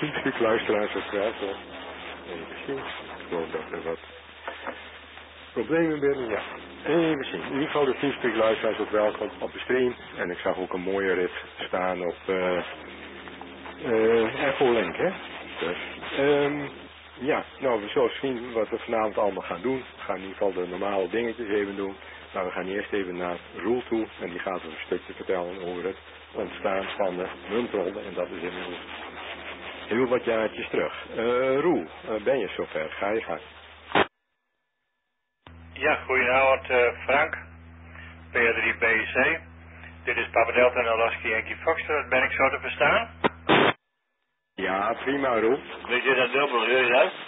10 luisteraars of kwijt. Even zien. Ik geloof dat er wat problemen werden. Ja, even zien. In ieder geval de 10 luisteraars ook welkom op de stream. En ik zag ook een mooie rit staan op Echo Link, hè. Dus, ja, nou, we zullen zien wat we vanavond allemaal gaan doen. We gaan in ieder geval de normale dingetjes even doen. Maar we gaan eerst even naar Roel toe. En die gaat ons een stukje vertellen over het ontstaan van de muntronde. En dat is inmiddels heel wat jaartjes terug. Roel, ben je zover? Ga je gang. Ja, goedenavond Frank. P3BC. Dit is Papa Delta Nolaski Yankee Foxtrot. Ben ik zo te verstaan? Ja, prima Roel. Weet je dat dubbel, wil je dat?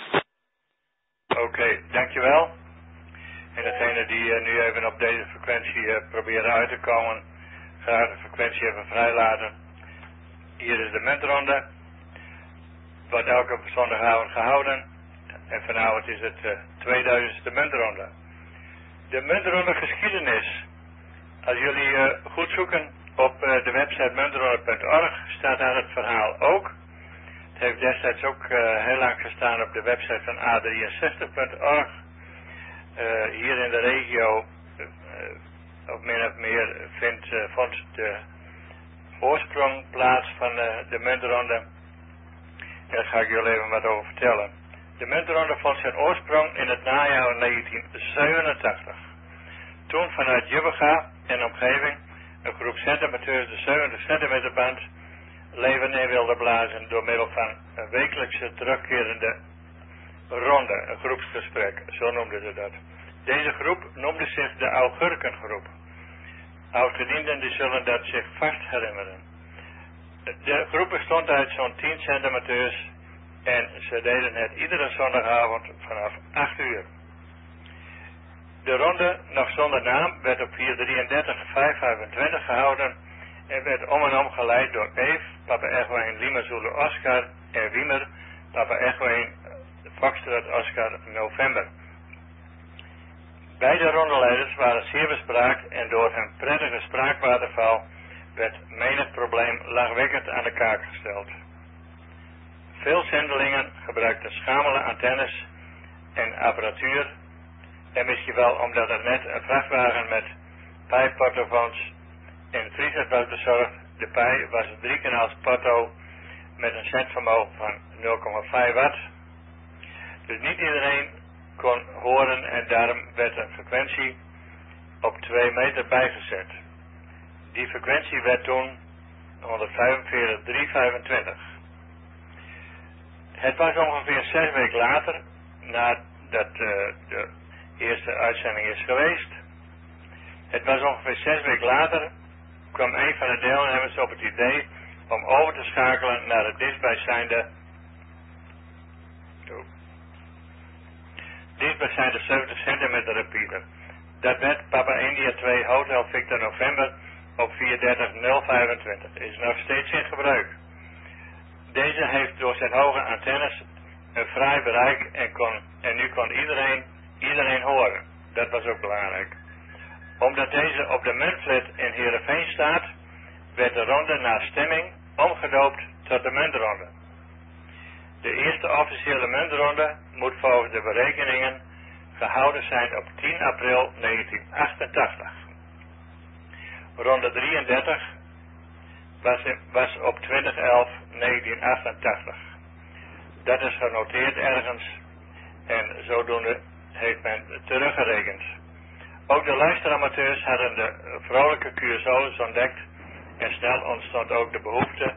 Oké, dankjewel. En degene die nu even op deze frequentie proberen uit te komen, graag de frequentie even vrijlaten. Hier is de muntronde. Wordt elke zondagavond gehouden. En vanavond is het 2000ste muntronde. De muntronde geschiedenis. Als jullie goed zoeken op de website muntronde.org staat daar het verhaal ook. Het heeft destijds ook heel lang gestaan op de website van A63.org. Hier in de regio, of min of meer, vond de oorsprong plaats van de muntronde. En daar ga ik jullie even wat over vertellen. De muntronde vond zijn oorsprong in het najaar 1987. Toen vanuit Jubbega en omgeving een groep centamateurs de 70 centimeter band leven in wilde blazen door middel van een wekelijkse terugkerende ronde, een groepsgesprek, zo noemden ze dat. Deze groep noemde zich de Augurkengroep. Oudgedienden die zullen dat zich vast herinneren. De groep bestond uit zo'n 10 centimateurs en ze deden het iedere zondagavond vanaf 8 uur. De ronde, nog zonder naam, werd op 4/33/525 gehouden en werd om en om geleid door Eve, Papa Echo Lima Zulu Oscar en Wiemer, Papa Echo Foxtrot Oscar November. Beide rondeleiders waren zeer bespraakt en door hun prettige spraakwaterval werd menig probleem lachwekkend aan de kaak gesteld. Veel zendelingen gebruikten schamele antennes en apparatuur en misschien wel omdat er net een vrachtwagen met pijportofoons in Friesland was bezorgd. De pij was 3 kanaals porto met een zendvermogen van 0,5 watt. Dus niet iedereen kon horen en daarom werd een frequentie op 2 meter bijgezet. Die frequentie werd toen 145.325. Het was ongeveer 6 weken later, nadat de eerste uitzending is geweest. Het was ongeveer 6 weken later, kwam een van de deelnemers op het idee om over te schakelen naar het dichtstbijzijnde 70 centimeter repeater. Dat werd Papa India 2 Hotel Victor November op 430.025. Is nog steeds in gebruik. Deze heeft door zijn hoge antennes een fraai bereik en nu kon iedereen horen. Dat was ook belangrijk. Omdat deze op de muntflat in Heerenveen staat, werd de ronde na stemming omgedoopt tot de muntronde. De eerste officiële muntronde moet volgens de berekeningen gehouden zijn op 10 april 1988. Ronde 33 was op 20/11/1988. Dat is genoteerd ergens en zodoende heeft men teruggerekend. Ook de luisteramateurs hadden de vrolijke QSO's ontdekt en snel ontstond ook de behoefte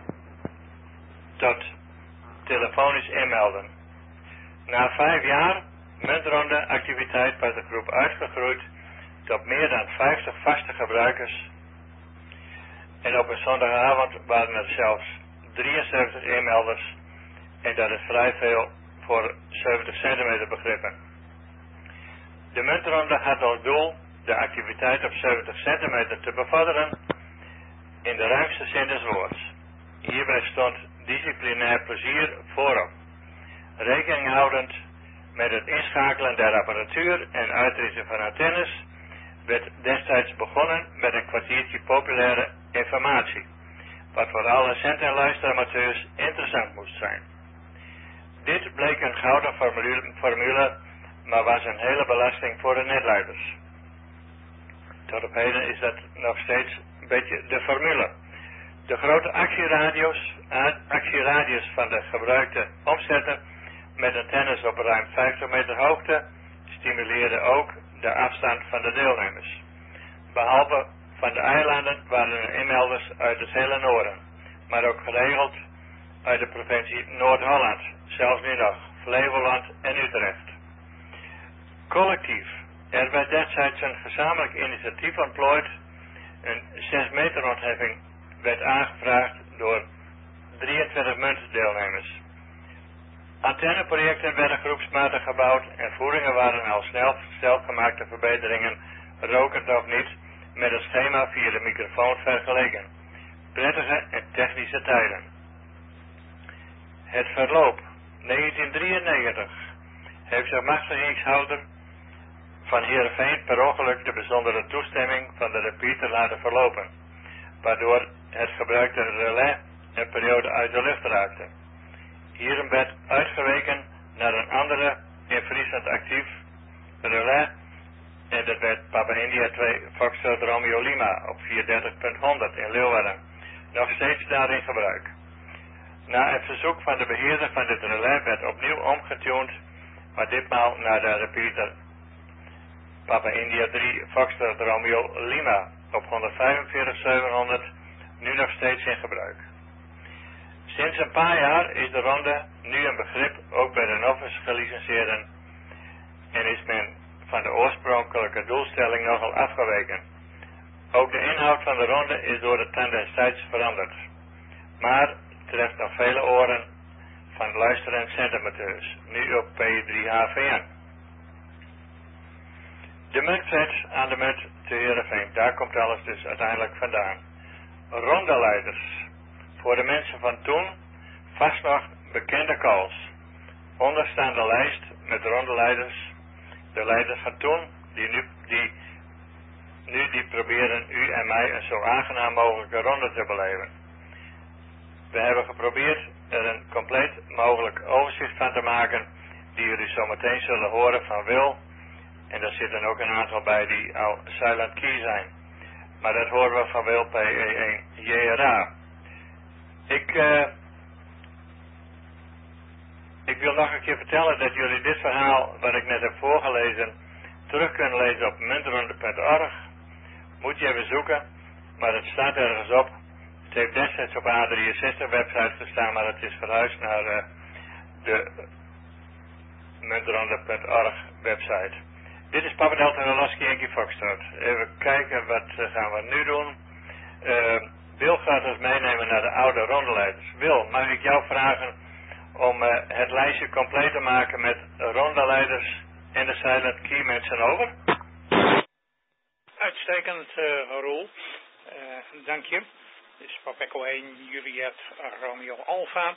tot telefonisch inmelden. Na 5 jaar muntronde activiteit was de groep uitgegroeid tot meer dan 50 vaste gebruikers. En op een zondagavond waren er zelfs 73 inmelders en dat is vrij veel voor 70 centimeter begrippen. De muntronde had als doel de activiteit op 70 centimeter te bevorderen in de ruimste zin des woords. Hierbij stond disciplinair plezier voorop, rekening houdend met het inschakelen der apparatuur en uitriezen van antennes, werd destijds begonnen met een kwartiertje populaire informatie, wat voor alle cent- en luisteramateurs interessant moest moest zijn. Dit bleek een gouden formule, maar was een hele belasting voor de netleiders. Tot op heden is dat nog steeds een beetje de formule. De grote actieradius van de gebruikte omzetter met antennes op ruim 50 meter hoogte stimuleerde ook de afstand van de deelnemers. Behalve van de eilanden waren er inmelders uit het hele noorden, maar ook geregeld uit de provincie Noord-Holland, zelfs nu nog, Flevoland en Utrecht. Collectief. Er werd destijds een gezamenlijk initiatief ontplooid. Een 6 meter ontheffing werd aangevraagd door 23 muntdeelnemers. Antenneprojecten werden groepsmatig gebouwd en voeringen waren al snel zelfgemaakte verbeteringen, rokend of niet, met een schema via de microfoon vergeleken. Prettige en technische tijden. Het verloop. 1993 heeft de machtigingshouder van Heerenveen per ongeluk de bijzondere toestemming van de repeater laten verlopen, waardoor het gebruikte relais een periode uit de lucht raakte. Hierin werd uitgeweken naar een andere in Friesland actief relais en dat werd Papa India 2 Foxtrot Romeo Lima op 430.100 in Leeuwarden, nog steeds daarin gebruik. Na een verzoek van de beheerder van dit relais werd opnieuw omgetuned, maar ditmaal naar de repeater Papa India 3 Foxtrot Romeo Lima op 145.700, nu nog steeds in gebruik. Sinds een paar jaar is de ronde nu een begrip ook bij de novice gelicenseerden en is men van de oorspronkelijke doelstelling nogal afgeweken. Ook de inhoud van de ronde is door de tand des tijds veranderd, maar treft nog vele oren van luisterende centimeters, nu op P3HVN. De muntvet aan de munt te Heerenveen, daar komt alles dus uiteindelijk vandaan. Rondeleiders. Voor de mensen van toen vast nog bekende calls. Onderstaande lijst met rondeleiders. De leiders van toen, die proberen u en mij een zo aangenaam mogelijke ronde te beleven. We hebben geprobeerd er een compleet mogelijk overzicht van te maken, die jullie zo meteen zullen horen van Wil. En daar zitten ook een aantal bij die al silent key zijn. Maar dat horen we van Wil PE1JRA. Ik wil nog een keer vertellen dat jullie dit verhaal, wat ik net heb voorgelezen, terug kunnen lezen op muntronde.org. Moet je even zoeken, maar het staat ergens op. Het heeft destijds op A63 website gestaan, maar het is verhuisd naar de muntronde.org website. Dit is Papa Delta Nolasky Yankee Foxtrot. Even kijken, wat gaan we nu doen? Wil gaat ons meenemen naar de oude rondeleiders. Wil, mag ik jou vragen om het lijstje compleet te maken met rondeleiders en de silent key mensen over? Uitstekend, Roel. Dank je. Dit is Papa Echo 1, Juliet, Romeo Alpha.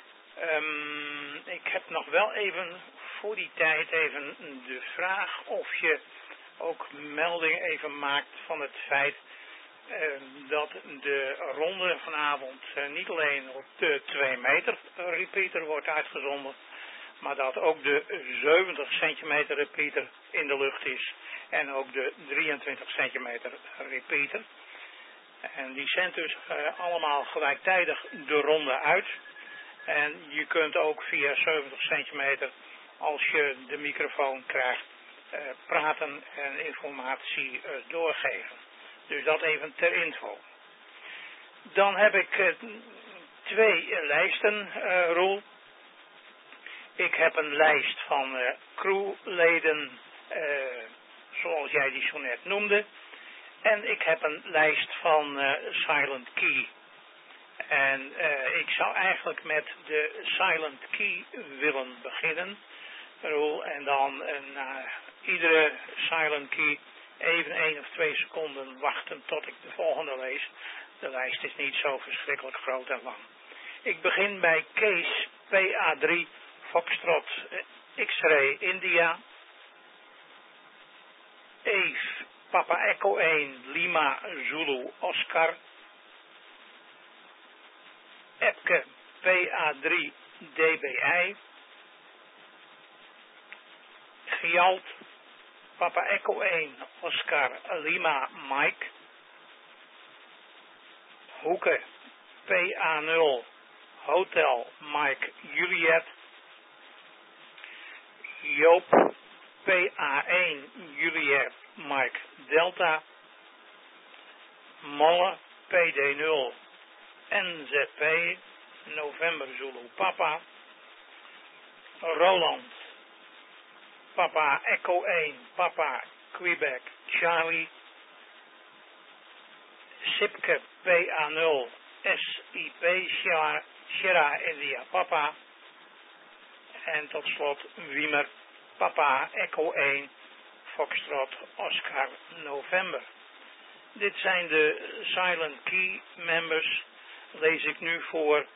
Ik heb nog wel even voor die tijd even de vraag of je ook melding even maakt van het feit dat de ronde vanavond niet alleen op de 2 meter repeater wordt uitgezonden, maar dat ook de 70 centimeter repeater in de lucht is en ook de 23 centimeter repeater. En die zendt dus allemaal gelijktijdig de ronde uit. En je kunt ook via 70 centimeter, als je de microfoon krijgt, praten en informatie doorgeven. Dus dat even ter info. Dan heb ik 2 lijsten, Roel. Ik heb een lijst van crewleden, zoals jij die zo net noemde. En ik heb een lijst van silent key. En ik zou eigenlijk met de silent key willen beginnen, Roel. En dan na iedere silent key even 1 of 2 seconden wachten tot ik de volgende lees. De lijst is niet zo verschrikkelijk groot en lang. Ik begin bij Kees PA3 Foxtrot X-Ray India. Eve Papa Echo 1 Lima Zulu Oscar. Epke PA3 DBI, Gialt, Papa Echo 1 Oscar Lima Mike, Hoeke PA0 Hotel Mike Juliet, Joop PA1 Juliet Mike Delta, Molle PD0 NZP November Zulu Papa, Roland Papa Echo 1 Papa Quebec Charlie, Sipke PA0 SIP Sierra India Papa en tot slot Wiemer Papa Echo 1 Foxtrot Oscar November. Dit zijn de Silent Key members. Lees ik nu voor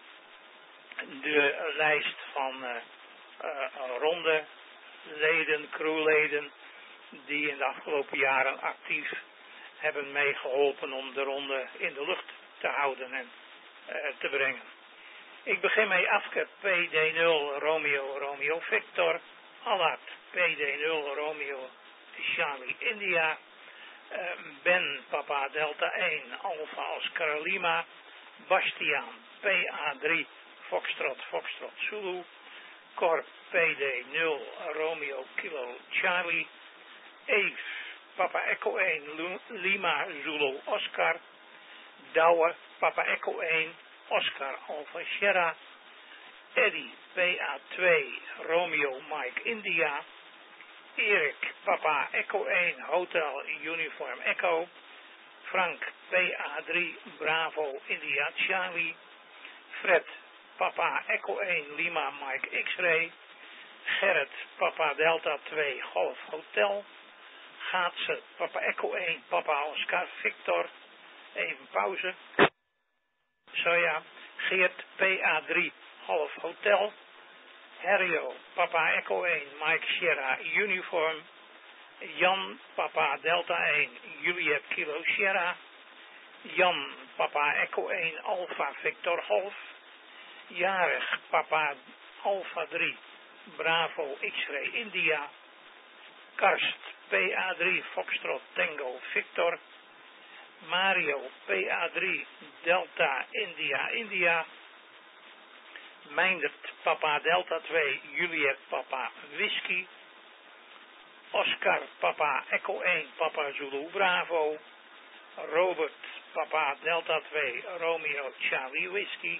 de lijst van ronde leden, crewleden die in de afgelopen jaren actief hebben meegeholpen om de ronde in de lucht te houden en te brengen. Ik begin met Afke PD0 Romeo Victor, Allard PD0 Romeo Charlie India, Ben Papa Delta 1 Alpha Oscar Lima, Bastiaan PA3 Foxtrot Zulu, Cor PD0 Romeo Kilo Charlie, Eve Papa Echo 1 Lima Zulu Oscar, Douwe Papa Echo 1 Oscar Alpha Sierra, Eddie PA2 Romeo Mike India, Erik Papa Echo 1 Hotel Uniform Echo, Frank PA3 Bravo India Charlie, Fred Papa Echo 1 Lima Mike X-Ray, Gerrit Papa Delta 2 Golf Hotel, Gaatse Papa Echo 1 Papa Oscar Victor, even pauze, Soja, Geert PA3 Golf Hotel, Herrio Papa Echo 1 Mike Sierra Uniform, Jan Papa Delta 1 Juliet Kilo Sierra, Jan Papa Echo 1 Alpha Victor Golf, Jarig Papa Alpha 3 Bravo X-Ray India, Karst PA3 Foxtrot Tango Victor, Mario PA3 Delta India, Meindert Papa Delta 2 Juliet Papa Whisky, Oscar Papa Echo 1 Papa Zulu Bravo, Robert Papa Delta 2 Romeo Charlie Whisky,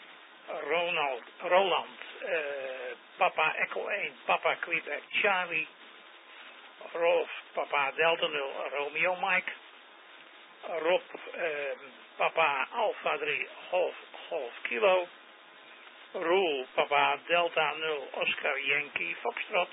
Roland Papa Echo 1 Papa Quebec Charlie, Rolf Papa Delta 0 Romeo Mike, Rob Papa Alpha 3 Golf Kilo, Roel Papa Delta 0 Oscar Yankee Foxtrot,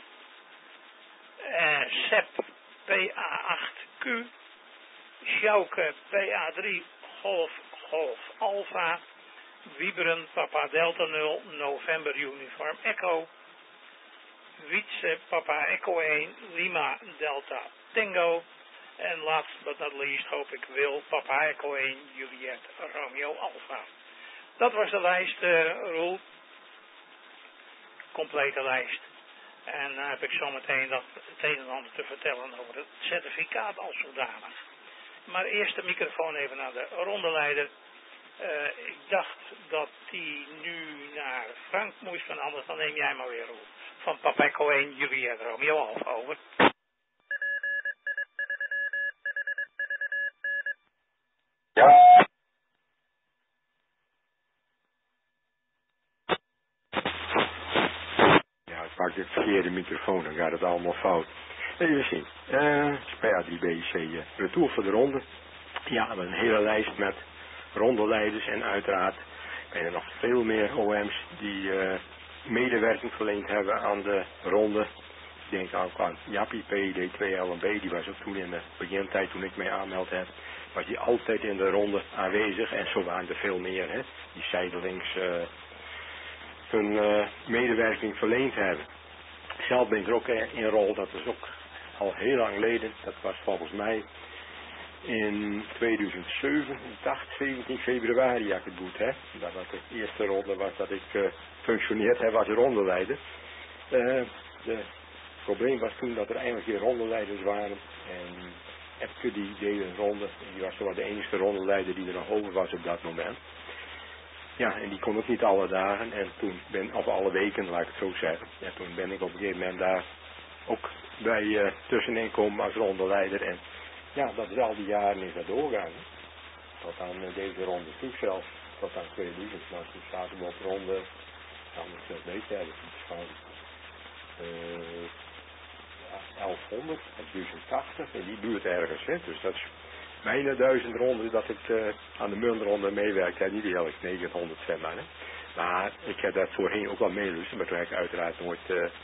Sep PA8Q, Sjouke PA3 Golf Alpha, Wieberen Papa Delta 0 November Uniform Echo, Wietse Papa Echo 1 Lima Delta Tango en last but not least hoop ik Wil Papa Echo 1 Juliet Romeo Alpha. Dat was de lijst, Roel. Complete lijst. En dan heb ik zometeen het een en ander te vertellen over het certificaat als zodanig. Maar eerst de microfoon even naar de rondeleider. Ik dacht dat die nu naar Frank moest, van anders dan neem jij maar weer Roel. Van Papa Echo 1 Juliet Romeo Alpha, over. Ja. Ja, ik pak de verkeerde microfoon, dan gaat het allemaal fout. Even zien. PA3BC, retour voor de ronde. Ja, we hebben een hele lijst met rondeleiders en uiteraard zijn er nog veel meer OM's die medewerking verleend hebben aan de ronde. Ik denk ook aan Jappie PD2LB, die was ook toen in de begintijd toen ik mij aanmeld heb, was die altijd in de ronde aanwezig en zo waren er veel meer, hè, die zijdelings hun medewerking verleend hebben. Zelf ben ik er ook in rol, dat is ook al heel lang geleden, dat was volgens mij in 2007, 17 februari, ja ik het goed heb. Dat was de eerste ronde was dat ik functioneerd heb als rondeleider. Het probleem was toen dat er eigenlijk geen rondeleiders waren. En Epke die deed een ronde. Die was zo de enige rondeleider die er nog over was op dat moment. Ja, en die kon ook niet alle dagen. En toen of alle weken, laat ik het zo zeggen. En toen ben ik op een gegeven moment daar ook bij tussenin komen als rondeleider. En ja, dat is al die jaren is dat doorgaan. Tot aan deze ronde toe zelf. Tot aan 2000. Nou, toen zaten we op ronde. Nou, moet ik zelf weten hebben. Iets van 1100 of 1080 in die buurt ergens. Hè. Dus dat is bijna 1000 ronden dat ik aan de muntronde meewerk. Ja, niet eerlijk, 900 zeg maar. Hè. Maar ik heb dat voorheen ook wel meeluisterd. Maar toen heb ik uiteraard nooit,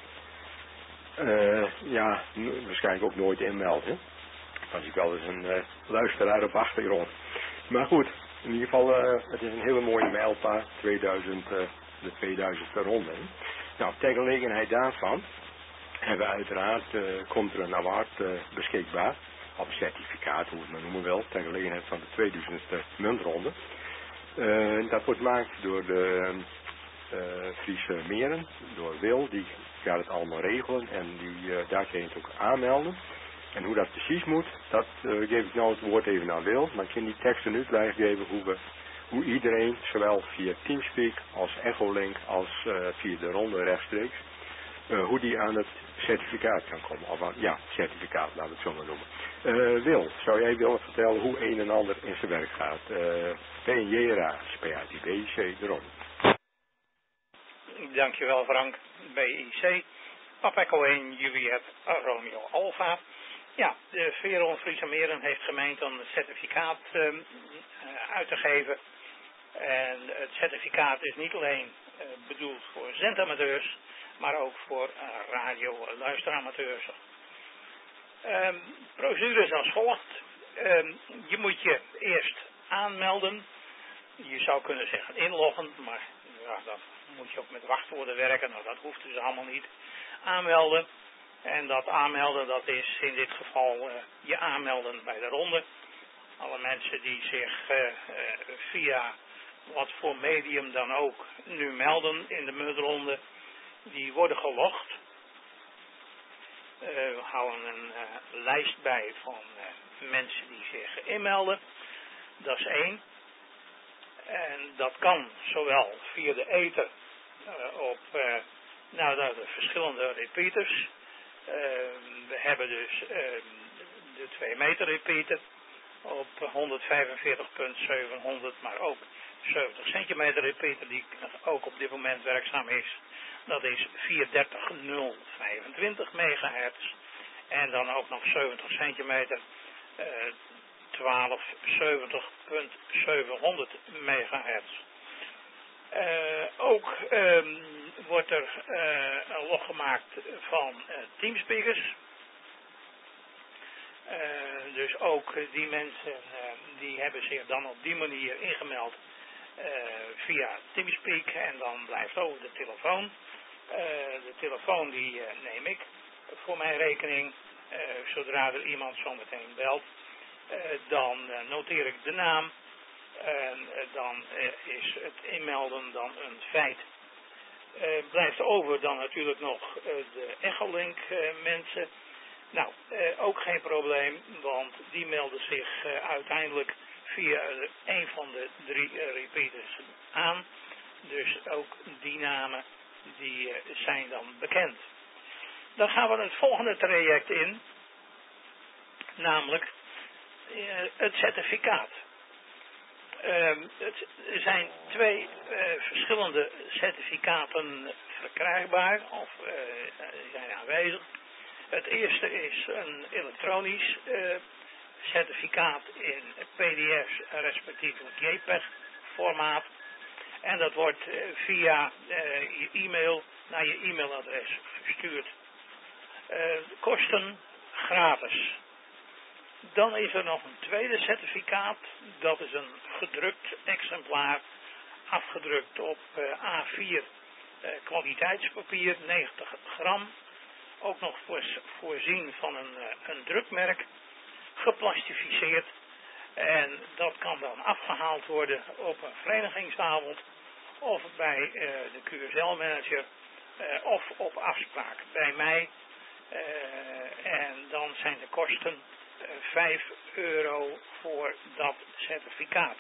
waarschijnlijk ook nooit inmelden. Was ik wel eens een luisteraar op achtergrond. Maar goed, in ieder geval, het is een hele mooie mijlpaal, de 2000ste ronde. Hè. Nou, ter gelegenheid daarvan hebben we uiteraard, komt er een award beschikbaar, of een certificaat, hoe het maar noemen wil, ter gelegenheid van de 2000ste muntronde. Dat wordt gemaakt door de Friese Meren, door Wil, die gaat het allemaal regelen en daar kun je het ook aanmelden. En hoe dat precies moet, dat geef ik nou het woord even aan Wil, maar ik kan die teksten uitleg geven hoe iedereen, zowel via Teamspeak als Echolink als via de ronde rechtstreeks, hoe die aan het certificaat kan komen. Of certificaat, laten we het zo maar noemen. Wil, zou jij willen vertellen hoe een en ander in zijn werk gaat? PNJRA, PATB, C, de ronde. Dankjewel Frank, BIC, Papa Echo 1, Juliet, Romeo Alpha. Ja, de Veron Friese Meren heeft gemeend om een certificaat uit te geven. En het certificaat is niet alleen bedoeld voor zendamateurs, maar ook voor radio-luisteramateurs. Procedure is als volgt. Je moet je eerst aanmelden. Je zou kunnen zeggen inloggen, maar ja, dan moet je ook met wachtwoorden werken. Nou, dat hoeft dus allemaal niet. Aanmelden. En dat aanmelden, dat is in dit geval je aanmelden bij de ronde. Alle mensen die zich via wat voor medium dan ook nu melden in de muntronde, die worden gelogd. We houden een lijst bij van mensen die zich inmelden. Dat is 1. En dat kan zowel via de ether op de verschillende repeaters. We hebben dus de 2 meter repeater op 145.700, maar ook 70 centimeter repeater die ook op dit moment werkzaam is. Dat is 430.025 megahertz. En dan ook nog 70 centimeter 1270.700 megahertz. Ook wordt er een log gemaakt van teamspeakers. Dus ook die mensen die hebben zich dan op die manier ingemeld via Teamspeak en dan blijft over de telefoon. De telefoon die neem ik voor mijn rekening. Zodra er iemand zometeen belt, dan noteer ik de naam en dan is het inmelden dan een feit. Blijft over dan natuurlijk nog de Echolink mensen. Nou, ook geen probleem, want die melden zich uiteindelijk via een van de 3 repeaters aan. Dus ook die namen die zijn dan bekend. Dan gaan we het volgende traject in, namelijk het certificaat. Er zijn 2 verschillende certificaten verkrijgbaar of zijn aanwezig. Het eerste is een elektronisch certificaat in PDF respectievelijk JPEG formaat. En dat wordt via je e-mail naar je e-mailadres verstuurd. Kosten gratis. Dan is er nog een tweede certificaat. Dat is een gedrukt exemplaar. Afgedrukt op A4 kwaliteitspapier, 90 gram. Ook nog voorzien van een drukmerk. Geplastificeerd. En dat kan dan afgehaald worden op een verenigingsavond of bij de QSL-manager of op afspraak bij mij. En dan zijn de kosten €5 voor dat certificaat.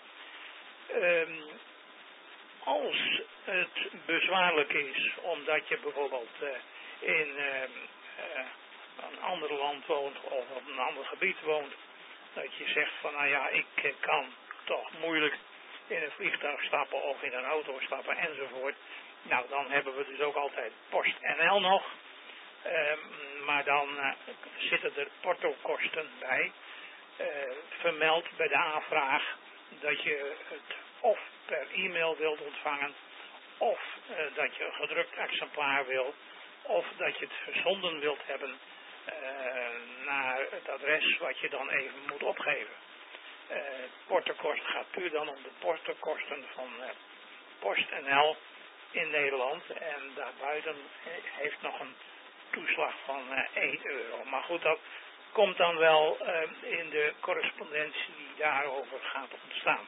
Als het bezwaarlijk is, omdat je bijvoorbeeld in een ander land woont of op een ander gebied woont, dat je zegt van nou ja, ik kan toch moeilijk in een vliegtuig stappen of in een auto stappen enzovoort. Nou, dan hebben we dus ook altijd PostNL nog. Maar dan zitten er portokosten bij. Vermeld bij de aanvraag dat je het of per e-mail wilt ontvangen, of dat je een gedrukt exemplaar wil, of dat je het verzonden wilt hebben naar het adres wat je dan even moet opgeven. Portokosten gaat puur dan om de portokosten van PostNL in Nederland en daarbuiten heeft nog een toeslag van €1. Maar goed, dat komt dan wel in de correspondentie die daarover gaat ontstaan.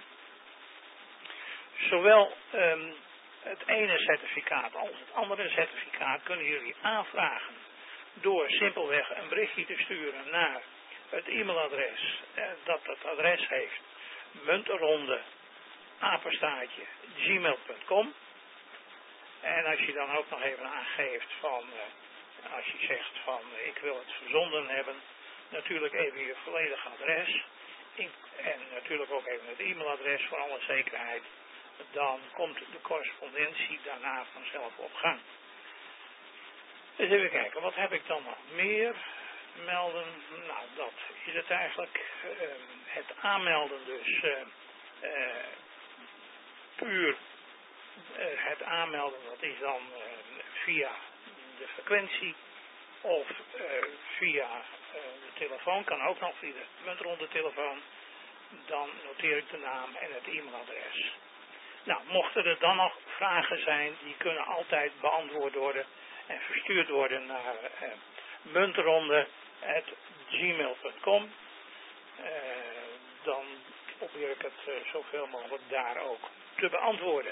Zowel het ene certificaat als het andere certificaat kunnen jullie aanvragen door simpelweg een berichtje te sturen naar het e-mailadres dat het adres heeft muntenronde@gmail.com. En als je dan ook nog even aangeeft van als je zegt van ik wil het verzonden hebben, natuurlijk even je volledige adres en natuurlijk ook even het e-mailadres voor alle zekerheid, dan komt de correspondentie daarna vanzelf op gang. Dus even kijken, wat heb ik dan nog meer melden? Nou, dat is het eigenlijk. Het aanmelden dus puur het aanmelden, dat is dan via de frequentie of via de telefoon, kan ook nog via de muntronde telefoon. Dan noteer ik de naam en het e-mailadres. Nou, mochten er dan nog vragen zijn, die kunnen altijd beantwoord worden en verstuurd worden naar muntronde@gmail.com. Dan probeer ik het zoveel mogelijk daar ook te beantwoorden.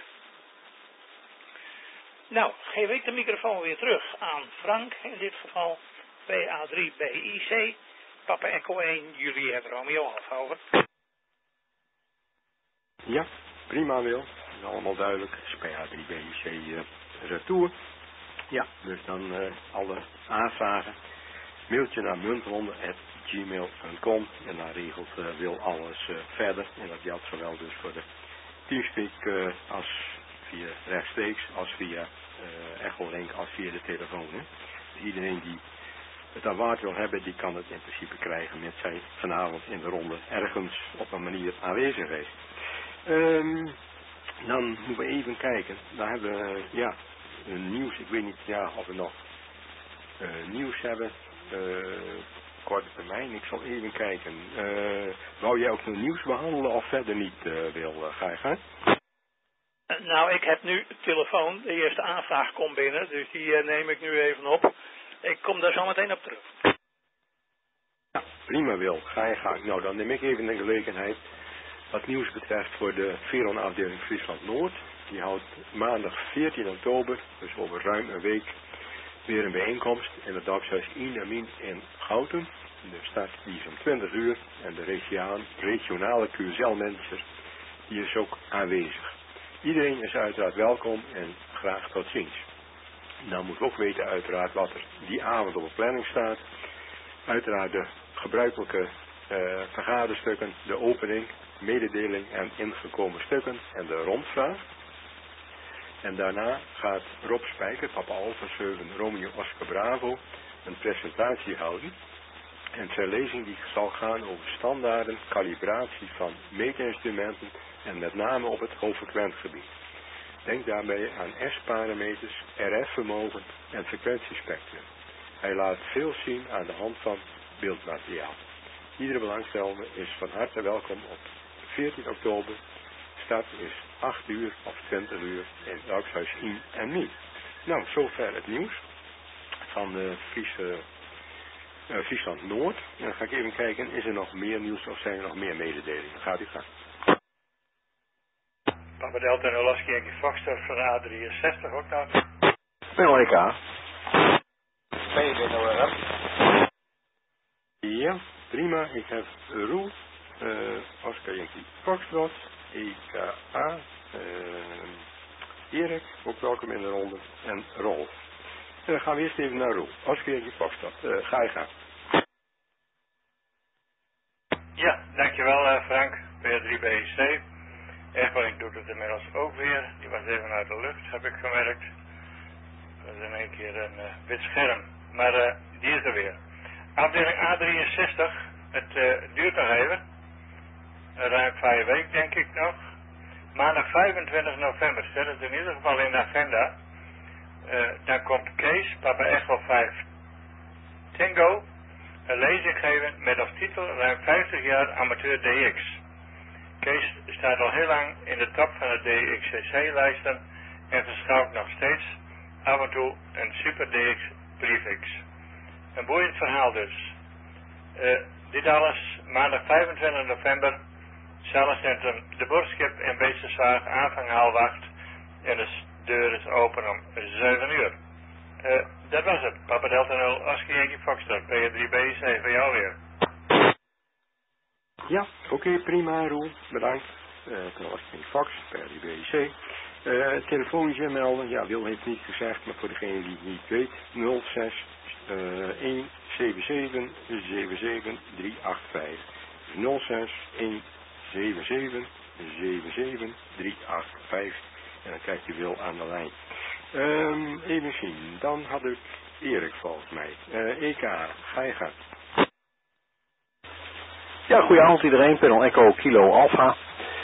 Nou, geef ik de microfoon weer terug aan Frank, in dit geval PA3BIC, Papa Echo 1, Juliet Romeo Alfa, over. Ja, prima Wil. Dat is allemaal duidelijk. Dus PA3BIC retour. Ja, dus dan alle aanvragen. Mailtje naar muntronde@gmail.com en dan regelt Wil alles verder. En dat geldt zowel dus voor de Teamspeak als via rechtstreeks, als via Echo Link, als via de telefoon. Hè. Dus iedereen die het aan waard wil hebben, die kan het in principe krijgen met zij vanavond in de ronde ergens op een manier aanwezig is. Dan moeten we even kijken. Dan hebben we nieuws. Ik weet niet of we nog nieuws hebben. Korte termijn. Ik zal even kijken. Wou jij ook nog nieuws behandelen of verder niet, Wil? Ga je gaan? Nou, ik heb nu telefoon. De eerste aanvraag komt binnen. Dus die neem ik nu even op. Ik kom daar zo meteen op terug. Ja, prima Wil. Ga je gang. Nou, dan neem ik even de gelegenheid. Wat nieuws betreft voor de Veron-afdeling Friesland Noord. Die houdt maandag 14 oktober, dus over ruim een week, weer een bijeenkomst in het dorpshuis Inamin in Gouten. De start die is om 20 uur en de regionale QSL-manager die is ook aanwezig. Iedereen is uiteraard welkom en graag tot ziens. Dan moet ook weten uiteraard wat er die avond op de planning staat. Uiteraard de gebruikelijke vergaderstukken, de opening, mededeling en ingekomen stukken en de rondvraag. En daarna gaat Rob Spijker, Papa Alfa 7 Romeo Oscar Bravo, een presentatie houden. En zijn lezing die zal gaan over standaarden, kalibratie van meetinstrumenten en met name op het hoogfrequentgebied. Denk daarbij aan S-parameters, RF-vermogen en frequentiespectrum. Hij laat veel zien aan de hand van beeldmateriaal. Iedere belangstellende is van harte welkom op 14 oktober. Start is 8 uur of 20 uur in het dorpshuis In en Mi. Nou, zover het nieuws van de Friese Friesland Noord. En dan ga ik even kijken, is er nog meer nieuws of zijn er nog meer mededelingen? Gaat u gang. Papa Delta en Olaski Yankee Foxtrot van A63 ook nog. Veronica. VWNORF. Ja, prima. Ik heb Roel, Oscar Yankee Foxtrot, EKA, Erik, ook welkom in de ronde, en Rolf. En dan gaan we eerst even naar Roel. Oscar Yankee Foxtrot, ga je gaan. Ja, dankjewel Frank, P3BC. Echoling doet het inmiddels ook weer. Die was even uit de lucht, heb ik gemerkt. Dat is in één keer een wit scherm. Maar die is er weer. Afdeling A63. Het duurt nog even. Ruim 5 weken denk ik nog. Maandag 25 november. Zet het in ieder geval in de agenda. Dan komt Kees, Papa Echo 5 Tango, een lezing geven met als titel ruim 50 jaar amateur DX. Kees staat al heel lang in de top van de DXCC-lijsten en verschouwt nog steeds af en toe een Super DX Prefix. Een boeiend verhaal dus. Dit alles maandag 25 november, Cellencentrum De Borskip en Beesterswaag, aanvang 6:30 en de deur is open om 7 uur. Dat was het. Papa Delta 0, Oscar Yankee Foxtrot, P3B, van jou weer. Ja, oké, prima Roel, bedankt. Ten Oscar Fox, P3BC. Telefoontje melden, ja, Wil heeft niet gezegd, maar voor degene die het niet weet, 06 177 77 385. 06 177 77 385. En dan krijgt u Wil aan de lijn. Even zien, dan had ik Erik volgens mij. EK, ga je gaan. Ja, goedenavond iedereen. Panel Echo Kilo Alpha.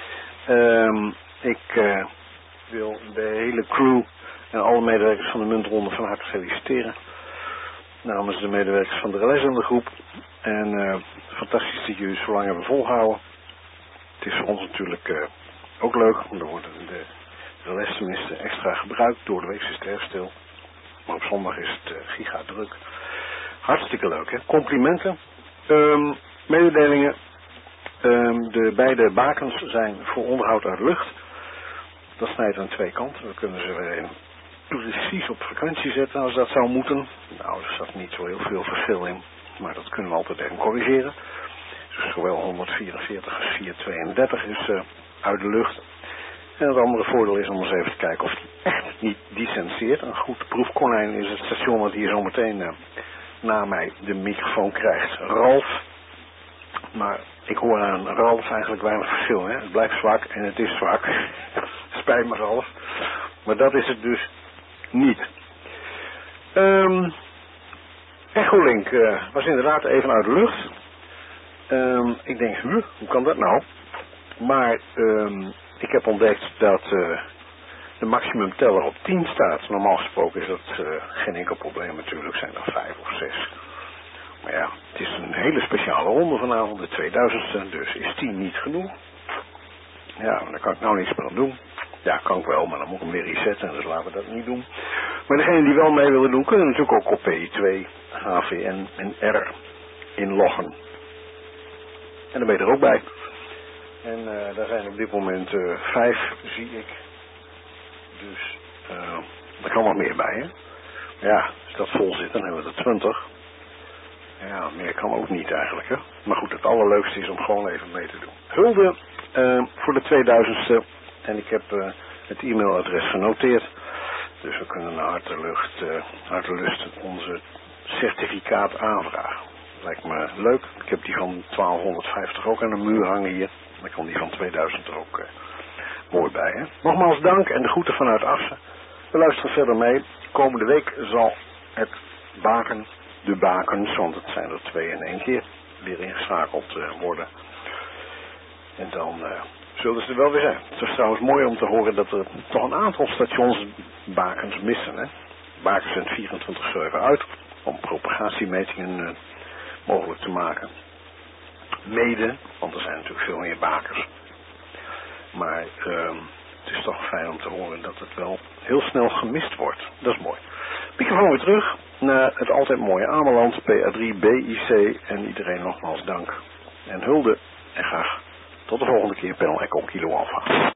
Ik wil de hele crew en alle medewerkers van de muntronde van harte feliciteren. Namens de medewerkers van de relais groep. En fantastisch dat jullie zo lang hebben volgehouden. Het is voor ons natuurlijk ook leuk, want er worden de relais tenminste extra gebruikt. Door de week is het erg stil. Maar op zondag is het giga druk. Hartstikke leuk, hè? Complimenten. Mededelingen. De beide bakens zijn voor onderhoud uit lucht. Dat snijdt aan twee kanten. We kunnen ze weer precies op frequentie zetten als dat zou moeten. Nou, er staat niet zo heel veel verschil in. Maar dat kunnen we altijd even corrigeren. Dus zowel 144 als 432 is uit de lucht. En het andere voordeel is om eens even te kijken of die echt niet distanceert. Een goed proefkonijn is het station dat hier zometeen na mij de microfoon krijgt. Ralf. Maar ik hoor aan Ralf eigenlijk weinig verschil. Hè? Het blijft zwak en het is zwak. Spijt me Ralf. Maar dat is het dus niet. Echolink was inderdaad even uit de lucht. Ik denk, hoe kan dat nou? Maar ik heb ontdekt dat de maximum teller op 10 staat. Normaal gesproken is dat geen enkel probleem natuurlijk. Zijn er 5 of 6. Maar ja, het is een hele speciale ronde vanavond, de 2000ste, dus is 10 niet genoeg. Ja, daar kan ik nou niks meer aan doen. Ja, kan ik wel, maar dan moet ik hem weer resetten, dus laten we dat niet doen. Maar degenen die wel mee willen doen, kunnen natuurlijk ook op PI2, HVN en R inloggen. En dan ben je er ook bij. En daar zijn op dit moment 5, zie ik. Dus er kan nog meer bij, hè. Ja, als dat vol zit, dan hebben we er 20. Ja, meer kan ook niet eigenlijk, hè. Maar goed, het allerleukste is om gewoon even mee te doen. Hulde voor de 2000ste. En ik heb het e-mailadres genoteerd. Dus we kunnen naar hartelust onze certificaat aanvragen. Lijkt me leuk. Ik heb die van 1250 ook aan de muur hangen hier. Dan kan die van 2000 er ook mooi bij, hè. Nogmaals dank en de groeten vanuit Assen. We luisteren verder mee. Komende week zal het de bakens, want het zijn er 2 in 1 keer, weer ingeschakeld worden. En dan zullen ze er wel weer zijn. Het is trouwens mooi om te horen dat er toch een aantal stations bakens missen, hè. Bakens zijn 24/7 uit om propagatiemetingen mogelijk te maken. Mede, want er zijn natuurlijk veel meer bakers. Maar het is toch fijn om te horen dat het wel heel snel gemist wordt. Dat is mooi. Microfoon weer terug. naar het altijd mooie Ameland, PA3, BIC en iedereen nogmaals dank. En hulde en graag tot de volgende keer, panel Echo Kilo Alpha.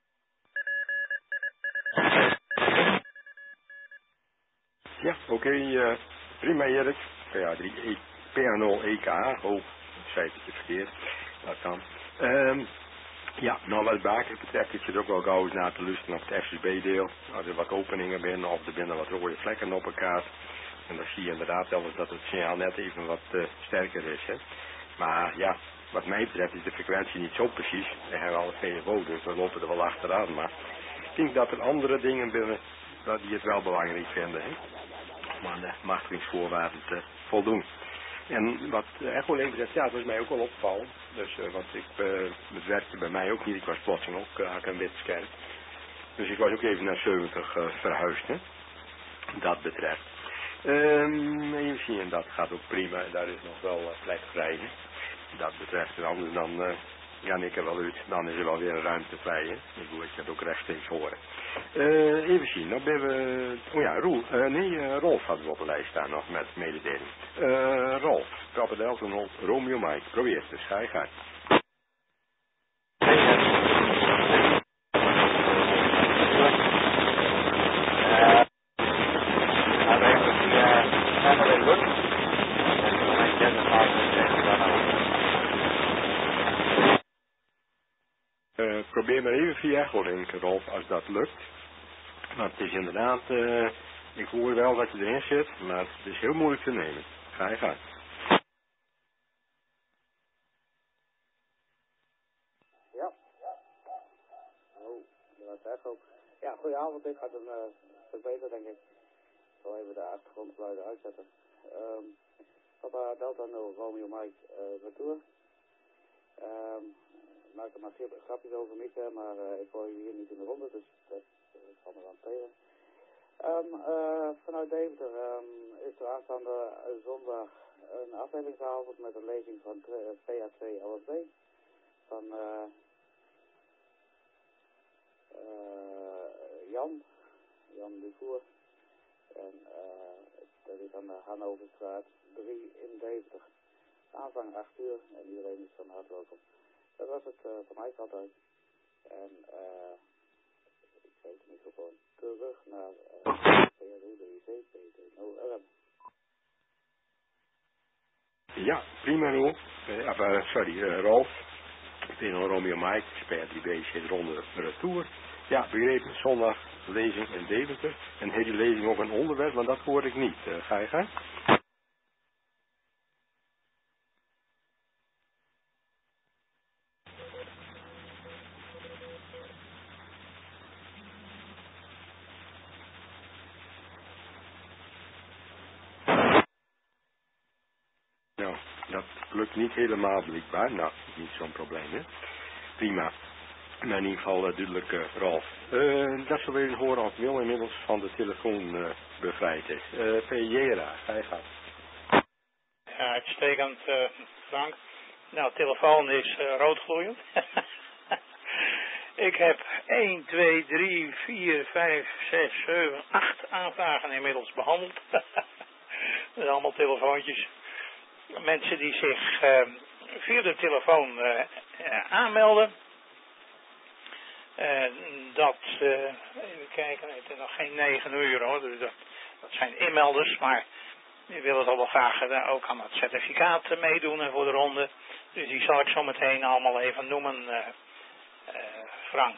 Ja, oké, prima Erik. PA3, PA0 EK, oh, cijfertje verkeerd, dat kan. Ja, nou wat Baker betreft, ik zit ook wel gauw eens naar te luisteren op het FSB-deel. Als er wat openingen binnen of er binnen wat rode vlekken op elkaar. En dan zie je inderdaad wel eens dat het signaal net even wat sterker is. Hè. Maar ja, wat mij betreft is de frequentie niet zo precies. We hebben al een VFO, dus we lopen er wel achteraan. Maar ik denk dat er andere dingen binnen die het wel belangrijk vinden. Hè. Om aan de machtigingsvoorwaarden te voldoen. En wat Echo betreft, ja, dat was mij ook wel opvallend. Dus, want het werkte bij mij ook niet. Ik was plotseling ook had een wit scherm. Dus ik was ook even naar 70 verhuisd, hè. Dat betreft. Even zien, dat gaat ook prima. Daar is nog wel plek vrij, hè. Dat betreft. En anders dan ja, ik er wel uit. Dan is er wel weer een ruimte vrij, hè. Ik wil het ook rechtstreeks horen. Even zien, nou ben we... Oh ja, Rolf hadden we op de lijst staan nog met mededeling. Rolf, Papa Delta 0, Romeo Mike, probeer het dus, ga je gang. Probeer maar even via Echolink, Rolf, als dat lukt. Want het is inderdaad, ik hoor wel dat je erin zit, maar het is heel moeilijk te nemen. Ga je gang. Ja. Oh, dat was Echo. Ja, goedenavond. Ik ga het stuk beter, denk ik. Ik zal even de achtergrondgeluiden uitzetten. Papa Delta 0, Romeo Mike, retour. Maak er maar grapjes over Mieke, maar ik hoor je hier niet in de ronde, dus dat valt me dan tegen. Vanuit Deventer is er aanstaande zondag een afdeling gehouden met een lezing van PA2 LSB van Jan Dufour. En dat is aan de Hannoverstraat 3 in Deventer. Aanvang 8 uur en iedereen is van harte welkom. Dat was het van mij kant uit. En ik geef de microfoon terug naar PRU-DIC-PT0RM. Ja, prima Rolf. Rolf. P0 Romeo Mike, PR3B zit ronde retour. Ja, begrepen, zondag lezing in Deventer. En heet die lezing ook een onderwerp, want dat hoor ik niet. Ga je gang? Nou, dat lukt niet helemaal blijkbaar. Nou, niet zo'n probleem, hè. Prima. Maar in ieder geval duidelijk, Rolf. Dat zullen we even horen als Wil inmiddels van de telefoon bevrijd is. Jera, ga je gaan. Ja, uitstekend, Frank. Nou, de telefoon is roodgloeiend. Ik heb 1, 2, 3, 4, 5, 6, 7, 8 aanvragen inmiddels behandeld. Dat zijn allemaal telefoontjes. Mensen die zich via de telefoon aanmelden. Dat, even kijken, het is nog geen 9 uur hoor, dus dat zijn inmelders, maar die willen toch wel graag ook aan het certificaat meedoen voor de ronde. Dus die zal ik zo meteen allemaal even noemen, Frank.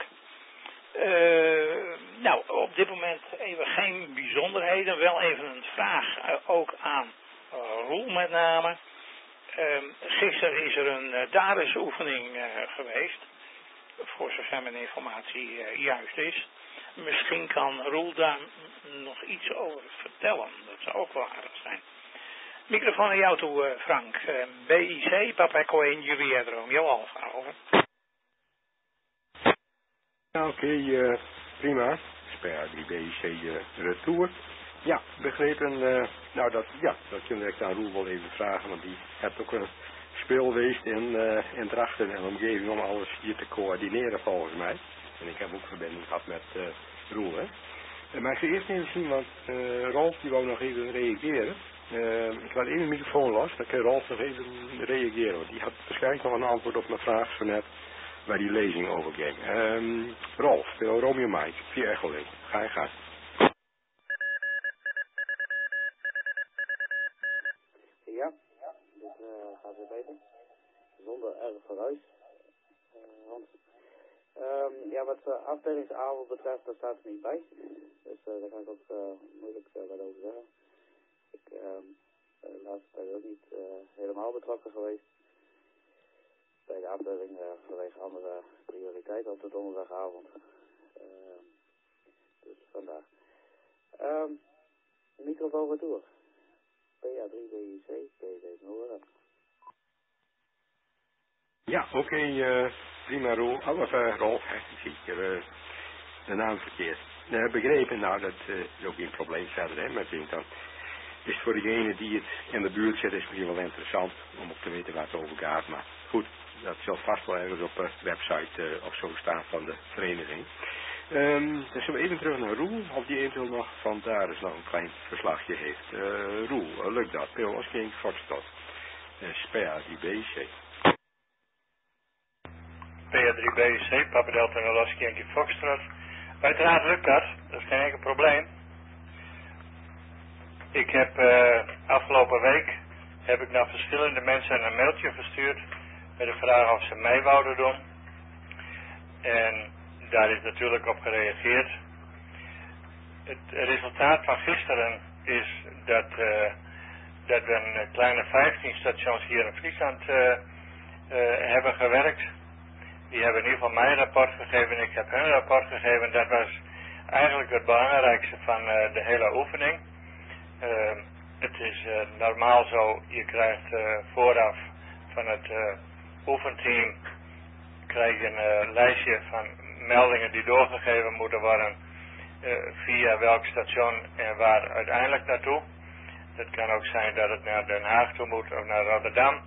Nou, op dit moment even geen bijzonderheden, wel even een vraag ook aan Roel met name. Gisteren is er een DARES-oefening geweest, voor zover mijn informatie juist is. Misschien kan Roel daar nog iets over vertellen, dat zou ook wel aardig zijn. Microfoon naar jou toe, Frank. BIC, Papa Echo 1, Juliet Romeo Alpha, over. Ja, oké, prima. PR3 BIC retour. Ja, begrepen. Nou, dat kunnen we aan Roel wel even vragen, want die heeft ook een speelweest in Drachten en omgeving om alles hier te coördineren volgens mij. En ik heb ook verbinding gehad met Roel, hè. Maar ik ga eerst even zien, want Rolf die wou nog even reageren Ik laat even de microfoon los, dan kan Rolf nog even reageren. Want die had waarschijnlijk nog een antwoord op mijn vraag zo net waar die lezing over ging. Rolf, Romeo Mike, via Echolink. Ga je gang. Ja, dit gaat weer beter. Zonder erg vooruit. Ja, wat afdelingsavond betreft, daar staat er niet bij. Dus daar kan ik ook moeilijk wat over zeggen. Ik de laatste tijd ook niet helemaal betrokken geweest. Bij de afdeling vanwege andere prioriteiten op de donderdagavond. Dus vandaag. Microfoon retour. PA3BIC, PD Noorden. Ja, oké, prima Rolf. Rolf, ik heb de naam verkeerd. Begrepen, nou dat is ook geen probleem verder, hè, maar ik denk dan is voor degene die het in de buurt zit, is misschien wel interessant om ook te weten waar het over gaat. Maar goed, dat zal vast wel ergens op de website of zo staan van de vereniging. Dan zullen we even terug naar Roel, of die eventueel nog van daar eens nog een klein verslagje heeft. Roel, lukt dat? Pil als geen Foxtrot. SPA, die BC. PA3BC, Papa Delta Nolaski Yankee Foxtrot. Uiteraard lukt dat, dat is geen enkel probleem. Ik heb afgelopen week heb ik naar verschillende mensen een mailtje verstuurd met de vraag of ze mee wouden doen. En daar is natuurlijk op gereageerd. Het resultaat van gisteren is dat we een kleine 15 stations hier in Friesland hebben gewerkt. Die hebben in ieder geval mijn rapport gegeven en ik heb hun rapport gegeven. Dat was eigenlijk het belangrijkste van de hele oefening. Het is normaal zo, je krijgt vooraf van het oefenteam krijg je een lijstje van meldingen die doorgegeven moeten worden via welk station en waar uiteindelijk naartoe. Het kan ook zijn dat het naar Den Haag toe moet of naar Rotterdam.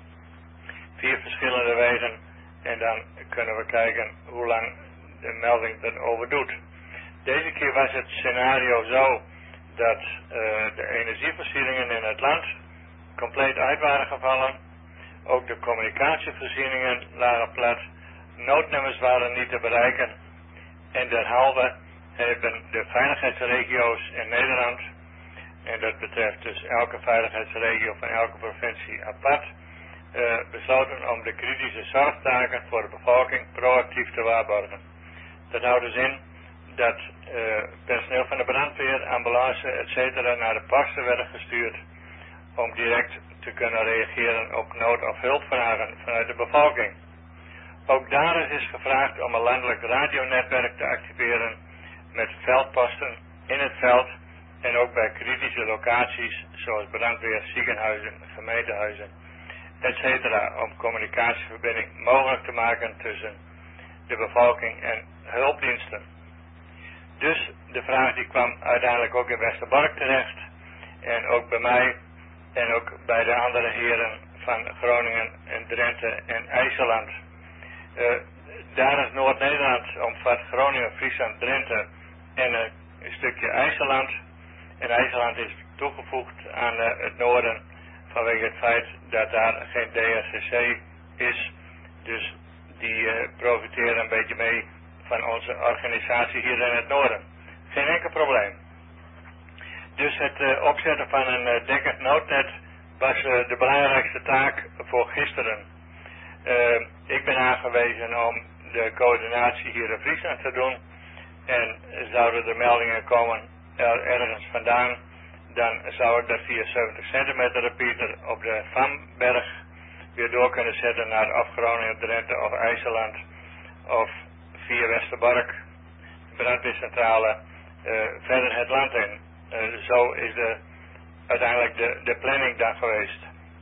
4 verschillende wegen en dan kunnen we kijken hoe lang de melding erover doet. Deze keer was het scenario zo dat de energievoorzieningen in het land compleet uit waren gevallen. Ook de communicatievoorzieningen lagen plat. Noodnummers waren niet te bereiken. En derhalve hebben de veiligheidsregio's in Nederland, en dat betreft dus elke veiligheidsregio van elke provincie apart, besloten om de kritische zorgtaken voor de bevolking proactief te waarborgen. Dat houdt dus in dat personeel van de brandweer, ambulance, etc. naar de posten werden gestuurd om direct te kunnen reageren op nood- of hulpvragen vanuit de bevolking. Ook daar is gevraagd om een landelijk radionetwerk te activeren met veldposten in het veld en ook bij kritische locaties zoals brandweer, ziekenhuizen, gemeentehuizen, etc. om communicatieverbinding mogelijk te maken tussen de bevolking en hulpdiensten. Dus de vraag die kwam uiteindelijk ook in Westerbork terecht en ook bij mij en ook bij de andere heren van Groningen en Drenthe en IJsseland. Daar is Noord-Nederland omvat Groningen, Friesland, Drenthe en een stukje IJsseland. En IJsseland is toegevoegd aan het noorden vanwege het feit dat daar geen DRCC is. Dus die profiteren een beetje mee van onze organisatie hier in het noorden. Geen enkel probleem. Dus het opzetten van een dekkend noodnet was de belangrijkste taak voor gisteren. Ik ben aangewezen om de coördinatie hier in Friesland te doen. En zouden er meldingen komen ergens vandaan, dan zou ik dat via 70 centimeter repeater op de Vanberg weer door kunnen zetten naar of Groningen, Drenthe of IJsseland. Of via Westerbork, brandweercentrale, verder het land in. Zo is uiteindelijk de planning dan geweest.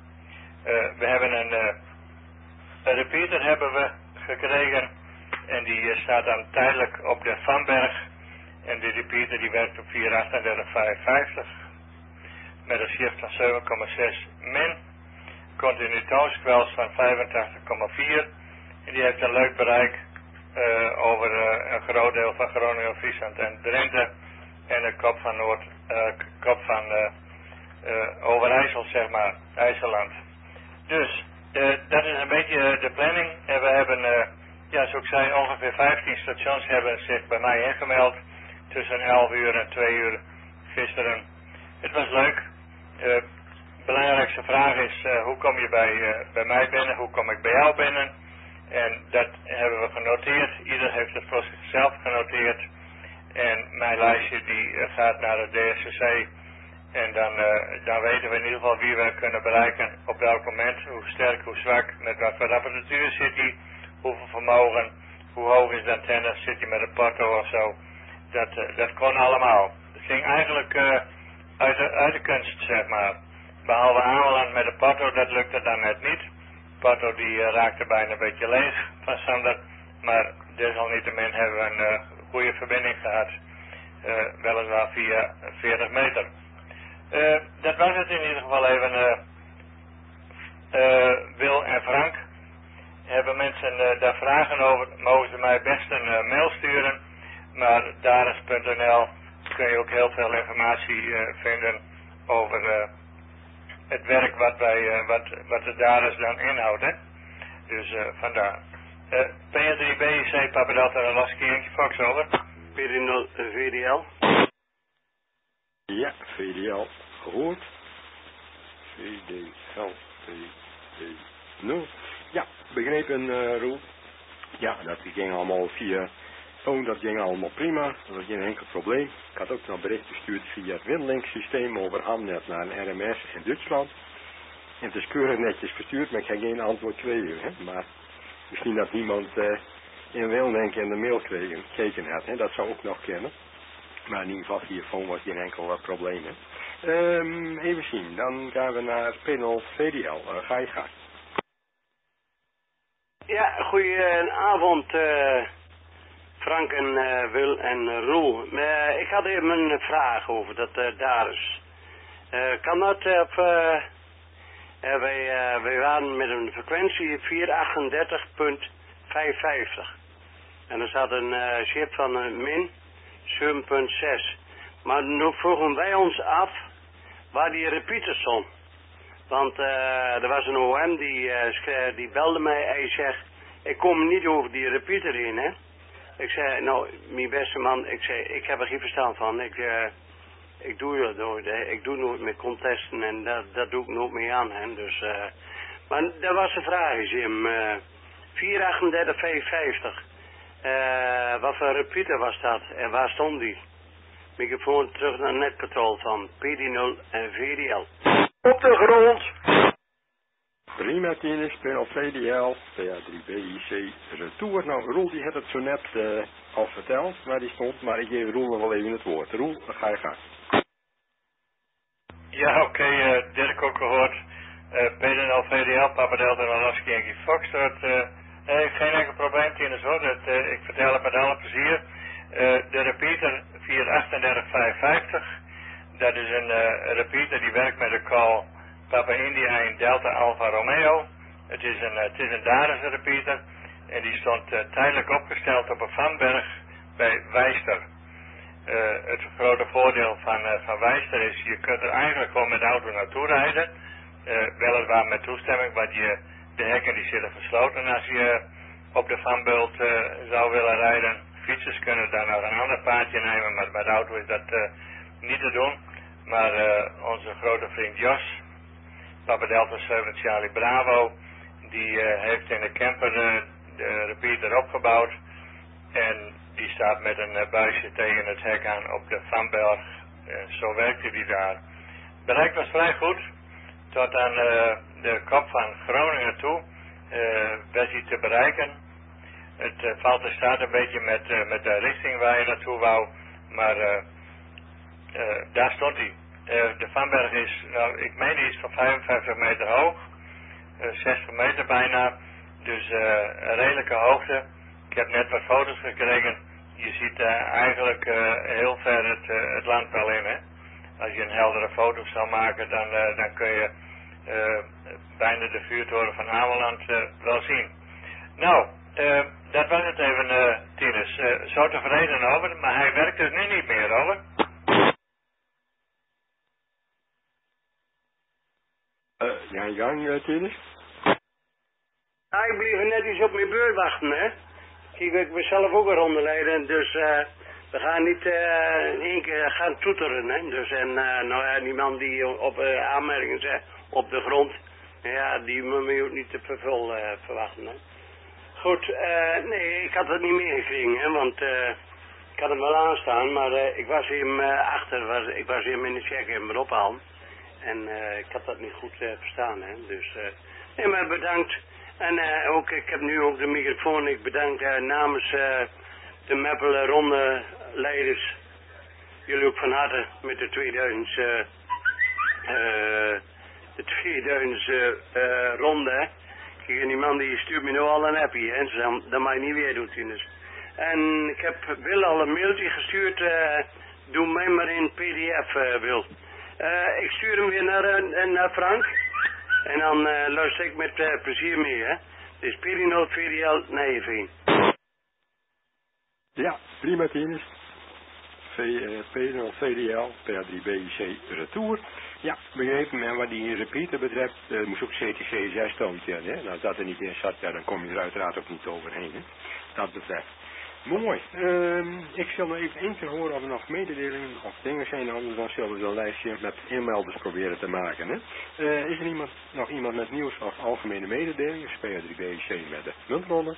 We hebben een repeater hebben we gekregen en die staat dan tijdelijk op de Vanberg. En die repeater die werkt op 43855 met een shift van 7,6 min. Continuïteitskwels van 85,4 en die heeft een leuk bereik over een groot deel van Groningen, Friesland en Drenthe en de kop van Overijssel, zeg maar, IJsseland. Dus, dat is een beetje de planning. En we hebben, zoals ik zei, ongeveer 15 stations hebben zich bij mij ingemeld. Tussen 11 uur en 2 uur gisteren. Het was leuk. Belangrijkste vraag is, hoe kom je bij mij binnen? Hoe kom ik bij jou binnen? En dat hebben we genoteerd. Ieder heeft het voor zichzelf genoteerd. En mijn lijstje die gaat naar de DSCC. En dan weten we in ieder geval wie we kunnen bereiken op welk moment. Hoe sterk, hoe zwak, met wat voor apparatuur zit hij. Hoeveel vermogen, hoe hoog is de antenne, zit hij met een porto of zo. Dat kon allemaal. Het ging eigenlijk uit de kunst, zeg maar. Behalve Ameland met de porto, dat lukte dan net niet. Porto die raakte bijna een beetje leeg van Sander. Maar desalniettemin hebben we een goede verbinding gehad. Weliswaar via 40 meter. Dat was het in ieder geval even. Wil en Frank. Hebben mensen daar vragen over, mogen ze mij best een mail sturen. Maar daris.nl kun je ook heel veel informatie vinden over het werk wat de Daris dan inhoudt. Hè? Dus vandaar. P3BIC Papa Delta Alaska Yankee Fox, over. P0 VDL. Ja, VDL gehoord. VDL, VD0. Ja, begrepen Roel. Ja, dat ging allemaal via... Oh, dat ging allemaal prima. Dat was geen enkel probleem. Ik had ook nog bericht gestuurd via het Winlink systeem over Amnet naar een RMS in Duitsland. En het is keurig netjes verstuurd, maar ik heb geen antwoord gekregen. Hè? Maar misschien dat niemand in Winlink in de mail gekeken had. Hè? Dat zou ook nog kennen. Maar in ieder geval via phone was geen enkel probleem. Hè? Even zien, dan gaan we naar panel VDL. Ga je gang. Ja, goedenavond Frank en Wil en Roel. Ik had even een vraag over dat Daris. Kan dat wij waren met een frequentie 438.550. En er zat een chip van min 7.6. Maar nu vroegen wij ons af waar die repeater stond. Want er was een OM die belde mij. Hij zegt, ik kom niet over die repeater heen, hè. Ik zei, nou, mijn beste man, ik heb er geen verstand van. Ik doe dat nooit, hè. Ik doe nooit met contesten en dat doe ik nooit mee aan, hè. Dus, maar dat was de vraag, Jim. 438.550. Wat voor repeater was dat en waar stond die? Microfoon terug naar netcontrol van PD0 en VDL. Op de grond! Prima, Tinus, panel VDL, PA3BIC, retour. Nou, Roel die had het zo net al verteld waar die stond, maar ik geef Roel nog wel even het woord. Roel, dan ga je gaan. Ja, oké, Dirk ook gehoord. PNL VDL, Papa Delta Alaska Yankee Foxtrot. Geen enkel probleem, Tinus hoor. Ik vertel het met alle plezier. De repeater 438.550. Dat is een repeater die werkt met de call Papa India in Delta Alfa Romeo. Het is een Daris repeater. En die stond tijdelijk opgesteld op een vanberg bij Wijster. Het grote voordeel van Wijster is, je kunt er eigenlijk gewoon met de auto naartoe rijden. Weliswaar met toestemming, want de hekken die zitten gesloten als je op de vanbult zou willen rijden. Fietsers kunnen daar nog een ander paadje nemen, maar met de auto is dat niet te doen. Maar onze grote vriend Jos, Papa Delta 7 Charlie Bravo, die heeft in de camper de repeater opgebouwd. En die staat met een buisje tegen het hek aan op de Vanberg. Zo werkte die daar. Bereik was vrij goed. Tot aan de kop van Groningen toe was hij te bereiken. Het valt en staat een beetje met de richting waar je naartoe wou. Maar daar stond hij. De Vanberg is, nou, ik meen iets van 55 meter hoog. 60 meter bijna. Dus een redelijke hoogte. Ik heb net wat foto's gekregen. Je ziet eigenlijk heel ver het land wel in. Hè? Als je een heldere foto zou maken, dan kun je bijna de vuurtoren van Ameland wel zien. Nou, dat was het even, Tinus. Zo tevreden over, maar hij werkt dus nu niet meer, over. Ja, je gang, Tinus. Ja, ik blijf net eens op mijn beurt wachten, hè. Kijk, ik ben zelf ook een ronde leiden, dus we gaan niet in één keer gaan toeteren, hè. Dus nou ja, die man die op aanmerkingen zegt op de grond, ja, die moet je ook niet te veel verwachten, hè. Goed, nee, ik had het niet meegekregen, hè, want ik had hem wel aanstaan, maar ik was hem ik was hem in de check en ophalen. En ik had dat niet goed verstaan, hè. Dus, nee, maar bedankt. En ook, ik heb nu ook de microfoon. Ik bedank namens de Meppel Ronde leiders. Jullie ook van harte met de 2000 ronde, hè. Kijk, en die man die stuurt me nu al een appie, hè. Dus dat mag je niet weer doen, Tinus. En ik heb Wil al een mailtje gestuurd. Doe mij maar in PDF, Wil. Ik stuur hem weer naar Frank. En dan luister ik met plezier mee, hè. Dus Perinoot VDL Nijveen. Ja, prima, Tinus. P0 VDL, PR3BIC Retour. Ja, begrepen. En wat die repeater betreft, moest ook CTC 6 toontje hebben, hè. Nou, als dat er niet in zat, ja, dan kom je er uiteraard ook niet overheen, hè. Dat betreft. Mooi. Ik zal nog even één keer horen of er nog mededelingen of dingen zijn. Anders dan zullen we een lijstje met inmelders proberen te maken. Hè? Is er nog iemand met nieuws of algemene mededelingen? PR3BIC met de muntrollen.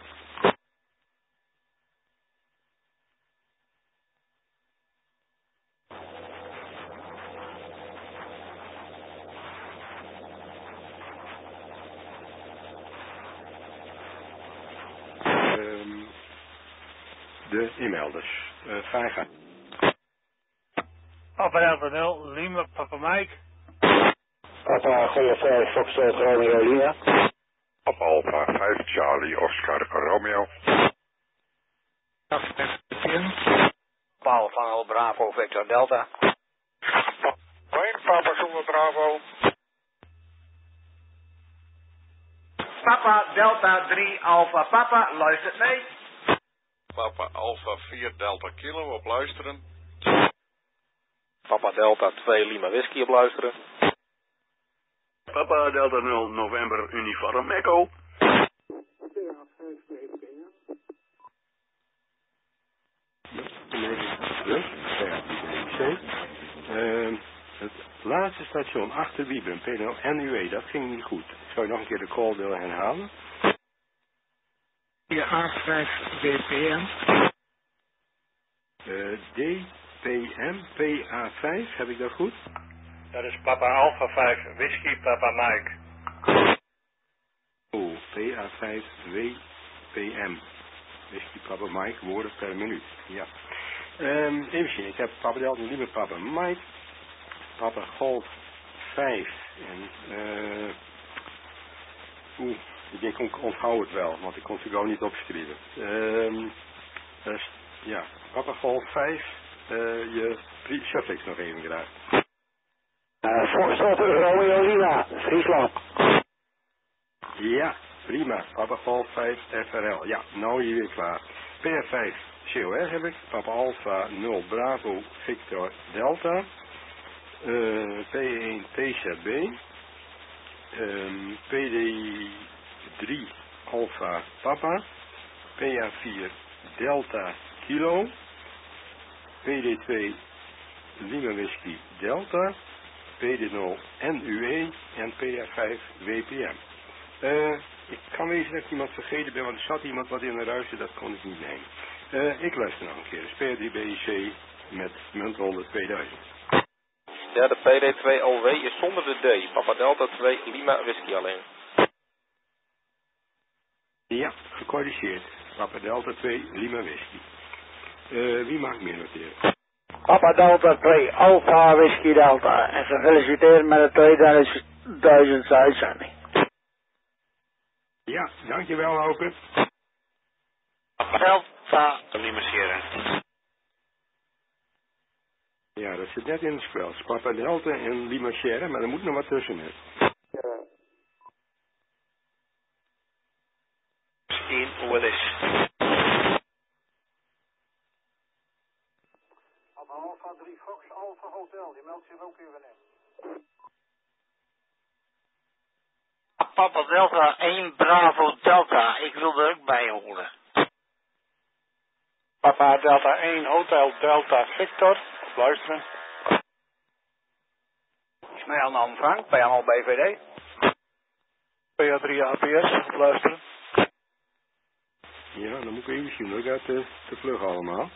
De inmelders. Ga je gang. Papa Delta 0, Lima, Papa Mike. Papa Golf 5, Foxtrot Romeo Lima. Papa Alpha 5 Charlie Oscar Romeo. Paul van Bravo Victor Delta. Papa Zulu Bravo. Papa Delta 3 Alpha Papa, luistert mee. Papa Alpha 4 Delta Kilo op luisteren. Papa Delta 2 Lima Whisky op luisteren. Papa Delta 0 November Uniform Echo. Het laatste station achter Wiebren, PNO NUE, dat ging niet goed. Zou je nog een keer de call willen herhalen? A5 DPM. DPM, PA5, heb ik dat goed? Dat is Papa Alpha 5 Whisky Papa Mike. Oh, PA5 WPM. Whisky Papa Mike, woorden per minuut. Ja. Even zien, ik heb Papa Delta Lima Papa Mike. Papa Golf 5 en ik denk ik onthoud het wel, want ik kon het gewoon niet opschrijven. Ja, Papa Golf 5, je suffix nog even graag. Foxtrot Romeo Lima, Friesland. Ja, prima. Papa Golf 5 FRL. Ja, nou hier weer klaar. PR5 COR heb ik. Papa Alpha 0 Bravo Victor Delta. P1 PZB. PD3 Alpha Papa. PA4 Delta Kilo. PD2 Lima Whisky Delta. PD0 NUE en PA5 WPM. Ik kan wezen dat ik iemand vergeten ben, want er zat iemand wat in de ruimte, dat kon ik niet nemen. Ik luister nog een keer. PR3BIC met muntronde 2000. Ja, de PD2 OW is zonder de D. Papa Delta 2 Lima Whisky alleen. Ja, gecorrigeerd. Papa Delta 2 Lima Whisky. Wie mag meer noteren? Papa Delta 2 Alpha Whisky Delta. En gefeliciteerd met de 2000 uitzending. Ja, dankjewel, Hauke. Papa Delta Lima Sierra. Ja, dat zit net in het spel. Papa Delta en Lima Sierra, maar er moet nog wat tussen. Hè. Ja. 16 Willis. Alpha 3 Fox Alpha Hotel, die meldt zich ook even in. Papa Delta 1 Bravo Delta. Ik wil er ook bij horen. Papa Delta 1 Hotel Delta Victor. Luisteren. Ismaël Nam Frank, PMO BVD. PA3 APS. Luisteren. Ja, dan moet ik even zien hoor. Dat gaat te vlug allemaal.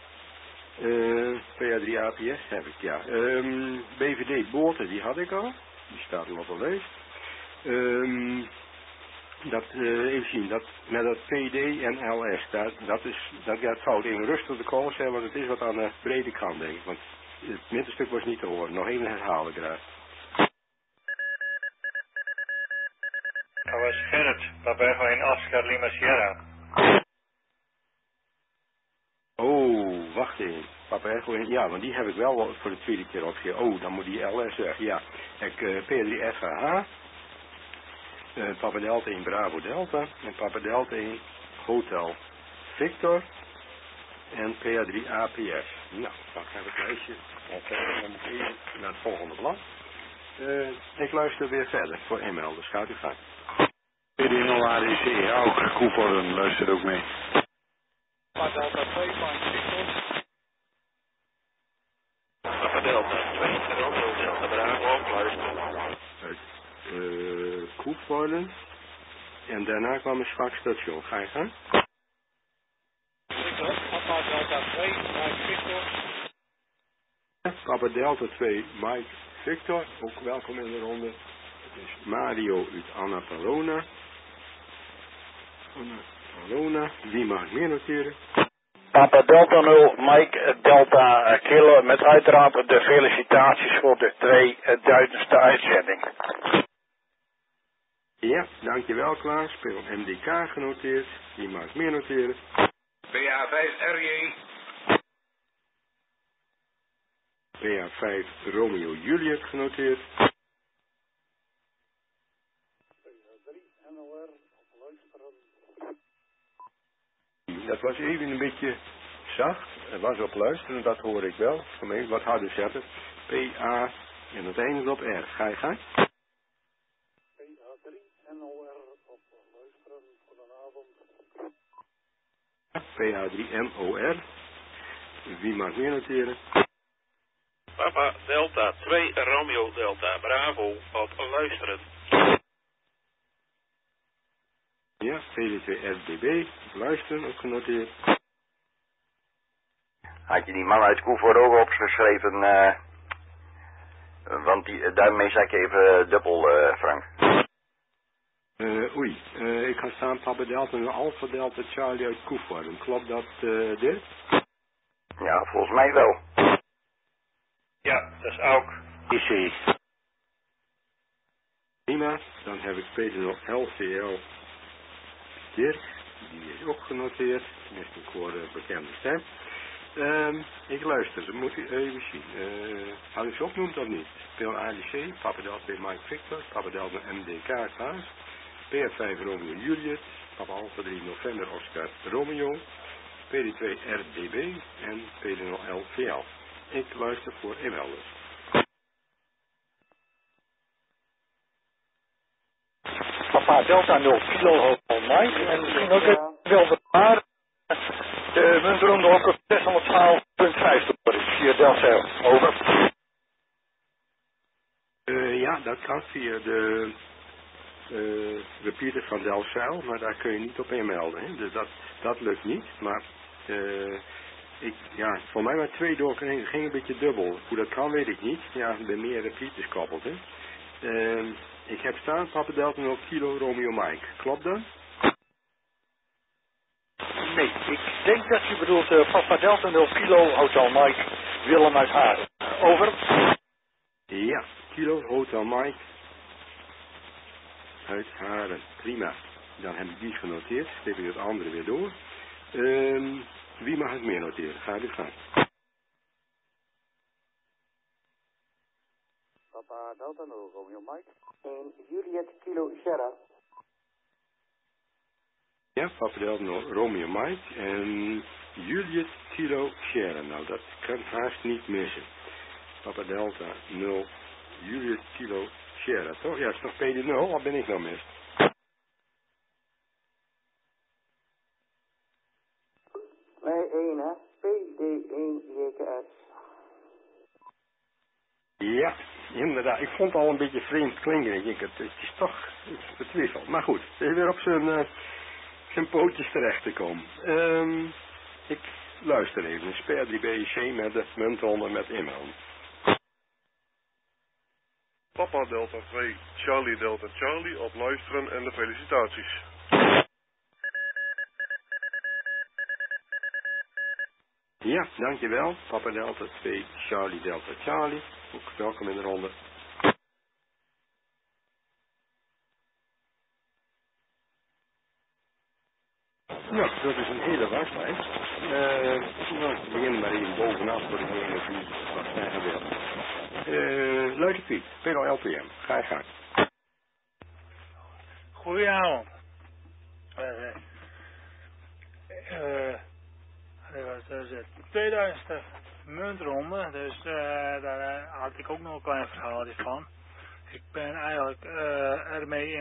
PA3 APS heb ik, ja. BVD Boorten, die had ik al. Die staat nog wel leest. Even zien, dat met dat PD en LS, dat gaat fout. Even rustig op de koers, want het is wat aan de brede kant, denk ik. Want het middenstuk was niet te horen. Nog even herhalen graag. Dat was Gerrit, Papa Echo in Oscar Lima Sierra. Oh, wacht even. Papa Echo in, ja, want die heb ik wel voor de tweede keer opgegeven. Oh, dan moet die LS weg, ja. Ik, P3 FHH. Papa Delta 1 Bravo Delta en Papa Delta 1 Hotel Victor en PA3 APS. Nou, dan gaan we het lijstje. Dan moet ik even naar het volgende blad. Ik luister weer verder voor e-mail, dus gaat u gaan. PD0 ADC, ook Koevoorden, luister ook mee. Papa Delta 2 Mike Victor. Papa Delta 2 Romeo Delta Bravo, luisteren. Koevoorden. En daarna kwam een zwak station. Ga je gaan? Victor, Papa Delta 2 Mike Victor. Papa Delta 2 Mike Victor, ook welkom in de ronde. Het is Mario uit Annapolona. Annapolona, wie mag meer noteren? Papa Delta 0 Mike Delta Kilo met uiteraard de felicitaties voor de 2000ste uitzending. Ja, dankjewel Klaas. Speel MDK genoteerd. Wie mag meer noteren? PA5RJ. PA5 Romeo Juliet genoteerd. Dat was even een beetje zacht. Het was op luisteren, dat hoor ik wel. Voor mij wat harder zetten. PA en het eindigt op R. Ga je gang? PA3 NOR op luisteren. Goedenavond. PA3 NOR. Wie mag meer noteren? Papa Delta 2 Romeo Delta Bravo op luisteren. Ja, PD2RDB. Luisteren, ook genoteerd. Had je die man uit Koevoort ook opgeschreven, want daarmee zeg ik even dubbel, Frank. Oei, ik ga staan Papa Delta en Alpha Delta Charlie uit Koevoort. Klopt dat, Dirk? Ja, volgens mij wel. Ja, dat is ook. IC. Prima, dan heb ik nog LCL Dirk, die is ook genoteerd. Tenminste, ik hoor bekende stem. Ik luister, ze moet u even zien. Had ik ze opnoemd of niet? Speel ADC, Papa Delta Mike Victor, Papa Delta MDK Klaas, PF5 Romeo Juliet, Papa Alpha 3 November Oscar Romeo, PD2 RDB en PD0 LVL. Ik luister voor e-mailers. Papa Delta 0 Kilo Hotel Mike en misschien ook wel de paar. De muntronde ook op 612.5 via Delta. Over. Ja, dat kan via de repeater van Delcel, maar daar kun je niet op inmelden. Hè? Dus dat lukt niet. Maar voor mij maar 2 door, ging een beetje dubbel. Hoe dat kan weet ik niet. Ja, er zijn meer repeaters koppelt. Hè? Ik heb staan Papa Delta 0 Kilo Romeo Mike. Klopt dat? Nee, ik denk dat je bedoelt Papa Delta 0 Kilo Hotel Mike Willem uit Haren. Over. Ja, Kilo Hotel Mike uit Haren. Prima. Dan heb ik die genoteerd. Steek ik het andere weer door. Wie mag het meer noteren? Ga je gaan. Papa Delta 0 Romeo Mike. En Juliet Kilo Sierra. Ja, Papa Delta 0 Romeo Mike en Juliet Kilo Sierra. Nou, dat kan haast niet missen. Papa Delta 0 Juliet Kilo Sierra, toch? Ja, het is toch PD0? Wat ben ik nou mis? Nee, 1 hè. PD1JKS. Ja, inderdaad. Ik vond het al een beetje vreemd klinken. Ik denk, het is toch het wisselt. Maar goed, het is weer op zijn pootjes terecht te komen. Ik luister even. Sper 3BC met de muntronde met inhoud. Papa Delta 2, Charlie Delta Charlie, op luisteren en de felicitaties. Ja, dankjewel. Papa Delta 2, Charlie Delta Charlie. Ook welkom in de ronde. Nou, dat is een hele waslijst. Nou, ik begin maar even bovenaf voor degene die wat zeggen wil. Leuke Piet, PRO LPM. Ga je gang. Goedenavond. Dat was dus het 2000 muntronde, dus daar had ik ook nog een klein verhaaltje van. Ik ben eigenlijk ermee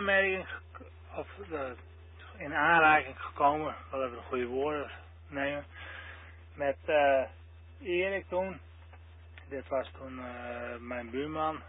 in aanraking gekomen, wel even de goede woorden nemen, met Erik toen. Dit was toen mijn buurman.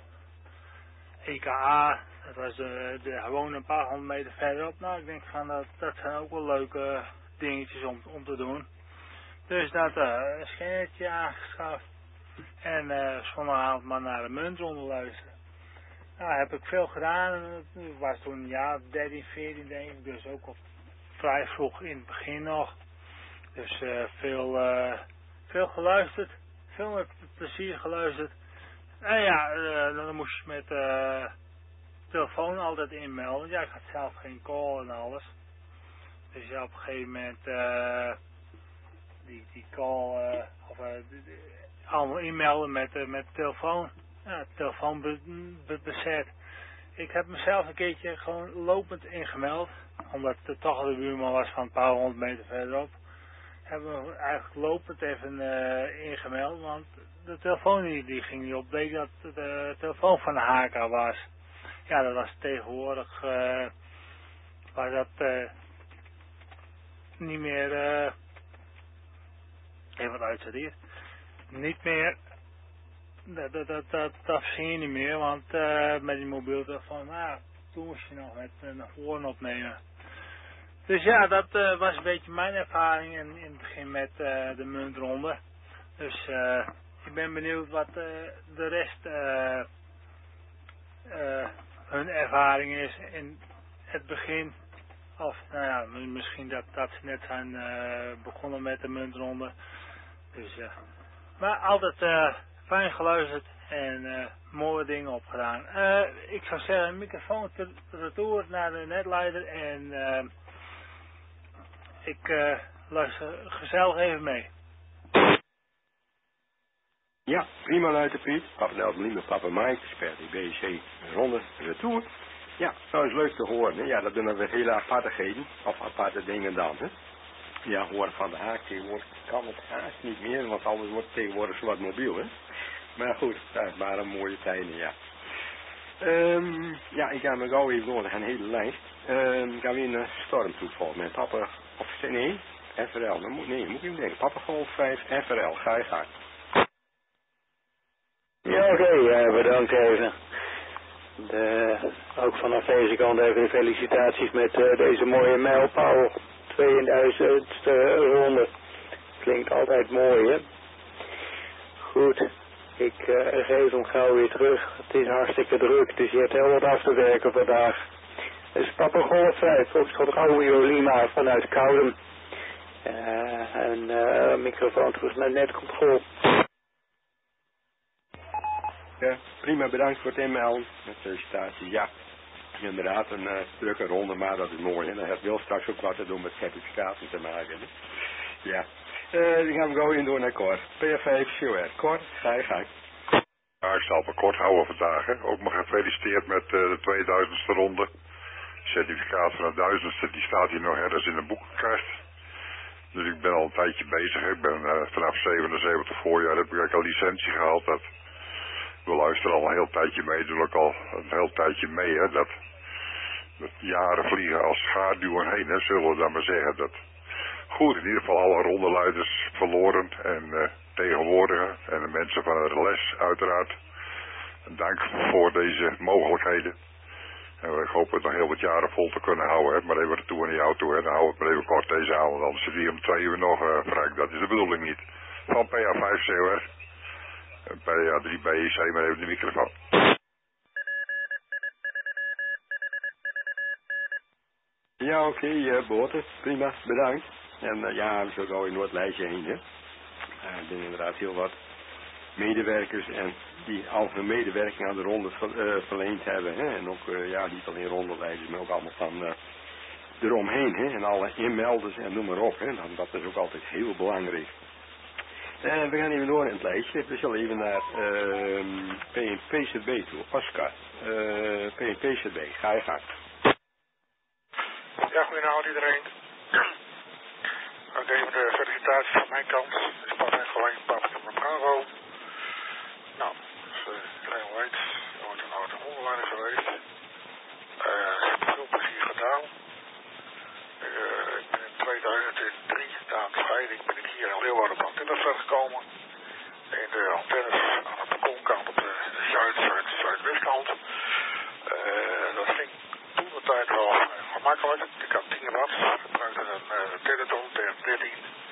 EKA, dat was gewoon een paar 100 meter verderop. Nou, ik denk van dat zijn ook wel leuke dingetjes om te doen. Dus dat schermpje aangeschaft. En zondagavond maar naar de muntronde luisteren. Nou, heb ik veel gedaan. Het was toen een jaar 13, 14 denk ik. Dus ook al vrij vroeg in het begin nog. Dus veel geluisterd. Veel met plezier geluisterd. En ja, dan moest je met telefoon altijd inmelden. Ja, ik had zelf geen call en alles. Dus ja, op een gegeven moment die call allemaal inmelden met telefoon. Ja, telefoon bezet. Ik heb mezelf een keertje gewoon lopend ingemeld. Omdat het toch de buurman was van een paar 100 meter verderop. Hebben we eigenlijk lopend even ingemeld. Want de telefoon die ging niet op. Bleek dat de telefoon van de HK was. Ja, dat was tegenwoordig. Was dat niet meer. Even wat uitzet hier. Niet meer. Dat ging je niet meer. Want met die mobiele telefoon. Nou, toen moest je nog met een hoorn opnemen. Dus ja, dat was een beetje mijn ervaring in het begin met de muntronde. Dus ik ben benieuwd wat de rest hun ervaring is in het begin. Of nou ja, misschien dat ze net zijn begonnen met de muntronde. Dus ja. Maar altijd fijn geluisterd en mooie dingen opgedaan. Ik zou zeggen, microfoon retour naar de netleider en ik luister gezellig even mee. Ja, prima luister Piet. Papa Delta met Papa Mike, Sper BC ronde retour. Ja, nou is leuk te horen. Hè? Ja, dat doen we hele apartigheden. Of aparte dingen dan. Hè? Ja, horen van de haak tegenwoordig kan het haast niet meer. Want alles wordt tegenwoordig zo wat mobiel. Hè? Maar goed, dat waren mooie tijden, ja. Ja, ik ga me gauw even door. Een hele lijst. Gaan we in een stormtoeval met Papa, of nee, FRL. Moet ik hem denken. Papa Golf 5, FRL. Ga je gang. Ja, oké, bedankt even. Ook vanaf deze kant even de felicitaties met deze mooie mijlpaal. 2000ste ronde. Klinkt altijd mooi, hè? Goed. Ik geef hem gauw weer terug. Het is hartstikke druk, dus je hebt heel wat af te werken vandaag. Dus Papa Golf 5, Foxtrot Romeo Lima vanuit Koudem. Microfoon terug naar netcontrole. Ja, prima, bedankt voor het inmelden. Met felicitatie, ja. Inderdaad, een drukke ronde, maar dat is mooi. Hè? Dat wil straks ook wat te doen met certificaten te maken. Hè? Ja. Dan gaan we gauw in door naar Cor. PR5 COR. Cor, ga je gang. Ja, ik zal het maar kort houden vandaag. Hè. Ook maar gefeliciteerd met de 2000ste ronde. Certificaat van de 1000ste, die staat hier nog ergens in de boekenkast. Dus ik ben al een tijdje bezig. Hè. Ik ben vanaf 77 voorjaar heb ik al licentie gehaald. Dat We luisteren al een heel tijdje mee, doe ik al een heel tijdje mee, hè, dat jaren vliegen als schaduwen heen, hè, zullen we dan maar zeggen. Dat. Goed, in ieder geval alle rondeleiders verloren en tegenwoordigen en de mensen van de les uiteraard. Dank voor deze mogelijkheden. En ik hoop het nog heel wat jaren vol te kunnen houden, hè, maar even er toe aan jou toe, hè. Dan houden we het maar even kort deze avond, anders zit hier om 2 uur nog, Frank, dat is de bedoeling niet. Van PA5 COR. PA3 BEC, maar even de microfoon. Ja, oké, Boorten, prima, bedankt. En ja, we zullen al in het lijstje heen, hè. Er zijn inderdaad heel wat medewerkers en die al hun medewerking aan de ronde verleend hebben, hè. En ook, ja, niet alleen rondeleiders, maar ook allemaal van eromheen, hè. En alle inmelders en noem maar op, hè. Dat is ook altijd heel belangrijk. We gaan even door in het lijstje. We zullen even naar PNPZB toe. Oscar, PNPZB, ga je gang. Ja, goedenavond iedereen. Ook even de felicitaties van mijn kant. Dus pas en gelijk Papa Bravo. Nou, zoals iedereen weet, er wordt een oude onderleider geweest. Ik heb veel plezier gedaan. Ik ben in 2003, na een scheiding, ben ik hier in Leeuwarden op de antennes gekomen. In de antennes aan de balkonkant op de zuidwestkant. Dat ging toen de tijd wel gemakkelijk. Ik had 10 watt, gebruikte een Teleton TF13.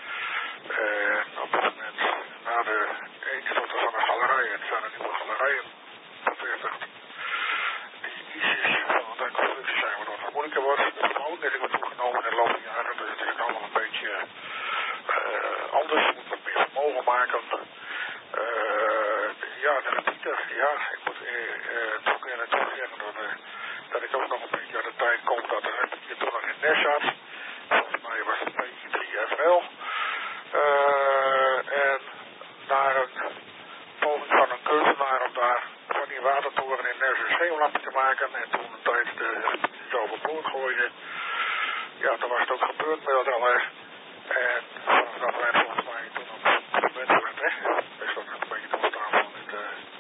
Op dat moment, na de ingestorten van de galerijen, zijn er nieuwe galerijen bevestigd. Die ietsjes van de constructie zijn wat moeilijker wordt. De vermoeding wordt toegenomen in de loop van jaren, dus het is allemaal een beetje anders. Je moet wat meer vermogen maken. Ja, de repeater, ja, ik moet toch weer naartoe zeggen dat ik ook nog een beetje aan de tijd kom dat de repeater toen nog in NES zat. Volgens mij was het PI3FL. En naar een poging van een kunstenaar om daar van die watertoren in NES een scheemlampje te maken. En toen een tijd de repeater overboord gooide. Ja, toen was het ook gebeurd met dat LR. En dat werd volgens mij toen op het moment werd weg. Dus dat een beetje het ontstaan van het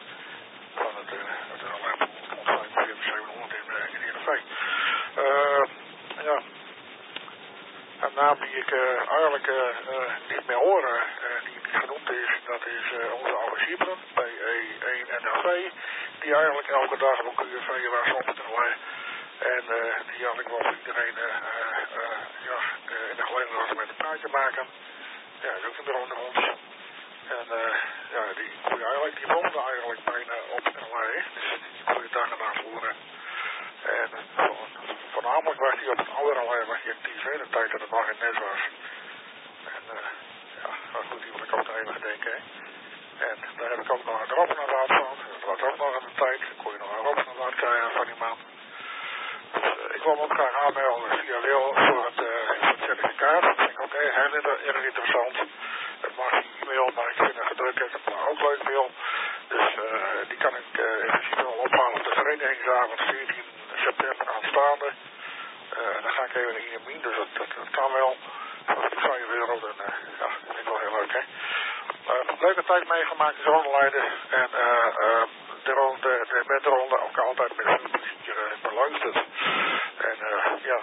LR ontstaan 700 in Heerenveen. Ja. Een naam die ik eigenlijk niet meer hoor, die niet genoemd is, dat is onze oude Cypern, PE1NLV, die eigenlijk elke dag op QV was op het LR. En die eigenlijk wel voor iedereen in de gelegenheid was met een praatje maken. Ja, dat is ook niet meer onder ons. En ja, die woonde eigenlijk bijna op LA, dus die kon je daar naar voeren. En voornamelijk was hij op het oude LA, was hij actief, hè, de tijd dat het nog in NES was. En ja, maar goed, die wil ik ook nog even gedenken, hè. En daar heb ik ook nog een Robbenaarwaard van. Dat was ook nog een tijd, dan kon je nog een Robbenaarwaard krijgen van die man. Dus ik wil me ook graag aanmelden via Wil voor het certificaat. Dat vind ik ook heel erg interessant. Het mag e-mail, maar ik vind een gedrukt exemplaar ook leuk mail. Dus die kan ik in principe wel ophalen op de verenigingsavond 14 september aanstaande. En dan ga ik even naar INMI, dus dat kan wel. Voor de vrije wereld. En ja, dat vind ik wel heel leuk, hè. Leuke tijd meegemaakt als rondleider. En met de ronde ook altijd met veel plezier beluisterd. En ja,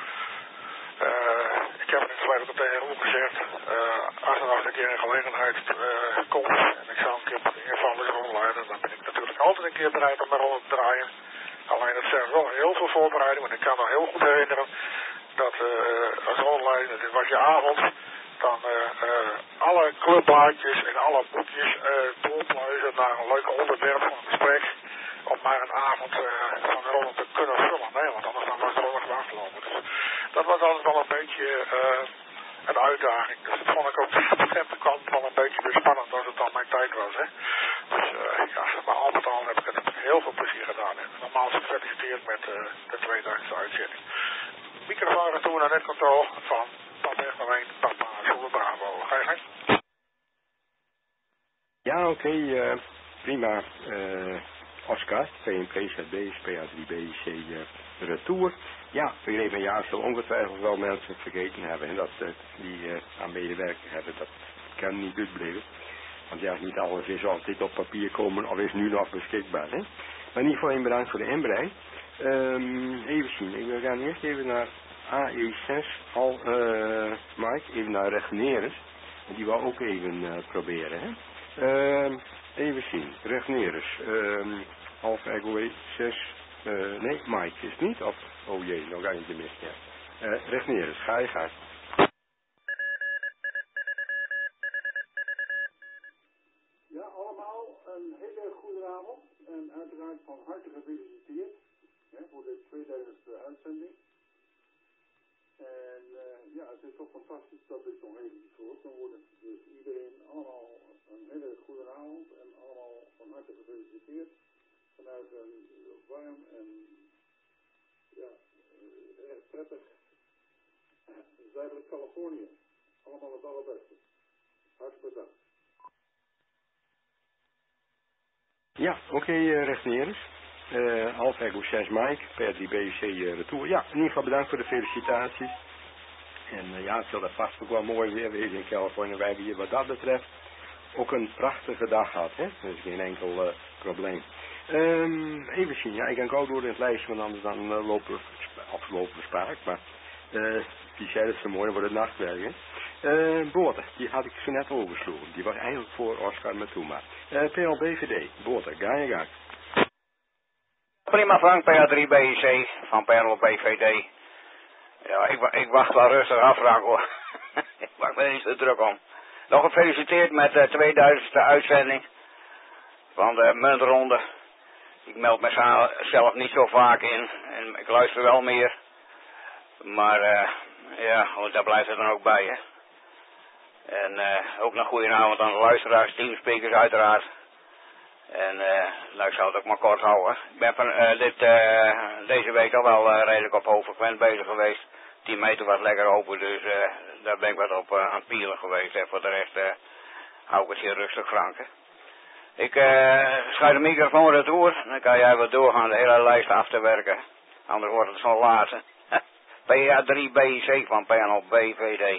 ik heb in het verleden ook tegen Roel gezegd, als er nog een keer een gelegenheid komt en ik zou een keer moeten invallen als rondleider, dan ben ik natuurlijk altijd een keer bereid om mijn rol te draaien. Alleen dat zijn wel heel veel voorbereiding, want ik kan me heel goed herinneren dat als rondleider, dit was je avond, dan alle clubblaadjes en alle boekjes doorpluizen naar een leuk onderwerp van een gesprek. Om maar een avond van de ronde te kunnen vullen. Nee, want anders dan was de ronde gewoon afgelopen. Dus dat was altijd wel een beetje een uitdaging. Dus dat vond ik ook van de kant wel een beetje weer spannend als het dan mijn tijd was. Hè. Dus ja, maar al met al heb ik het heel veel plezier gedaan. En nogmaals gefeliciteerd met de 2000 uitzending. Microfoon retour naar netcontrole van Papa Echterween, Papa Zonder Bravo. Ga je gang? Ja, oké, prima. Oscar, PNPZB, PA3BC, retour. Ja, vergeleken een jaar zullen ongetwijfeld wel mensen vergeten hebben. En dat die aan medewerking hebben, dat kan niet uitblijven. Want ja, niet alles is altijd op papier komen of is nu nog beschikbaar. Hè? Maar in ieder geval bedankt voor de inbreng. Even zien, ik wil gaan eerst even naar AE6, Mike, even naar Regnerus. Die wil ook even proberen. Hè? Even zien, Regnerus, Alfa Echo 6, nee, Mike is het niet, of, oh jee, nog eentje mis, ja. Regnerus, ga je gang. Ja, allemaal een hele goede avond en uiteraard van harte gefeliciteerd voor de 2000e uitzending. En ja, het is toch fantastisch dat dit nog eventjes gehoord kan worden. Dus iedereen allemaal een hele goede avond en allemaal van harte gefeliciteerd vanuit een warm en ja, erg prettig zuidelijk Californië. Allemaal het allerbeste. Hartelijk bedankt. Ja, oké, Regnerus. Alfa Echo 6 Mike, per die BC retour. Ja, in ieder geval bedankt voor de felicitaties. En ja, het zal er vast ook wel mooi weer wezen in Californië. Wij hebben hier wat dat betreft ook een prachtige dag gehad, hè. Dat is geen enkel probleem. Even zien, ja, ik kan gauw door in het lijstje, want anders dan lopen we spaak. Maar die zei het zo mooi, dan wordt het nachtwerk, hè. Boorten, die had ik zo net oversloegen. Die was eigenlijk voor Oscar Matuma. PLBVD, Boorten, ga je gang. Prima Frank, PA3 BEC van PLBVD. Ja, ik wacht wel rustig af, Frank, hoor. Ik maak me niet zo druk om. Nog gefeliciteerd met de 2000e uitzending van de muntronde. Ik meld mezelf niet zo vaak in en ik luister wel meer. Maar ja, daar blijft het dan ook bij, hè. En ook nog goedenavond aan de luisteraars, teamspeakers uiteraard. En nou, ik zou het ook maar kort houden. Ik ben van deze week al wel redelijk op hoogfrequent bezig geweest. 10 meter was lekker open, dus daar ben ik wat op aan het pielen geweest. En voor de rest hou ik het hier rustig, Frank. Hè. Ik schuif de microfoon retour, dan kan jij wat doorgaan de hele lijst af te werken. Anders wordt het zo'n laatste. PA3 BEC van PLBVD.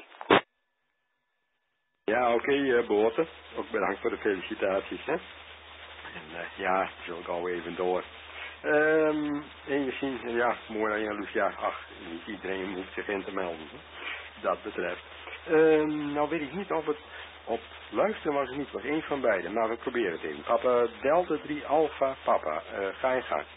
Ja, oké, Boorten. Ook bedankt voor de felicitaties, hè. En ja, zo gauw even door. Even zien, ja, mooi aan je, Lucia. Ach, niet iedereen hoeft zich in te melden, hè, dat betreft. Nou weet ik niet of het op luisteren was het niet, was één van beiden, maar we proberen het even. Papa Delta 3 Alpha Papa, ga je gang.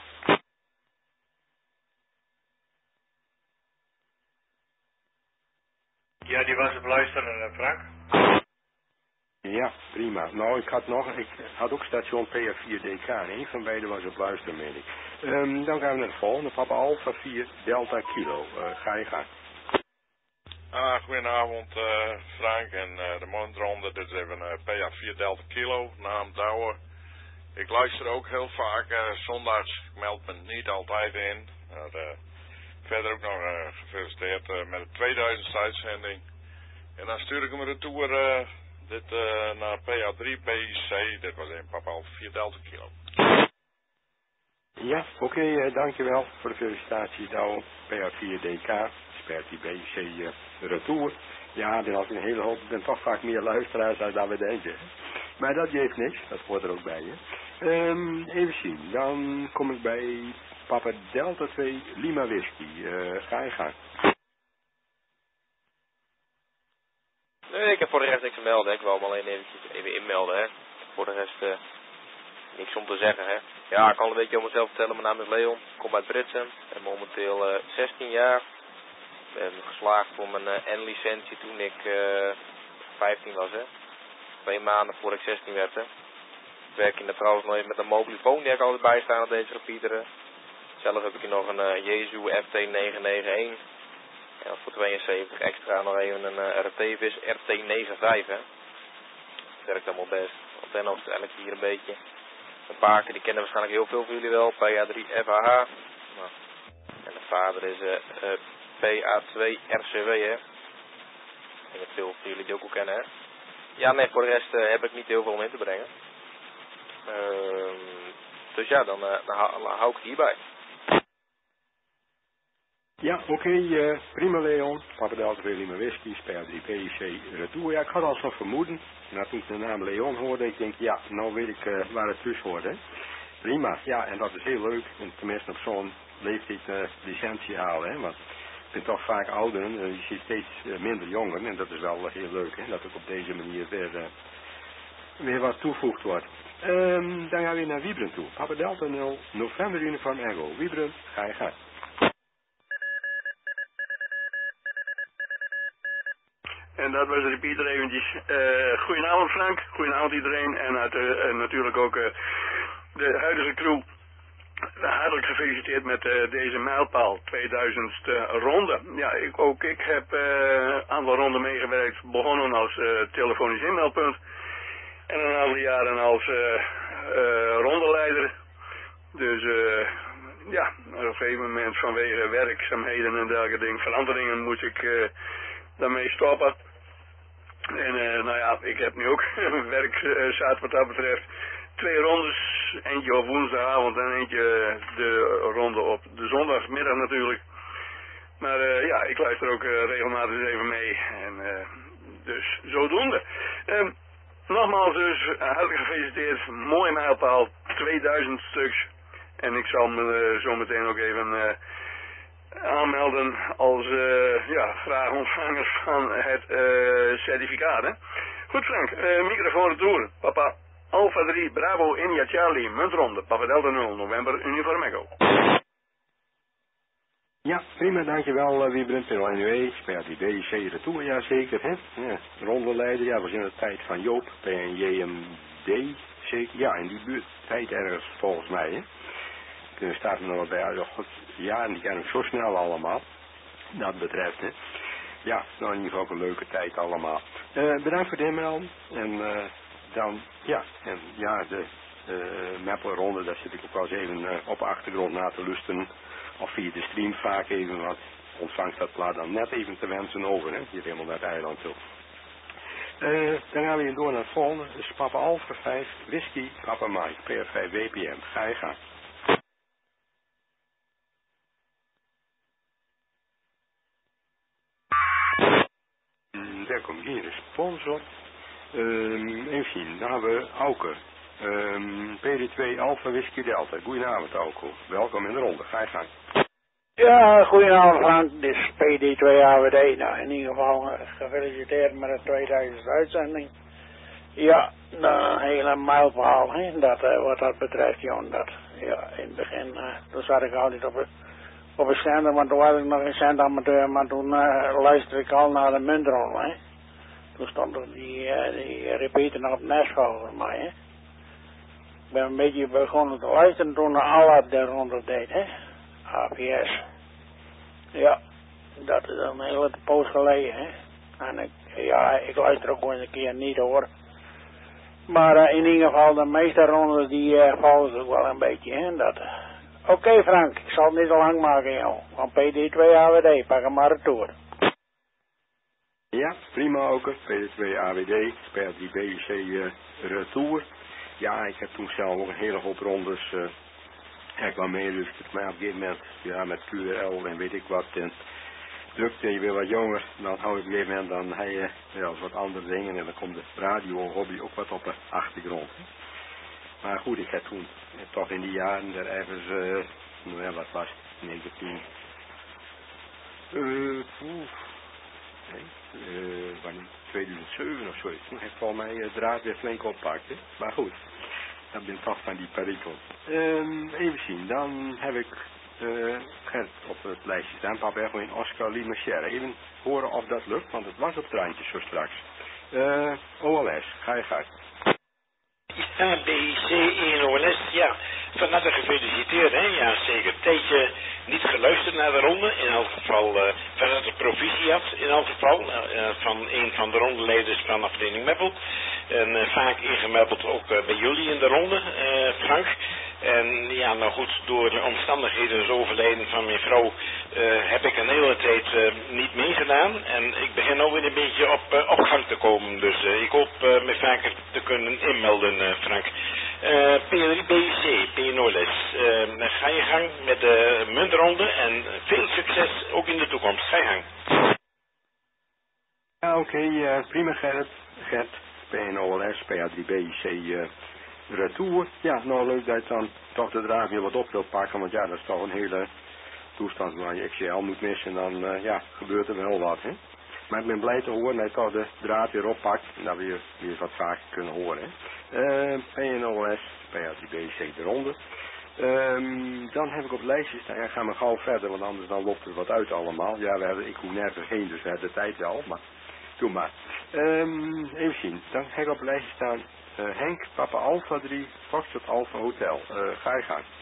Ja, die was op luisteren, Frank. Ja, prima. Nou, ik had ook station PA4DK. Een van beiden was op luisteren, meen ik. Dan gaan we naar de volgende. Papa Alpha 4 Delta Kilo. Ga je gang. Goedenavond Frank en de mondronde. Dit is even PA4 Delta Kilo, naam Douwer. Ik luister ook heel vaak zondags. Ik meld me niet altijd in. Verder ook nog gefeliciteerd met de 2000 uitzending. En dan stuur ik hem retour naar PA3 BEC. Dit was in Papa Alpha 4 Delta Kilo. Ja, oké, dankjewel voor de felicitatie, Douwe. PA4DK, Sperti BEC retour. Ja, dan had ik een hele hoop, ik ben toch vaak meer luisteraars dan we denken. Maar dat geeft niks, dat hoort er ook bij, hè. Even zien, dan kom ik bij Papa Delta 2 Lima Whisky. Ga je gang. Nee, ik heb voor de rest niks te melden. Ik wil me alleen even inmelden, hè. Voor de rest niks om te zeggen, hè. Ja, ik kan een beetje over mezelf vertellen. Mijn naam is Leon. Ik kom uit Britsen. Ik ben momenteel 16 jaar. Ik ben geslaagd voor mijn N-licentie toen ik 15 was, hè. 2 maanden voor ik 16 werd, hè. Ik werk in de trouwens nog even met een mobielefoon. Die heb ik altijd bijstaan op deze repeater. Zelf heb ik hier nog een Jezu FT991. En voor 72 extra nog even een RT-vis RT95, hè. Dat werkt allemaal best. Want dan eigenlijk hier een beetje. Een paar keer, die kennen waarschijnlijk heel veel van jullie wel. PA3 FAH. Nou. En de vader is PA2 RCW, hè. Ik denk dat veel van jullie die ook al kennen, hè. Ja, nee, voor de rest heb ik niet heel veel om in te brengen. Dus ja, dan hou ik het hierbij. Ja, oké, prima Leon. Papa Delta Lima Whisky, SPA3PIC Retour. Ja, ik had al zo'n vermoeden. Nou, toen ik de naam Leon hoorde, ik denk, ja, nou weet ik waar het tussen hoort, hè. Prima, ja, en dat is heel leuk. En tenminste op zo'n leeftijd licentie halen, hè. Want ik ben toch vaak ouder en je ziet steeds minder jongeren. En dat is wel heel leuk, hè. Dat ook op deze manier weer wat toegevoegd wordt. Dan gaan we weer naar Wiebren toe. Papa Delta 0, November Uniform Echo. Wiebren, ga je gang. En dat was de repeater eventjes. Goedenavond Frank, goedenavond iedereen en natuurlijk ook de huidige crew. Hartelijk gefeliciteerd met deze mijlpaal, 2000ste ronde. Ja, ik heb een aantal ronden meegewerkt, begonnen als telefonisch inmeldpunt. En een aantal jaren als rondeleider. Dus ja, op een gegeven moment vanwege werkzaamheden en dergelijke dingen, veranderingen moest ik daarmee stoppen. En nou ja, ik heb nu ook werk zat wat dat betreft. 2 rondes, eentje op woensdagavond en eentje de ronde op de zondagmiddag natuurlijk. Maar ja, ik luister ook regelmatig even mee. En dus zodoende. Nogmaals dus, hartelijk gefeliciteerd. Mooie mijlpaal, 2000 stuks. En ik zal me zo meteen ook even aanmelden als ja, graag ontvanger van het certificaat. Hè? Goed Frank, microfoon retour. Papa Alpha 3 Bravo India Charlie muntronde. Papa Delta 0 November Uniform Echo. Ja, prima, dankjewel Wiebren. NUE, SPA3PIC Retour, ja zeker. Hè? Ja, rondeleider, ja, was in de tijd van Joop, PNJMD, zeker. Ja, in die buurt, tijd ergens volgens mij. Hè? Er staat er nog wat bij, ja, en die kennen zo snel allemaal. Dat betreft, hè. Ja, nou in ieder geval een leuke tijd allemaal. Bedankt voor de inmelding. En dan, ja, en ja, de Maple-ronde, daar zit ik ook wel eens even op de achtergrond na te lusten. Of via de stream vaak even wat ontvangst dat plaat dan net even te wensen over, hè. Hier helemaal naar het eiland toe. Dan gaan we hier door naar het volgende. Dus Papa Alpha 5, Whisky, Papa Mike, PR5 WPM. Ga je gaan. Daar komt geen respons op. Even zien, dan hebben we Auke. PD2 Alpha Whisky Delta. Goedenavond Auke. Welkom in de ronde. Ga je gang. Ja, goedenavond Frank. Dit is PD2 AWD. Nou, in ieder geval gefeliciteerd met de 2000 uitzending. Ja, een hele mijlpaal, hè, wat dat betreft, Jon. Ja, in het begin, toen zat ik altijd op een zender, maar toen was ik nog een zendamateur, maar toen luisterde ik al naar de muntronde, hè. Toen stond er die repeater nog op Nashville voor mij, hè. Ik ben een beetje begonnen te luisteren toen Alla de ronde deed, hè. APS. Ja, dat is een hele poos geleden, hè. En ik luister ook wel eens een keer niet, hoor. Maar in ieder geval, de meeste rondes die vallen ook wel een beetje, hè. Oké, Frank, ik zal het niet te lang maken, joh. Van PD2 AWD, pak hem maar retour. Ja, prima ook. PD2 AWD, SPA3PIC Retour. Ja, ik heb toen zelf ook een hele hoop rondes ik kwam meelusterd, maar op een gegeven moment, ja, met QRL en weet ik wat, en drukte je weer wat jonger, dan hou je op een gegeven moment, dan heb je ja, wat andere dingen en dan komt de radio hobby ook wat op de achtergrond. Maar goed, ik heb toen toch in die jaren er ergens, nou ja, wat was het, 19... wanneer 2007 of zoiets. Toen heeft volgens mij draad weer flink oppakt. Hè? Maar goed, dat ben toch van die perikel. Even zien, dan heb ik Gert op het lijstje staan. Papa Erwin Oscar Lima Sierra. Even horen of dat lukt, want het was op het randje zo straks. OLS, ga je gang. ABC in OLS, ja, van harte gefeliciteerd, hè, ja zeker. Tijdje niet geluisterd naar de ronde, in elk geval van harte proficiat, in elk geval, van een van de rondeleiders van afdeling Meppel. En vaak ingemeppeld ook bij jullie in de ronde, Frank. En ja, nou goed, door de omstandigheden, het overlijden van mijn vrouw, heb ik een hele tijd niet meegedaan. En ik begin nu weer een beetje op gang te komen. Dus ik hoop me vaker te kunnen inmelden, Frank. P3BC, P0S. Ga je gang met de muntronde en veel succes ook in de toekomst. Ga je gang. Ja, oké, prima Gert, PNOLS, PA3BC, retour. Ja, nou leuk dat je dan toch de draad weer wat op wilt pakken, want ja, dat is toch een hele toestand waar je XCL moet missen en dan ja, gebeurt er wel wat, hè. Maar ik ben blij te horen dat je toch de draad weer oppakt en dat we je weer wat vaker kunnen horen, hè. PNOLS, PA3BC eronder. Dan heb ik op het lijstje staan, ja, gaan we gauw verder, want anders dan loopt er wat uit allemaal. Ja, ik hoef nergens heen, dus we hebben de tijd wel, maar doe maar. Even zien, dan heb ik op het lijstje staan Henk, Papa Alpha 3, Foxtrot Alpha Hotel. Ga je gang.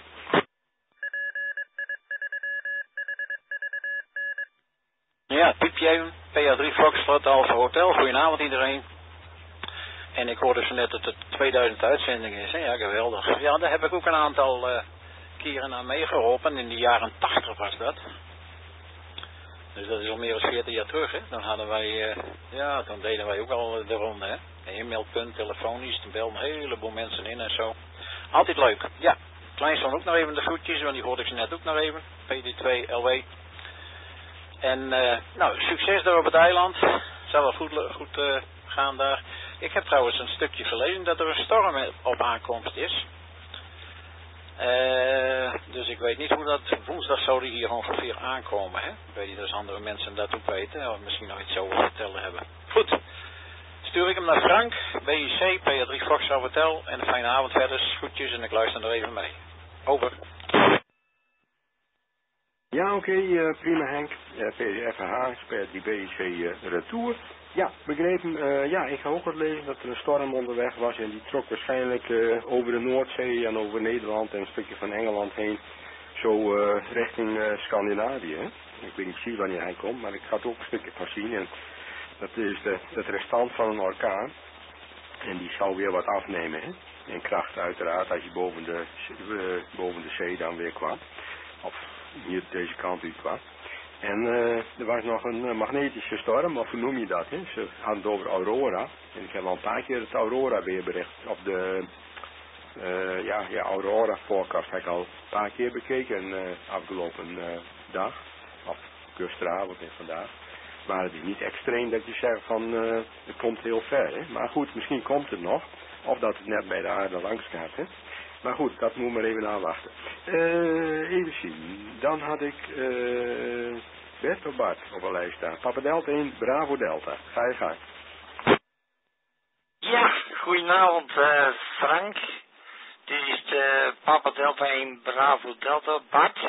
Ja, Piepje, PA3 Foxtrot Alpha Hotel. Goedenavond iedereen. En ik hoorde zo net dat het 2000 uitzendingen is. Hè? Ja, geweldig. Ja, daar heb ik ook een aantal keren aan meegeholpen. In de jaren 80 was dat. Dus dat is al meer dan 40 jaar terug. Hè? Dan hadden wij, ja, dan deden wij ook al de ronde. Hè? Een e-mailpunt, telefonisch. Dan belden een heleboel mensen in en zo. Altijd leuk. Ja, Kleinzoon ook nog even de groetjes, want die hoorde ik ze net ook nog even. PD2 LW. En nou, succes daar op het eiland. Zal wel goed gaan daar. Ik heb trouwens een stukje gelezen dat er een storm op aankomst is. Dus ik weet niet hoe dat woensdag zou die hier ongeveer aankomen. Hè? Ik weet niet of andere mensen dat ook weten. Of misschien nog iets over te vertellen hebben. Goed. Stuur ik hem naar Frank, BIC, PA3 Fox Hotel. En een fijne avond verder. Groetjes en ik luister er even mee. Over. Ja, oké, prima Henk. PFH, PA3BC retour. Ja, begrepen. Ja, ik ga ook wat lezen dat er een storm onderweg was en die trok waarschijnlijk over de Noordzee en over Nederland en een stukje van Engeland heen. Zo richting Scandinavië. Hè? Ik weet niet precies wanneer hij komt, maar ik ga het ook een stukje van zien. En dat is het restant van een orkaan. En die zal weer wat afnemen. Hè? In kracht uiteraard als je boven de zee dan weer kwam. Of hier deze kant uit kwam. En er was nog een magnetische storm, of hoe noem je dat? Hè? Ze hadden het over Aurora. En ik heb al een paar keer het Aurora weerbericht op de Aurora forecast heb ik al een paar keer bekeken afgelopen dag. Of gisteravond en vandaag. Maar het is niet extreem dat je zegt van het komt heel ver. Hè? Maar goed, misschien komt het nog. Of dat het net bij de aarde langs gaat. Hè? Maar goed, dat moet maar even aanwachten. Even zien. Dan had ik Bert of Bart op een lijst staan. Papa Delta 1, Bravo Delta. Ga je gang. Ja, goedenavond Frank. Dit is de Papa Delta 1, Bravo Delta, Bart.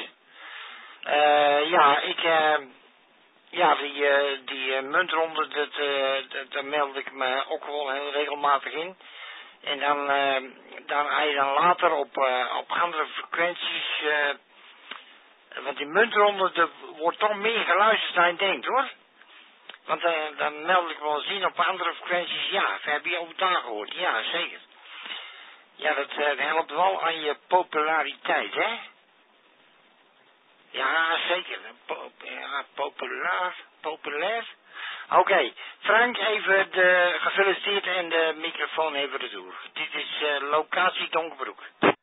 Die muntronde, daar meld ik me ook wel heel regelmatig in. En dan ga je dan later op andere frequenties, want die muntronde, er wordt toch meer geluisterd dan je denkt hoor. Want dan meld ik wel zien op andere frequenties, ja, heb je ook daar gehoord, ja zeker. Ja, dat helpt wel aan je populariteit, hè. Ja, zeker. Populair. Oké, Frank, even gefeliciteerd en de microfoon even retour. Dit is locatie Donkerbroek.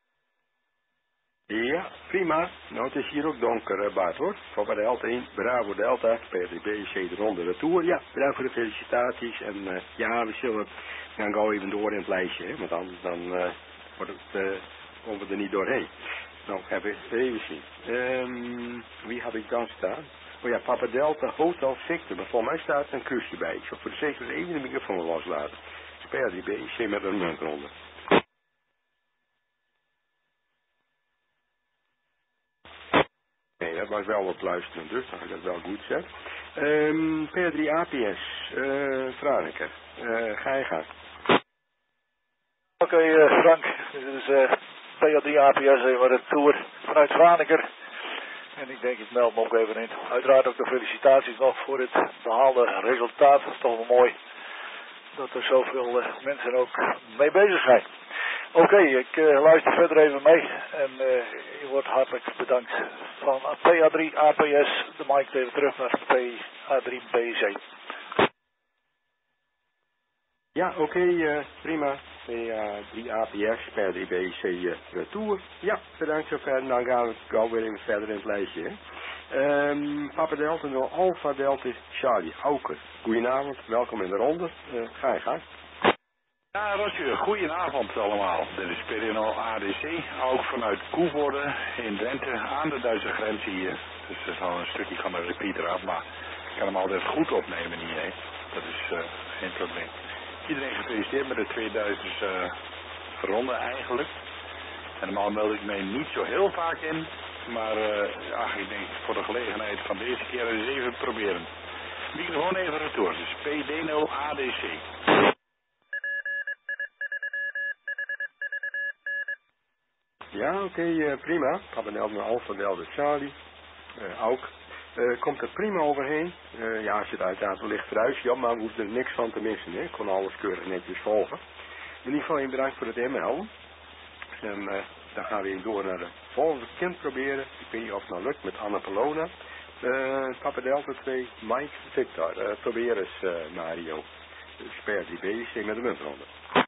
Ja, prima. Nou, het is hier ook donker, Bart, hoor. Papa Delta 1, Bravo Delta, PDBC de ronde retour. Ja, bedankt voor de felicitaties. En ja, we zullen gaan gauw even door in het lijstje, hè. Want anders dan komen we er niet doorheen. Nou, even zien. Wie had ik dan staan? Oh ja, Papa Delta, Hotel Victor. Maar volgens mij staat er een kruisje bij. Ik zal voor de zekerheid even de microfoon loslaten. PDBC met een muntronde. Nee, dat was wel wat luisteren, dus dan ga ik dat wel goed zeggen. P3 APS, Franeker, ga je gaan. Oké, Frank, dit is P3 APS even de tour vanuit Franeker. En ik denk, ik meld me ook even in. Uiteraard ook de felicitaties nog voor het behaalde resultaat. Dat is toch wel mooi dat er zoveel mensen ook mee bezig zijn. Oké, ik luister verder even mee en je wordt hartelijk bedankt. Van PA3 APS, de mic even terug naar PA3 BC. Ja, oké, prima. PA3 APS, PA3 BC retour. Ja, bedankt zover. Dan gaan we gauw weer even verder in het lijstje. Hè. Papa Delta 0 Alpha Delta Charlie Auker. Goedenavond, welkom in de ronde. Ga je gang. Ja, Roger, goedenavond allemaal. Dit is PDNO ADC, ook vanuit Koevoorde in Drenthe aan de Duitse grens hier. Dus dat is al een stukje van de repeater af, maar ik kan hem altijd goed opnemen hier. Hè. Dat is geen probleem. Iedereen gefeliciteerd met de 2000 ronde eigenlijk. En normaal meld ik mij niet zo heel vaak in, maar ik denk voor de gelegenheid van deze keer eens even proberen. Microfoon even retour, dus PDNO ADC. Ja, oké, prima. Papa Delta Alpha Delta Charlie. Ook. Komt er prima overheen. Ja, als je het uiteraard licht eruit, ja, maar we hoeven er niks van te missen. Hè. Ik kon alles keurig netjes volgen. In ieder geval bedankt voor het inmelden. En dan gaan we even door naar de volgende kind proberen. Ik weet niet of het nou lukt met Anna Polona. Papa Delta 2, Mike Victor. Probeer eens Mario. Sper die BC met de muntronde.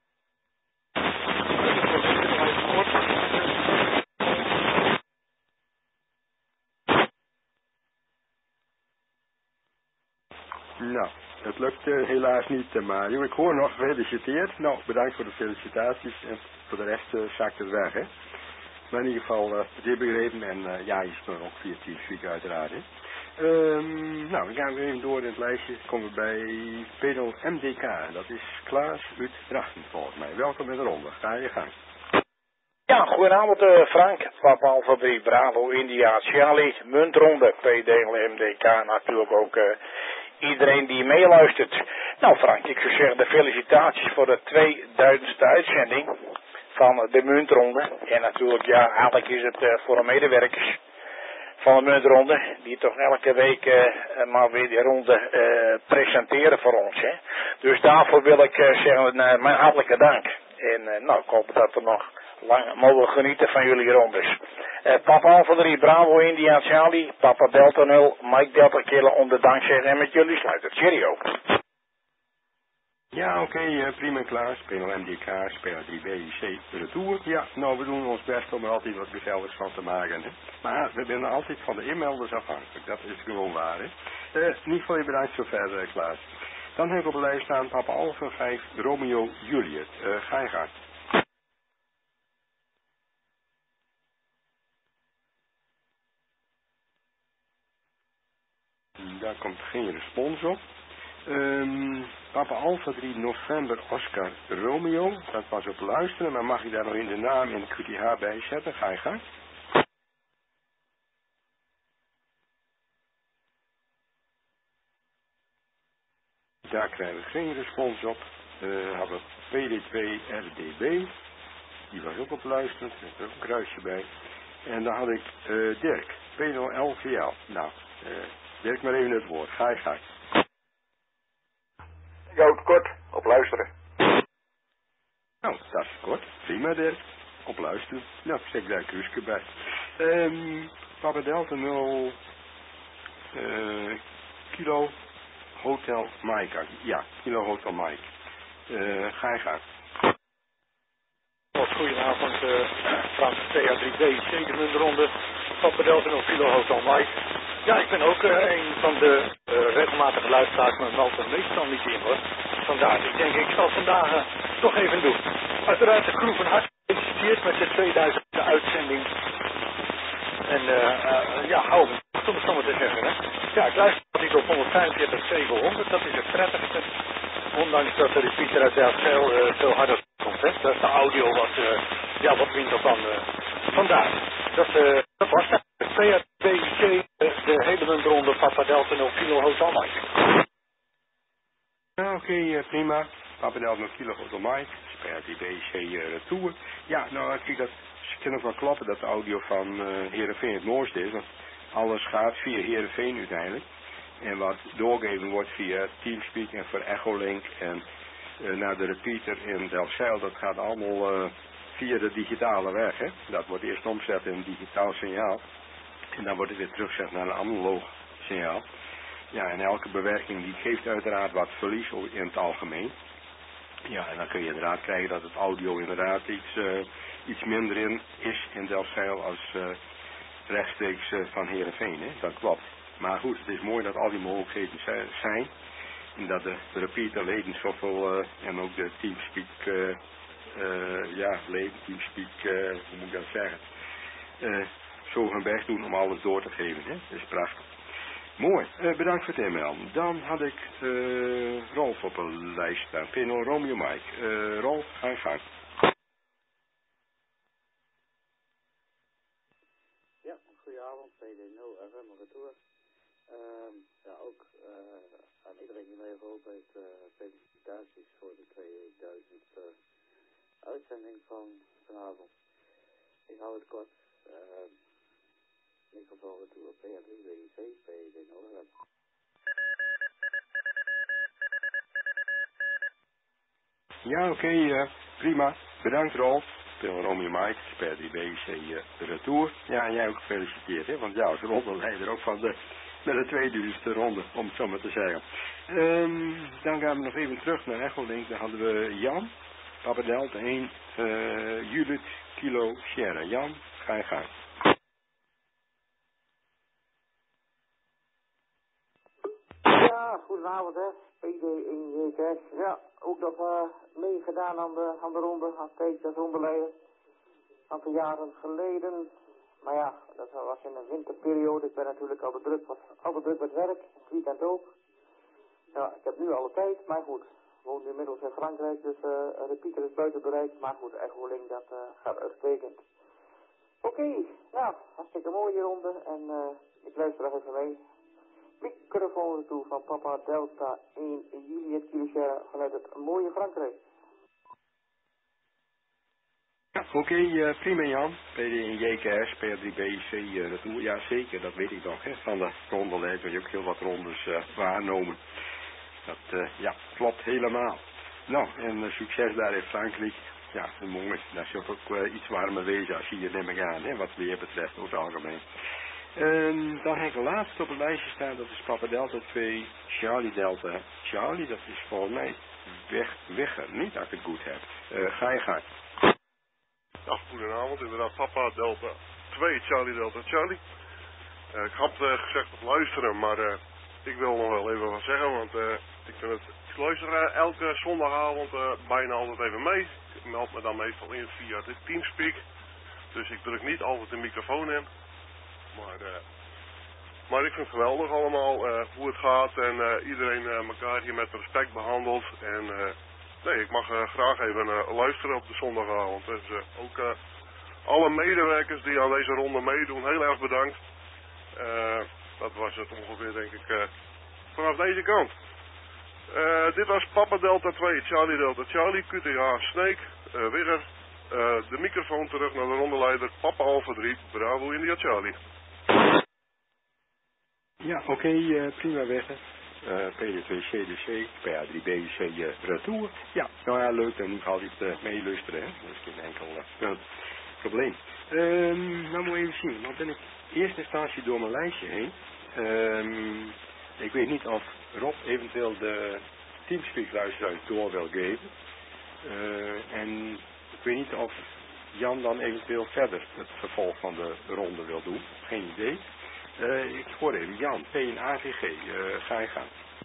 Nou, het lukt helaas niet, Mario. Ik hoor nog gefeliciteerd. Nou, bedankt voor de felicitaties. En voor de rest zakt het weg, hè. Maar in ieder geval, het heb begrepen. En ja, je speelt ook via Teamspeak uiteraard, hè. Nou, we gaan weer even door in het lijstje. Komen we bij Pedal MDK. Dat is Klaas uit Drachten, volgens mij. Welkom in de ronde. Ga je gang. Ja, goedenavond Frank. Papa Alpha 3 Bravo India Charlie. Muntronde PDL MDK. Natuurlijk ook iedereen die meeluistert. Nou Frank, ik zou zeggen de felicitaties voor de 2000ste uitzending van de muntronde. En natuurlijk, ja, eigenlijk is het voor de medewerkers van de muntronde, die toch elke week maar weer die ronde presenteren voor ons. Hè. Dus daarvoor wil ik zeggen mijn hartelijke dank. En nou, ik hoop dat we nog lang mogen genieten van jullie rondes. Papa Alpha 3 Bravo India Charlie, Papa Delta 0, Mike Delta Killer onder dankzeggen en met jullie sluiten. Cheerio. Ja, oké, prima Klaas. PNL MDK, Speler 3BC, retour. Ja, nou, we doen ons best om er altijd wat gezelligs van te maken. Hè. Maar we zijn altijd van de inmelders afhankelijk. Dat is gewoon waar, hè. In ieder geval bedankt zover, Klaas. Dan heb ik op de lijst staan Papa Alpha 5 Romeo Juliet. Ga je gang. Daar komt geen respons op. Papa Alpha 3 November Oscar Romeo. Dat was op luisteren, maar mag ik daar nog in de naam en de QTH bij zetten? Ga je gang. Daar krijgen we geen respons op. Hebben we PD2 RDB. Die was ook op luisteren. Daar is ook een kruisje bij. En dan had ik Dirk. P0 LVL. Nou, Dirk maar even het woord. Ga je gang. Jood, kort, op luisteren. Nou, dat is kort. Prima, Dirk. Op luisteren. Nou, zeg daar een kruisje bij. Papa Delta 0 Kilo Hotel Mike. Ja, Kilo Hotel Mike. Ga je gang. Goedenavond, Frank PA3B, zekermunderonde, Papa Delta 0 Kilo Hotel Mike. Ja, ik ben ook een van de regelmatige luisteraars, maar meldt er meestal niet in hoor. Vandaar, ik denk ik zal vandaag toch even doen. Uiteraard de crew van harte gefeliciteerd met de 2000e uitzending. En ja, hou me, om het zo maar te zeggen hè. Ja, ik luister niet op 145-700, dat is het prettigste. Ondanks dat de repeater uiteraard veel harder komt hè. Dat is de audio wat minder van vandaar. Dat was het. PRBC, de hele muntronde Papa Delta 0 Kilo Hotel Mike. Ja, oké, prima. Papa Delta 0 Kilo Hotel Mike. PRBC retour. Ja, nou, ik dat kan ook wel kloppen dat de audio van Heerenveen het mooiste is. Want alles gaat via Heerenveen uiteindelijk. En wat doorgegeven wordt via Teamspeak en voor Echolink en naar de repeater in Delfzijl, dat gaat allemaal via de digitale weg. Hè. Dat wordt eerst omgezet in een digitaal signaal. En dan wordt het weer teruggezet naar een analoog signaal. Ja, en elke bewerking die geeft uiteraard wat verlies in het algemeen. Ja, en dan kun je inderdaad krijgen dat het audio inderdaad iets minder in is in Delfzijl als rechtstreeks van Heerenveen. Hè. Dat klopt. Maar goed, het is mooi dat al die mogelijkheden zijn. En dat de repeater leden zoveel en ook de Teamspeak leden, Teamspeak, hoe moet ik dat zeggen, zo hun best doen om alles door te geven. Hè? Dat is prachtig. Mooi, bedankt voor het inmelden. Dan had ik Rolf op een lijst staan. Pino Romeo Mike. Rolf, ga je gang. Ja, goedenavond, PD0 FM Retour. Ja, ook aan iedereen die meegeholpen heeft, felicitaties voor de 2000 uitzending van vanavond. Ik hou het kort. Microfoon Retour, PA3 WIC, PD0 FM. Ja, oké, prima. Bedankt Rolf. Pino Romeo Mike, PA3 WIC Retour. Ja, en jij ook gefeliciteerd, hè? Want jou is rondeleider ook van met de 2000ste ronde, om het zo maar te zeggen. Dan gaan we nog even terug naar Echolink. Daar hadden we Jan, Papa Delta 1, Juliet, Kilo, Sierra. Jan, ga je gang. Ja, goedenavond hè, PD1JKS. Ja, ook nog meegedaan aan de ronde, als rondeleider. Een aantal jaren geleden. Maar ja, dat was in een winterperiode. Ik ben natuurlijk altijd druk met werk. Het weekend ook. Ja, ik heb nu alle tijd, maar goed. Ik woon inmiddels in Frankrijk, dus repeater is buiten bereik. Maar goed, Echolink, dat gaat uitstekend. Oké, nou, hartstikke mooie ronde. En ik luister nog even mee. Microfoon toe van Papa Delta 1 Juliet Kilo vanuit het mooie Frankrijk. Ja, oké, prima Jan. PD1 JKS, PA3 BIC Retour. Ja, zeker, dat weet ik nog. Hè. Van de rondeleider heb je ook heel wat rondes waarnomen. Dat, ja, klopt helemaal. Nou, en succes daar in Frankrijk. Ja, mooi. Dat is ook iets warmer wezen als je hier neem ik aan, hè, wat weer betreft, over het algemeen. Dan heb ik laatst op het lijstje staan, dat is Papa Delta 2, Charlie Delta. Charlie, dat is volgens mij Wegger, niet als ik het goed heb. Ga je gang. Ja, goedenavond, inderdaad, Papa Delta 2, Charlie Delta Charlie. Ik had gezegd op luisteren, maar ik wil nog wel even wat zeggen, want ik luister elke zondagavond bijna altijd even mee. Ik meld me dan meestal in via de Teamspeak, dus ik druk niet altijd de microfoon in. Maar ik vind het geweldig allemaal hoe het gaat en iedereen elkaar hier met respect behandelt. En nee, ik mag graag even luisteren op de zondagavond. Dus ook alle medewerkers die aan deze ronde meedoen, heel erg bedankt. Dat was het ongeveer, denk ik, vanaf deze kant. Dit was Papa Delta 2, Charlie Delta Charlie, QTH Snake, Wigger. De microfoon terug naar de rondeleider Papa Alpha 3, Bravo India Charlie. Ja, oké, prima Wegger. PD2 CDC, PA3 BIC Retour. Ja, nou ja, leuk, dan moet ik altijd meeluisteren, hè. Dat is geen enkel probleem. Nou moet even zien, dan ben ik in eerste instantie door mijn lijstje heen. Ik weet niet of Rob eventueel de Teamspeak luisteraars door wil geven. En ik weet niet of Jan dan eventueel verder het vervolg van de ronde wil doen. Geen idee. Ik hoor even Jan, P en AVG, ga je gaan.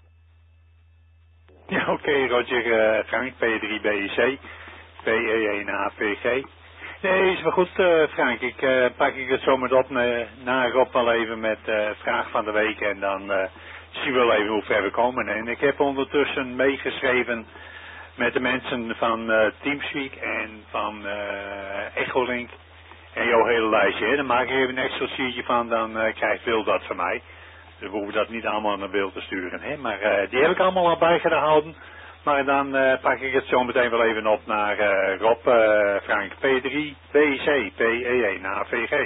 Ja, oké, Roger, Frank, P3 BIC, PE1 AVG. Nee, is wel goed, Frank. Pak ik het zomaar op na Rob wel even met vraag van de week en dan zien we wel even hoe ver we komen. En ik heb ondertussen meegeschreven met de mensen van Teamspeak en van Echolink. En jouw hele lijstje, hè. Dan maak ik even een Excel-sheetje van, dan krijgt Wil dat van mij. Dus we hoeven dat niet allemaal naar Wil te sturen, hè. Maar die heb ik allemaal al bijgehouden. Maar dan pak ik het zo meteen wel even op naar Rob, Frank, P3, BIC, PE1, AVG.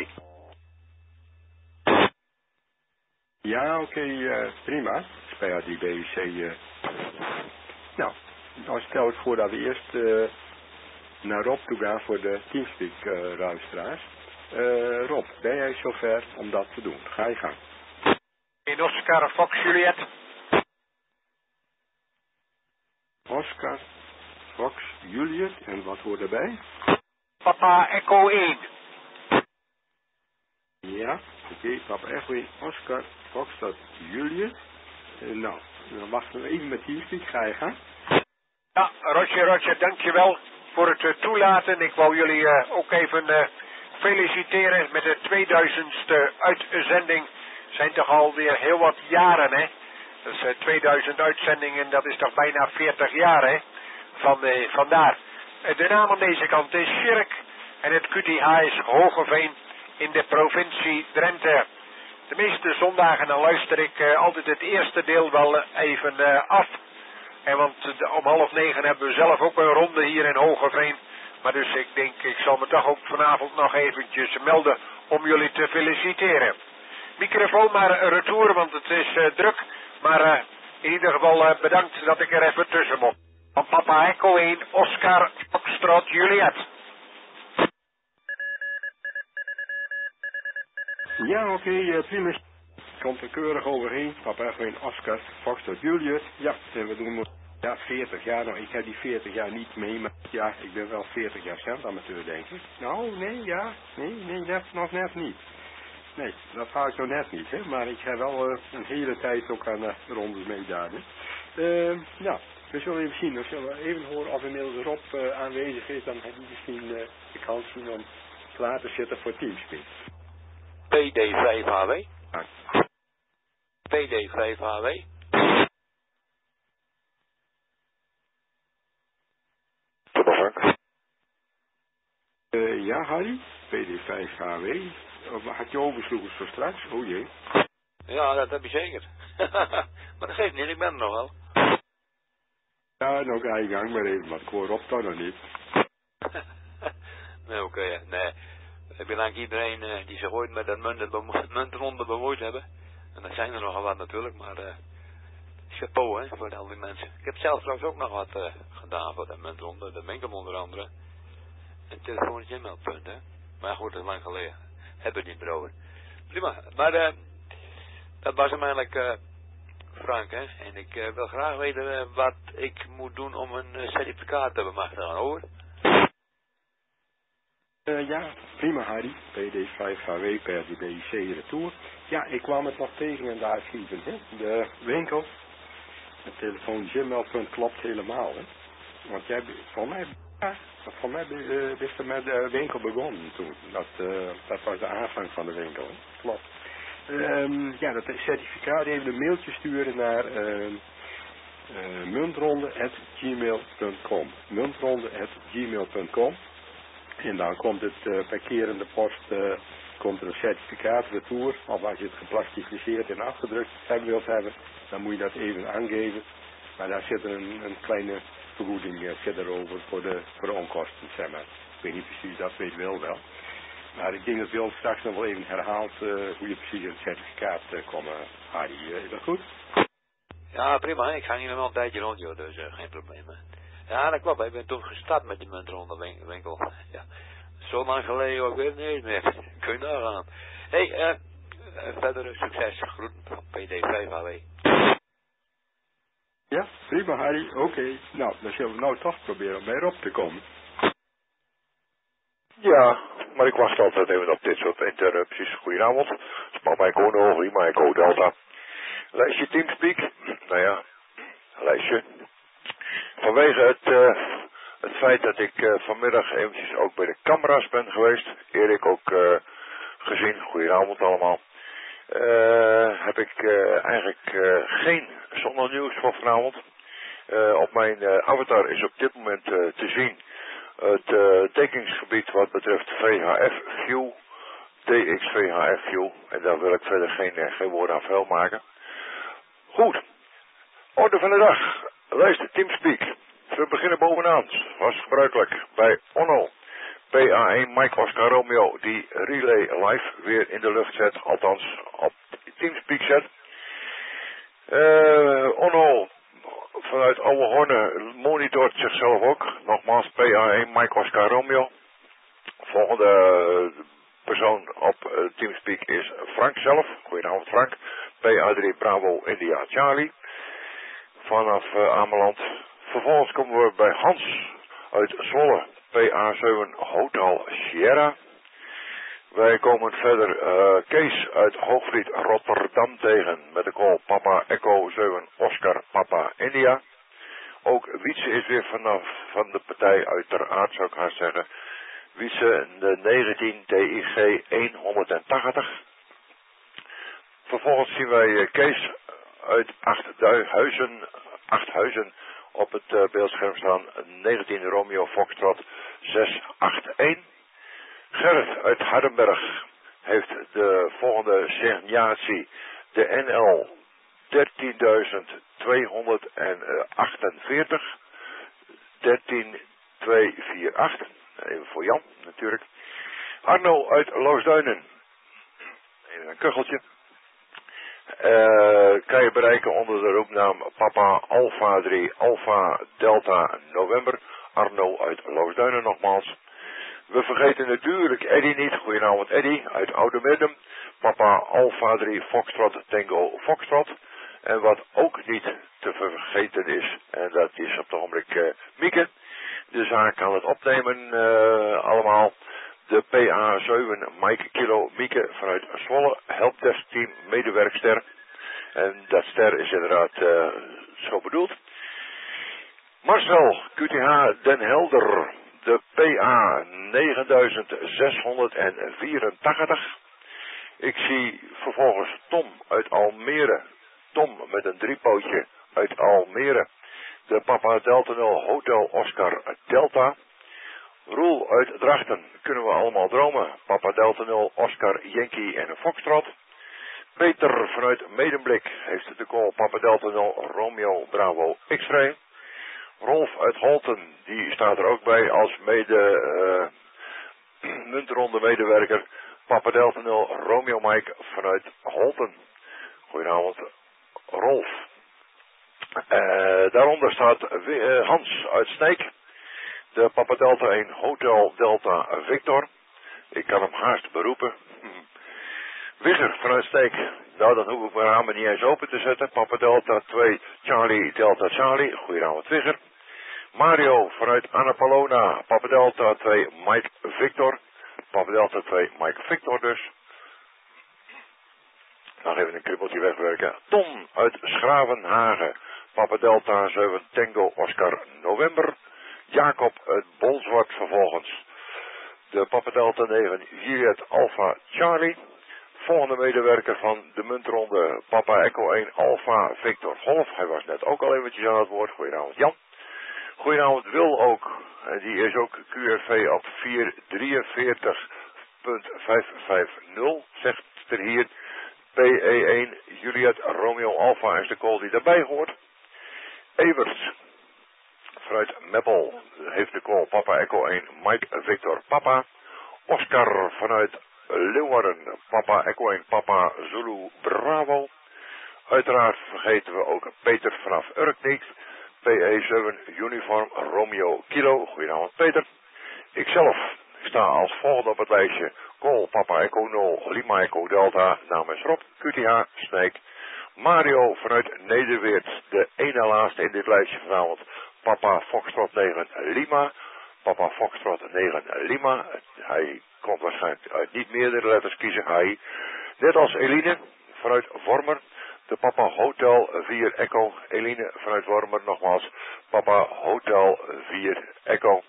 Ja, oké, prima. PA3 BIC. Nou, dan stel ik voor dat we eerst naar Rob toe gaan voor de Teamspeak luisteraars. Rob, ben jij zover om dat te doen? Ga je gang. In Oscar Fox Juliet. Oscar Fox Juliet, en wat hoort erbij? Papa Echo 1. Ja, oké, Papa Echo 1, Oscar Fox Juliet. Nou, dan wachten we even met Teamspeak. Ga je gaan? Ja, Roger, dankjewel voor het toelaten. Ik wou jullie ook even feliciteren met de 2000ste uitzending. Zijn toch alweer heel wat jaren, hè? Dat is 2000 uitzendingen, dat is toch bijna 40 jaar, hè? Vandaar. De naam aan deze kant is Sjerk en het QTH is Hogeveen in de provincie Drenthe. De meeste zondagen dan luister ik altijd het eerste deel wel even af. En want om 8:30 hebben we zelf ook een ronde hier in Hogeveen. Maar dus ik denk, ik zal me toch ook vanavond nog eventjes melden om jullie te feliciteren. Microfoon maar retour, want het is druk. Maar in ieder geval bedankt dat ik er even tussen mocht. Van Papa Echo 1, Oscar Foxtrot Juliet. Ja, oké, prima. Komt er keurig overheen. Papa Echo 1, Oscar Foxtrot Juliet. Ja, en we doen 40 jaar. Nou, ik heb die 40 jaar niet mee, maar ja, ik ben wel 40 jaar centamateur, denk ik. Nou, nee, nog net niet. Nee, dat ga ik nog net niet, hè. Maar ik heb wel een hele tijd ook aan de rondes meegedaan. Nou, we zullen even zien. We zullen even horen of inmiddels Rob aanwezig is. Dan heb je misschien de kans zien om klaar te zitten voor Teamspeak. PD5HW. Ja. PD5HW. Ja, Harry. PD5HW. Had je oversloegen voor straks? Oh jee. Ja, dat heb je zeker. Maar dat geeft niet, ik ben er nog wel. Ja, nou ga je gang maar even, maar ik hoor Rob dan nog niet. Nee, oké. Nee. Ik bedank iedereen die zich ooit met dat muntronde bemoeid hebben. En dat zijn er nogal wat natuurlijk, maar chapeau hè, voor al die mensen. Ik heb zelf trouwens ook nog wat gedaan voor dat muntronde, de winkel onder andere. En telefonisch inmeldpunt, hè. Maar goed, dat is lang geleden. Hebben we het niet beroven. Prima, maar dat was hem eigenlijk Frank, hè. En ik wil graag weten wat ik moet doen om een certificaat te bemachtigen, hoor. Ja, prima Harry. PD5HW per de BIC retour. Ja, ik kwam het nog tegen in de archieven, hè. De winkel, het telefonisch inmeldpunt klopt helemaal, hè. Want jij, voor mij is er met de winkel begonnen toen. Dat was de aanvang van de winkel, hè. Klopt. Ja, dat certificaat even een mailtje sturen naar muntronde@gmail.com. Muntronde@gmail.com. En dan komt het per keer in de post komt er een certificaat retour. Of als je het geplastificeerd en afgedrukt wilt hebben, dan moet je dat even aangeven. Maar daar zit er een kleine vergoeding erover voor de onkosten, zeg maar. Ik weet niet precies, dat weet wel. Maar ik denk dat Wil straks nog wel even herhaalt hoe je precies in het certificaat komt, Harry. Is dat goed? Ja, prima. Ik ga hier nog wel een tijdje rond, joh, dus geen probleem. Ja, dat klopt. Ik ben toen gestart met die muntronde winkel. Ja. Zo lang geleden ook weer niet meer. Kun je nagaan. Hey, verder succes. Groeten van PD5HW. Ja, prima Harry. Oké. Nou, dan zullen we nou toch proberen om bij Rob te komen. Ja, maar ik wacht altijd even op dit soort interrupties. Goedenavond. Papa Echo Novo, Lima Echo Delta. Lijstje Teamspeak. Nou ja, lijstje. Vanwege het feit dat ik vanmiddag eventjes ook bij de camera's ben geweest. Erik ook gezien. Goedenavond allemaal. Heb ik eigenlijk geen zondernieuws voor vanavond. Op mijn avatar is op dit moment te zien het dekkingsgebied wat betreft VHF-view, TX-VHF-view. En daar wil ik verder geen woord aan vuil maken. Goed. Orde van de dag. Lijst Teamspeak. We beginnen bovenaan. Was gebruikelijk bij Onno. PA1 Mike Oscar Romeo die relay live weer in de lucht zet. Althans op Teamspeak zet. Onno vanuit Ouwehorne monitort zichzelf ook. Nogmaals, PA1 Mike Oscar Romeo. Volgende persoon op Teamspeak is Frank zelf. Goedenavond Frank. PA3 Bravo India Charlie. Vanaf Ameland. Vervolgens komen we bij Hans uit Zwolle. PA7 Hotel Sierra. Wij komen verder Kees uit Hoogvliet Rotterdam tegen met de call Papa Echo 7 Oscar Papa India. Ook Wietse is weer van de partij uiteraard, zou ik haast zeggen. Wietse de 19 TIG 180. Vervolgens zien wij Kees uit Achthuizen op het beeldscherm staan. 19 Romeo Foxtrot 681. Gerrit uit Hardenberg heeft de volgende signatie. De NL 13.248. 13248. Even voor Jan natuurlijk. Arno uit Loosduinen. Even een kucheltje. Kan je bereiken onder de roepnaam Papa Alpha 3 Alpha Delta November. Arno uit Loosduinen nogmaals. We vergeten natuurlijk Eddy niet. Goedenavond Eddy uit Oude Middem. Papa Alpha 3 Foxtrot Tango Foxtrot. En wat ook niet te vergeten is, en dat is op het ogenblik Mieke. De zaak kan het opnemen allemaal. De PA7 Mike Kilo Mieke vanuit Zwolle. Helpdesk team medewerkster. En dat ster is inderdaad zo bedoeld. Marcel QTH Den Helder. De PA 9684. Ik zie vervolgens Tom uit Almere. Tom met een driepootje uit Almere. De Papa Delta 0 Hotel Oscar Delta. Roel uit Drachten. Kunnen we allemaal dromen. Papa Delta 0 Oscar Yankee en een Foxtrot. Peter vanuit Medemblik heeft de call Papa Delta 0 Romeo Bravo X-Ray. Rolf uit Holten, die staat er ook bij als muntronde medewerker. Papa Delta 0 Romeo Mike vanuit Holten. Goedenavond Rolf. Daaronder staat Hans uit Sneek. De Papa Delta 1 Hotel Delta Victor. Ik kan hem haast beroepen. Wigger vanuit Sneek. Nou, dan hoef ik mijn ramen niet eens open te zetten. Papa Delta 2 Charlie Delta Charlie. Goedenavond Wigger. Mario vanuit Annapolona. Papa Delta 2 Mike Victor. Papa Delta 2 Mike Victor dus. Nog even een kribbeltje wegwerken. Tom uit Schravenhagen. Papa Delta 7 Tango Oscar November. Jacob uit Bolzwart vervolgens. De Papa Delta 9 Juliet Alpha Charlie. Volgende medewerker van de muntronde. Papa Echo 1 Alpha Victor Golf. Hij was net ook al eventjes aan het woord. Goedenavond Jan. Goedenavond Wil ook. Die is ook QRV op 443.550. Zegt er hier. PE1 Juliet Romeo Alpha is de call die daarbij hoort. Evert vanuit Meppel heeft de call Papa Echo 1 Mike Victor Papa. Oscar vanuit Leeuwarden Papa Echo 1 Papa Zulu Bravo. Uiteraard vergeten we ook Peter vanaf Urk PE7 Uniform Romeo Kilo. Goedenavond Peter. Ikzelf sta als volgende op het lijstje. Call Papa Echo 0 Lima Echo Delta namens Rob QTH Snake. Mario vanuit Nederweert. De ene laatste in dit lijstje vanavond. Papa Foxtrot 9 Lima. Papa Foxtrot 9 Lima. Hij kon waarschijnlijk uit niet meerdere letters kiezen. Hij. Net als Eline vanuit Wormer. De Papa Hotel 4 Echo. Eline vanuit Wormer nogmaals. Papa Hotel 4 Echo.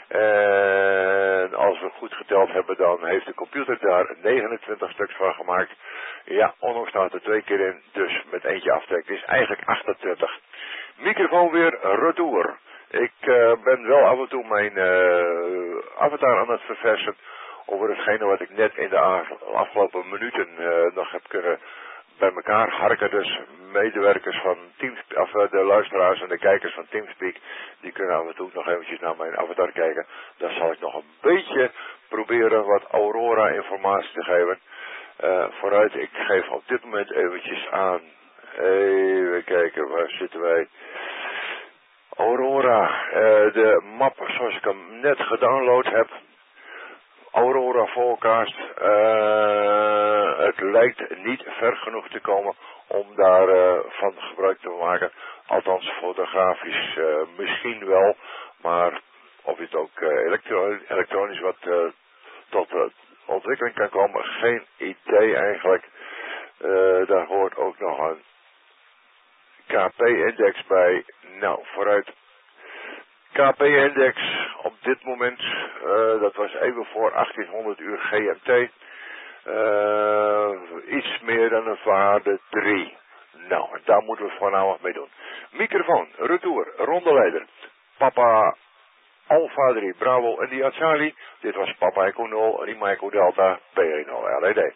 En als we goed geteld hebben, dan heeft de computer daar 29 stuks van gemaakt. Ja, Onno staat er 2 keer in, dus met eentje aftrek. Het is eigenlijk 28. Microfoon weer retour. Ik ben wel af en toe mijn avatar aan het verversen over hetgene wat ik net in de afgelopen minuten nog heb kunnen bij elkaar harken. Dus medewerkers van Teamspeak, of de luisteraars en de kijkers van Teamspeak, die kunnen af en toe nog eventjes naar mijn avatar kijken. Dan zal ik nog een beetje proberen wat Aurora informatie te geven. Vooruit, ik geef op dit moment eventjes aan. Even kijken, waar zitten wij? Aurora, de map zoals ik hem net gedownload heb. Aurora Forecast. Het lijkt niet ver genoeg te komen om daar van gebruik te maken. Althans fotografisch misschien wel. Maar of het ook elektronisch wat tot ontwikkeling kan komen, geen idee eigenlijk. Daar hoort ook nog een KP-index bij. Nou, vooruit. KP-index op dit moment, dat was even voor 1800 uur GMT. Iets meer dan een waarde 3. Nou, daar moeten we voornamelijk mee doen. Microfoon, retour, rondeleider. Papa Alpha 3, Bravo India Charlie. Dit was Papa Echo 0, Lima Echo Delta, P10 LED.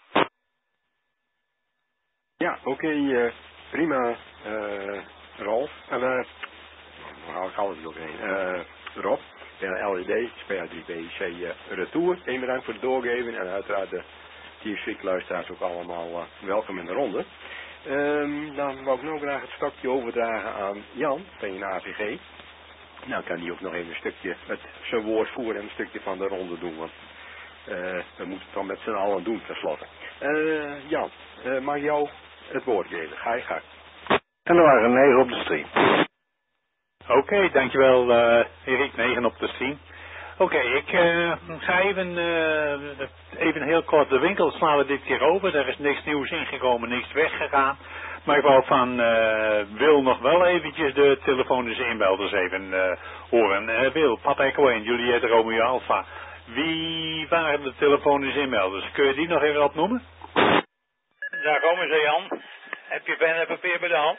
Ja, oké, prima, Rolf. En haal ik alles doorheen. Rob, LED, SPA3BC Retour. Eén bedankt voor het doorgeven en uiteraard de TFC luisteraars ook allemaal welkom in de ronde. Dan wil ik nog graag het stokje overdragen aan Jan van je AVG. Nou kan die ook nog even een stukje met zijn woord voeren en een stukje van de ronde doen, want we moeten het dan met z'n allen doen tenslotte. Jan, mag jou het woord geven? Ga je gang. En er waren 9 op de stream. Oké, dankjewel Erik, 9 op de stream. Oké, ik ga even heel kort de winkel slaan we dit keer over. Er is niks nieuws ingekomen, niks weggegaan. Maar ik wou van Wil nog wel eventjes de telefonische inbelders even horen. Wil, Papa Echo 1, Juliette Romeo Alpha. Wie waren de telefonische inbelders? Kun je die nog even opnoemen? Daar komen ze, Jan. Heb je pen en papier bij de hand?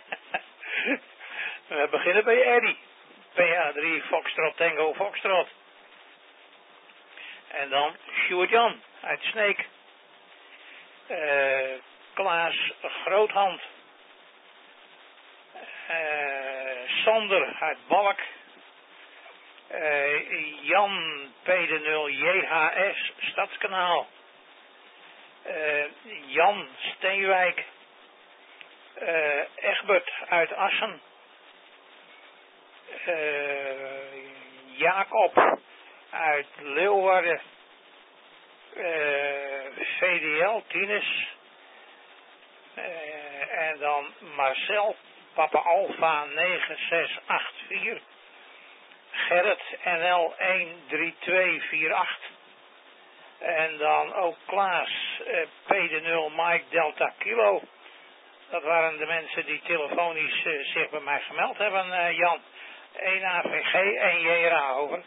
We beginnen bij Eddie. PA3 Foxtrot Tango Foxtrot. En dan Sjoerd Jan uit Sneek. Klaas Groothand. Sander uit Balk. Jan P0 JHS Stadskanaal. Jan Steenwijk. Egbert uit Assen. Jacob uit Leeuwarden. VDL Tines. En dan Marcel Papa Alpha 9684. Gerrit NL 13248. En dan ook Klaas P0 Mike Delta Kilo. Dat waren de mensen die telefonisch zich bij mij gemeld hebben, Jan. 1 AVG, 1 JRA, over.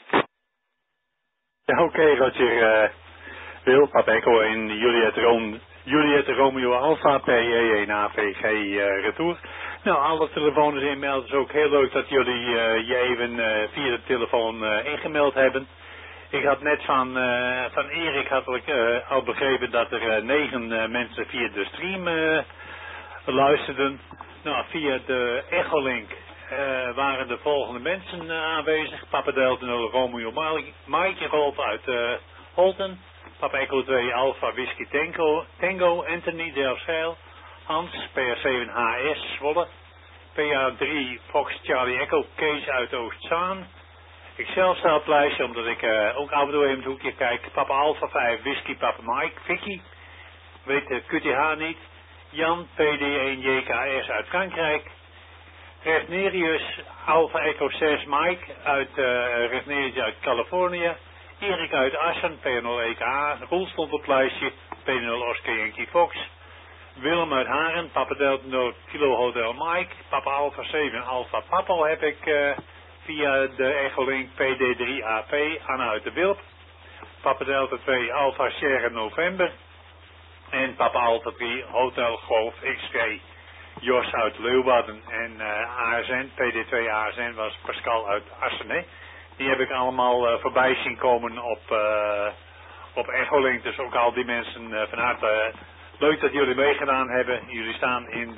Ja, oké, Roger. Wil, Papa Echo en Juliette Romeo Alpha, PE1 AVG Retour. Nou, alle telefoons inmelden. Het is ook heel leuk dat jullie je even via de telefoon ingemeld hebben. Ik had net van Erik al begrepen dat er 9 mensen via de stream luisterden. Nou, via de Echolink waren de volgende mensen aanwezig. Papa Delta 0 Romeo Mike Rolf uit Holten. Papa Echo 2 Alpha Whisky Tango Anthony Delfzijl. Hans PR7 HS Zwolle. PA3 Fox Charlie Echo Kees uit Oostzaan. Ik zelf sta op het lijstje omdat ik ook af en toe even het hoekje kijk. Papa Alpha 5 Whisky Papa Mike Vicky. Weet de QTH niet. Jan PD1 JKS uit Frankrijk. Resnerius Alpha Echo 6 Mike uit Resnerius uit Californië. Erik uit Assen, P0 EKA. Roel stond op het lijstje, P0 Oscar Yankee Fox. Willem uit Haren, Papa Delta 0 Kilo Hotel Mike. Papa Alpha 7 Alpha Papo heb ik via de Echolink PD3 AP. Anna uit de Wilp. Papa Delta 2 Alpha Sierra November. En Papa Alpha 3 Hotel Golf XG. Jos uit Leeuwarden en ASN, PD2 ASN was Pascal uit Assen. Hè? Die heb ik allemaal voorbij zien komen op Echolink. Dus ook al die mensen van harte leuk dat jullie meegedaan hebben. Jullie staan in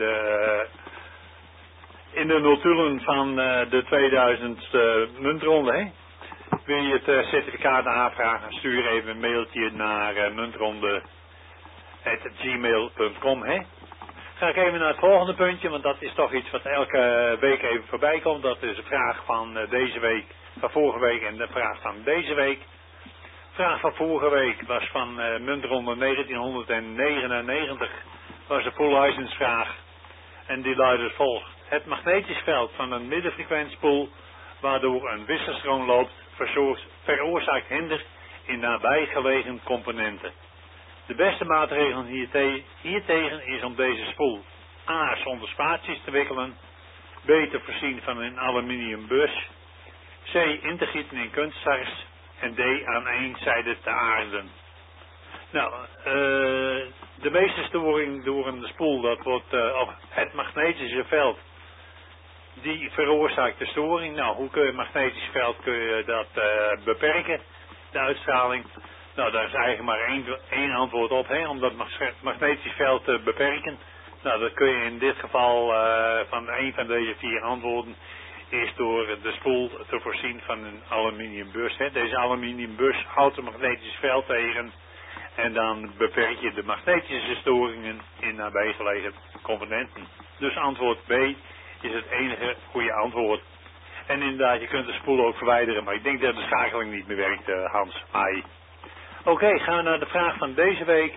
de notulen van de 2000 muntronde. Hè? Wil je het certificaat aanvragen, stuur even een mailtje naar muntronde@gmail.com. Ga ik even naar het volgende puntje, want dat is toch iets wat elke week even voorbij komt. Dat is de vraag van deze week, van vorige week en de vraag van deze week. De vraag van vorige week was van muntronde 1999, was de poolhuizensvraag. En die luidt als volgt. Het magnetisch veld van een middenfrequentiespoel, waardoor een wisselstroom loopt, veroorzaakt hinder in nabijgelegen componenten. De beste maatregel hiertegen is om deze spoel A. zonder spaties te wikkelen, B. te voorzien van een aluminium bus, C. in te gieten in kunstsars en D. aan één zijde te aarden. Nou, de meeste storing door een spoel, dat wordt het magnetische veld, die veroorzaakt de storing. Nou, hoe kun je het magnetisch veld beperken, de uitstraling? Nou, daar is eigenlijk maar één antwoord op, hè, om dat magnetisch veld te beperken. Nou, dat kun je in dit geval van een van deze 4 antwoorden is door de spoel te voorzien van een aluminium bus. Hè. Deze aluminium bus houdt het magnetisch veld tegen en dan beperk je de magnetische storingen in nabijgelegen componenten. Dus antwoord B is het enige goede antwoord. En inderdaad, je kunt de spoel ook verwijderen, maar ik denk dat de schakeling niet meer werkt, Hans. Ai. Oké, gaan we naar de vraag van deze week.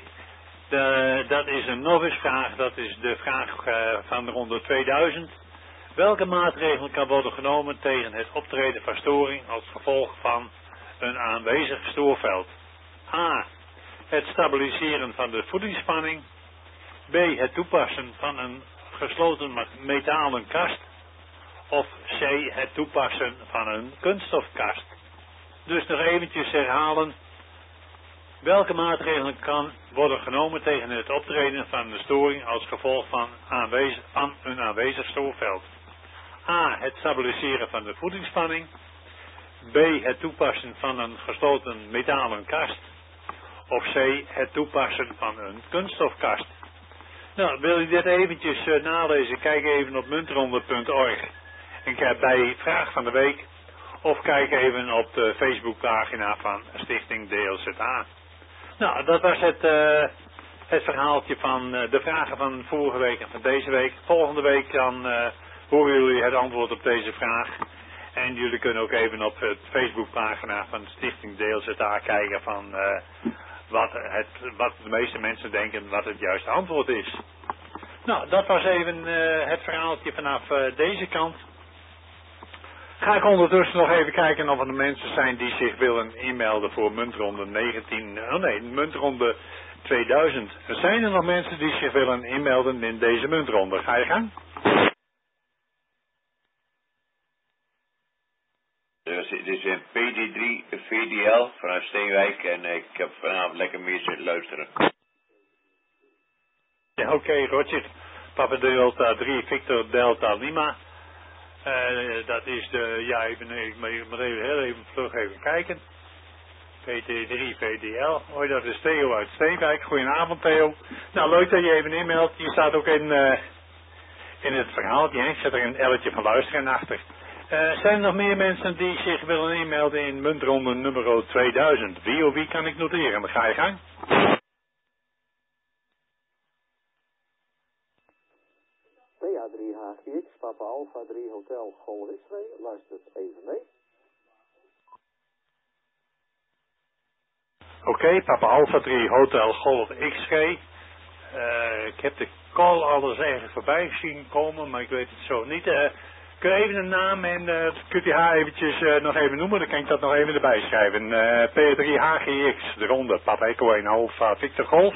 Dat is een novice vraag, dat is de vraag van de ronde 2000. Welke maatregelen kan worden genomen tegen het optreden van storing als gevolg van een aanwezig stoorveld? A. Het stabiliseren van de voedingsspanning. B. Het toepassen van een gesloten metalen kast. Of C. Het toepassen van een kunststofkast. Dus nog eventjes herhalen. Welke maatregelen kan worden genomen tegen het optreden van de storing als gevolg van een aanwezig stoorveld? A. Het stabiliseren van de voedingsspanning. B. Het toepassen van een gesloten metalen kast. Of C. Het toepassen van een kunststofkast. Nou, wil je dit eventjes nalezen? Kijk even op muntronde.org. En kijk bij Vraag van de Week. Of kijk even op de Facebookpagina van Stichting DLZA. Nou, dat was het verhaaltje van de vragen van vorige week en van deze week. Volgende week dan horen jullie het antwoord op deze vraag. En jullie kunnen ook even op het Facebookpagina van Stichting DLZA kijken van wat de meeste mensen denken wat het juiste antwoord is. Nou, dat was even het verhaaltje vanaf deze kant. Ga ik ondertussen nog even kijken of er mensen zijn die zich willen inmelden voor muntronde muntronde 2000. Zijn er nog mensen die zich willen inmelden in deze muntronde? Ga je gang? Dus dit is een PD3 VDL vanuit Steenwijk en ik heb vanavond lekker meer zitten luisteren. Ja, oké, Roger. Papa Delta 3, Victor Delta Lima. Dat is de, ja, ik moet even heel even vlug even kijken. PT3 VDL. Hoi, dat is Theo uit Steenwijk. Goedenavond, Theo. Nou, leuk dat je even inmeldt. Je staat ook in het verhaaltje. Ik zet er een L'tje van luisteren achter. Zijn er nog meer mensen die zich willen inmelden in muntronde nummer 2000? Wie of wie kan ik noteren? Dan ga je gang. PA3HGX, Papa Alpha 3 Hotel Golf X-ray, luistert even mee. Oké, Papa Alpha 3 Hotel Golf X-ray. Ik heb de call al eens even voorbij zien komen, maar ik weet het zo niet. Kun je even een naam en QTH eventjes nog even noemen, dan kan ik dat nog even erbij schrijven. P3HGX, de ronde, Papa Echo 1 Alpha Victor Golf.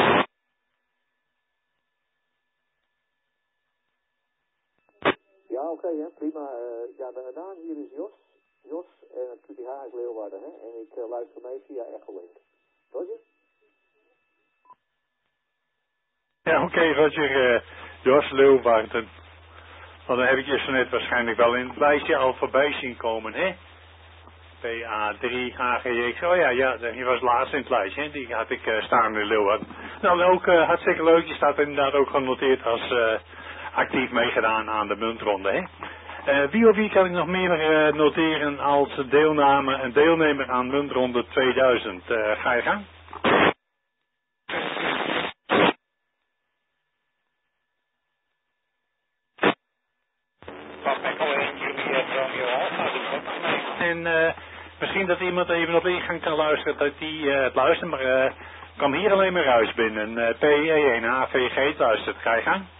Ja, oké, prima. Ja, de naam hier is Jos. Jos en het QTH is Leeuwarden, hè. En ik luister mee via Echolink. Roger? Ja, oké, Roger. Jos Leeuwarden. Want dan heb ik je zo net waarschijnlijk wel in het lijstje al voorbij zien komen, hè? PA3 HGX. Oh ja, die was laatst in het lijstje, hè? Die had ik staan in Leeuwarden. Nou, ook hartstikke leuk. Je staat inderdaad ook genoteerd als actief meegedaan aan de muntronde, hè? Wie of wie kan ik nog meer noteren als deelnemer aan muntronde 2000? Ga je gang? En misschien dat iemand even op ingang kan luisteren, dat die het luistert. Maar kwam hier alleen maar ruis binnen. PE1 AVG luistert. Ga je gang?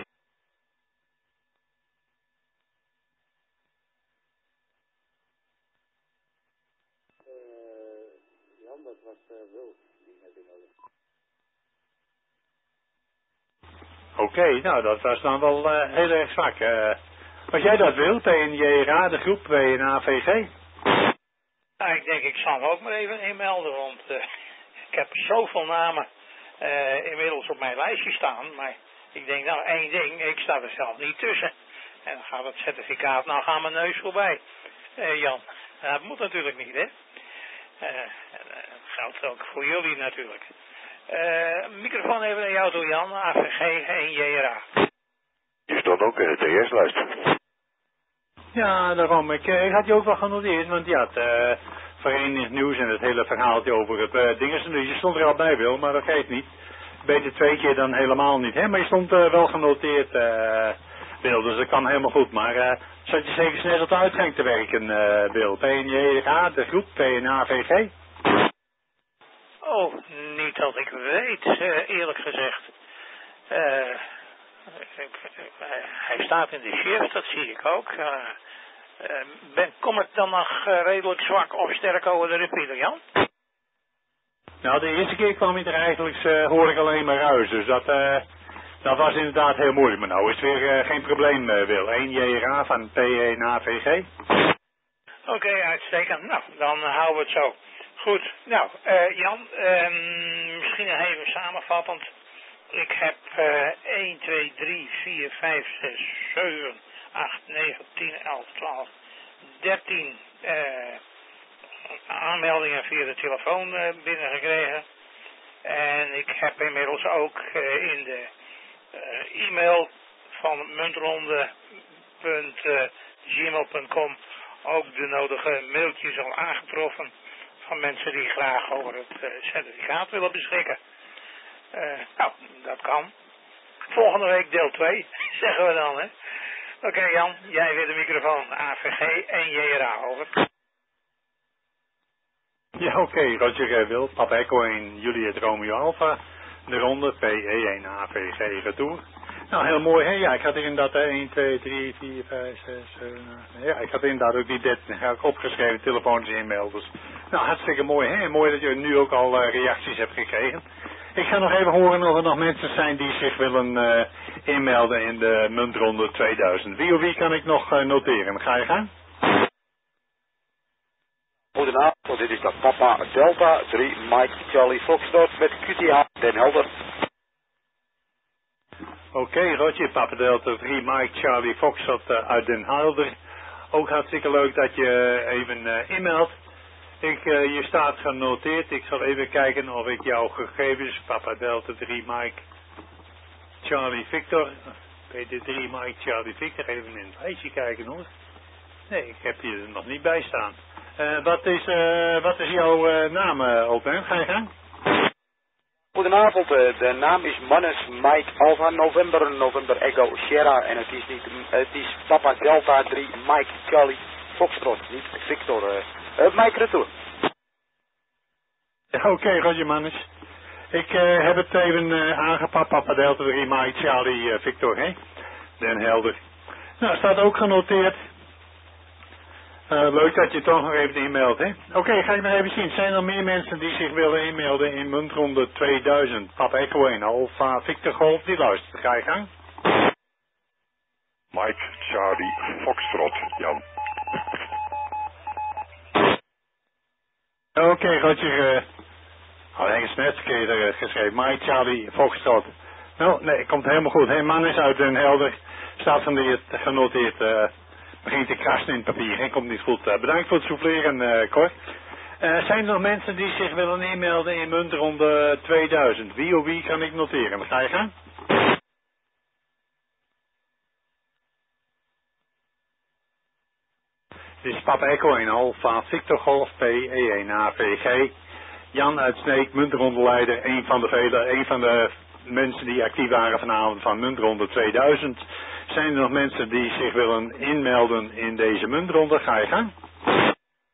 Jan, dat was Wil. Die net in orde. Oké, nou dat was dan wel heel erg zwak. Als jij dat wilt, PNJRA, de groep PNAVG. Nou, ik denk ik zal hem ook maar even inmelden, want ik heb zoveel namen inmiddels op mijn lijstje staan. Maar ik denk nou één ding, ik sta er zelf niet tussen. En dan gaat het certificaat nou gaan mijn neus voorbij. Jan, dat moet natuurlijk niet, hè. Dat geldt ook voor jullie natuurlijk. Microfoon even naar jou toe, Jan. AVG en JRA. Je stond ook in de TS-lijst. Ja, daarom. Ik had je ook wel genoteerd, want je had Verenigd Nieuws en het hele verhaaltje over het dingen. Dus je stond er al bij, Wil, maar dat geeft niet. Beter 2 keer dan helemaal niet, hè. Maar je stond wel genoteerd, Wil, dus dat kan helemaal goed. Maar zat je zeker snel op de uitgang te werken, Wil? PNJRA, de groep PNAVG? Oh, niet dat ik weet, eerlijk gezegd. Hij staat in de shift, dat zie ik ook. Kom ik dan nog redelijk zwak of sterk over de repeater, Jan? Nou, de eerste keer kwam hij er eigenlijk, hoor ik alleen maar ruis. Dus dat was inderdaad heel moeilijk. Maar nou is het weer geen probleem, Wil. 1 JRA van PE en AVG. Oké, uitstekend. Nou, dan houden we het zo. Goed. Nou, Jan, misschien nog even samenvattend. Ik heb 1, 2, 3, 4, 5, 6, 7, 8, 9, 10, 11, 12, 13 aanmeldingen via de telefoon binnengekregen. En ik heb inmiddels ook in de e-mail van muntronde.gmail.com ook de nodige mailtjes al aangetroffen van mensen die graag over het certificaat willen beschikken. Nou, dat kan. Volgende week deel 2, zeggen we dan, hè. Oké, Jan, jij weer de microfoon. AVG en JRA, over. Ja, oké, Roger Wil, Papa Echo 1, Juliet Romeo Alpha, de ronde PE1 AVG retour. Nou, heel mooi, hè? Ja, ik had inderdaad 1, 2, 3, 4, 5, 6, 7, 8, ja, ik had inderdaad ook die 13 opgeschreven, telefoontjes e-mails. Dus, nou, hartstikke mooi, hè? Mooi dat je nu ook al reacties hebt gekregen. Ik ga nog even horen of er nog mensen zijn die zich willen inmelden in de muntronde 2000. Wie kan ik nog noteren? Ga je gaan? Goedenavond, dit is de Papa Delta 3 Mike Charlie Foxtrot met QTH Den Helder. Oké, Roger, Papa Delta 3 Mike Charlie Foxtrot uit Den Helder. Ook hartstikke leuk dat je even inmeldt. Je staat genoteerd. Ik zal even kijken of ik jouw gegevens, Papa Delta 3 Mike Charlie Victor, PD3 Mike Charlie Victor, even in het lijstje kijken hoor. Nee, ik heb hier er nog niet bij staan. Wat is jouw naam, Open? Ga je gang? Goedenavond, de naam is Mannes Mike Alpha November Echo Sierra en het is Papa Delta 3 Mike Charlie Foxtrot, niet Victor. Mike retour. Oké, Roger Mannes. Ik heb het even aangepakt, Papa Delta 3 Mike Charlie Victor, hè? Den Helder. Nou, staat ook genoteerd. Leuk dat je toch nog even inmeldt, hè? Oké, ga ik maar even zien. Zijn er meer mensen die zich willen inmelden in muntronde 2000? Papa Echo 1, Alpha Victor Golf, die luistert. Ga je gang? Mike Charlie Foxtrot, Jan. Oké, Roger. Alleen is net verkeerd geschreven. Mike Charlie Foxtrot. Nou, nee, komt helemaal goed. Hey, man is uit Den Helder. Staat genoteerd. Begint te krassen in het papier. Hè? Komt niet goed. Bedankt voor het souffleren, Cor. Zijn er nog mensen die zich willen inmelden in muntronde 2000? Wie kan ik noteren? Ga je gaan? Dit is Papa Echo 1 Alpha Victor Golf PE1 AVG. Jan uit Sneek, muntrondelijder, een van de mensen die actief waren vanavond van muntronde 2000. Zijn er nog mensen die zich willen inmelden in deze muntronde? Ga je gang?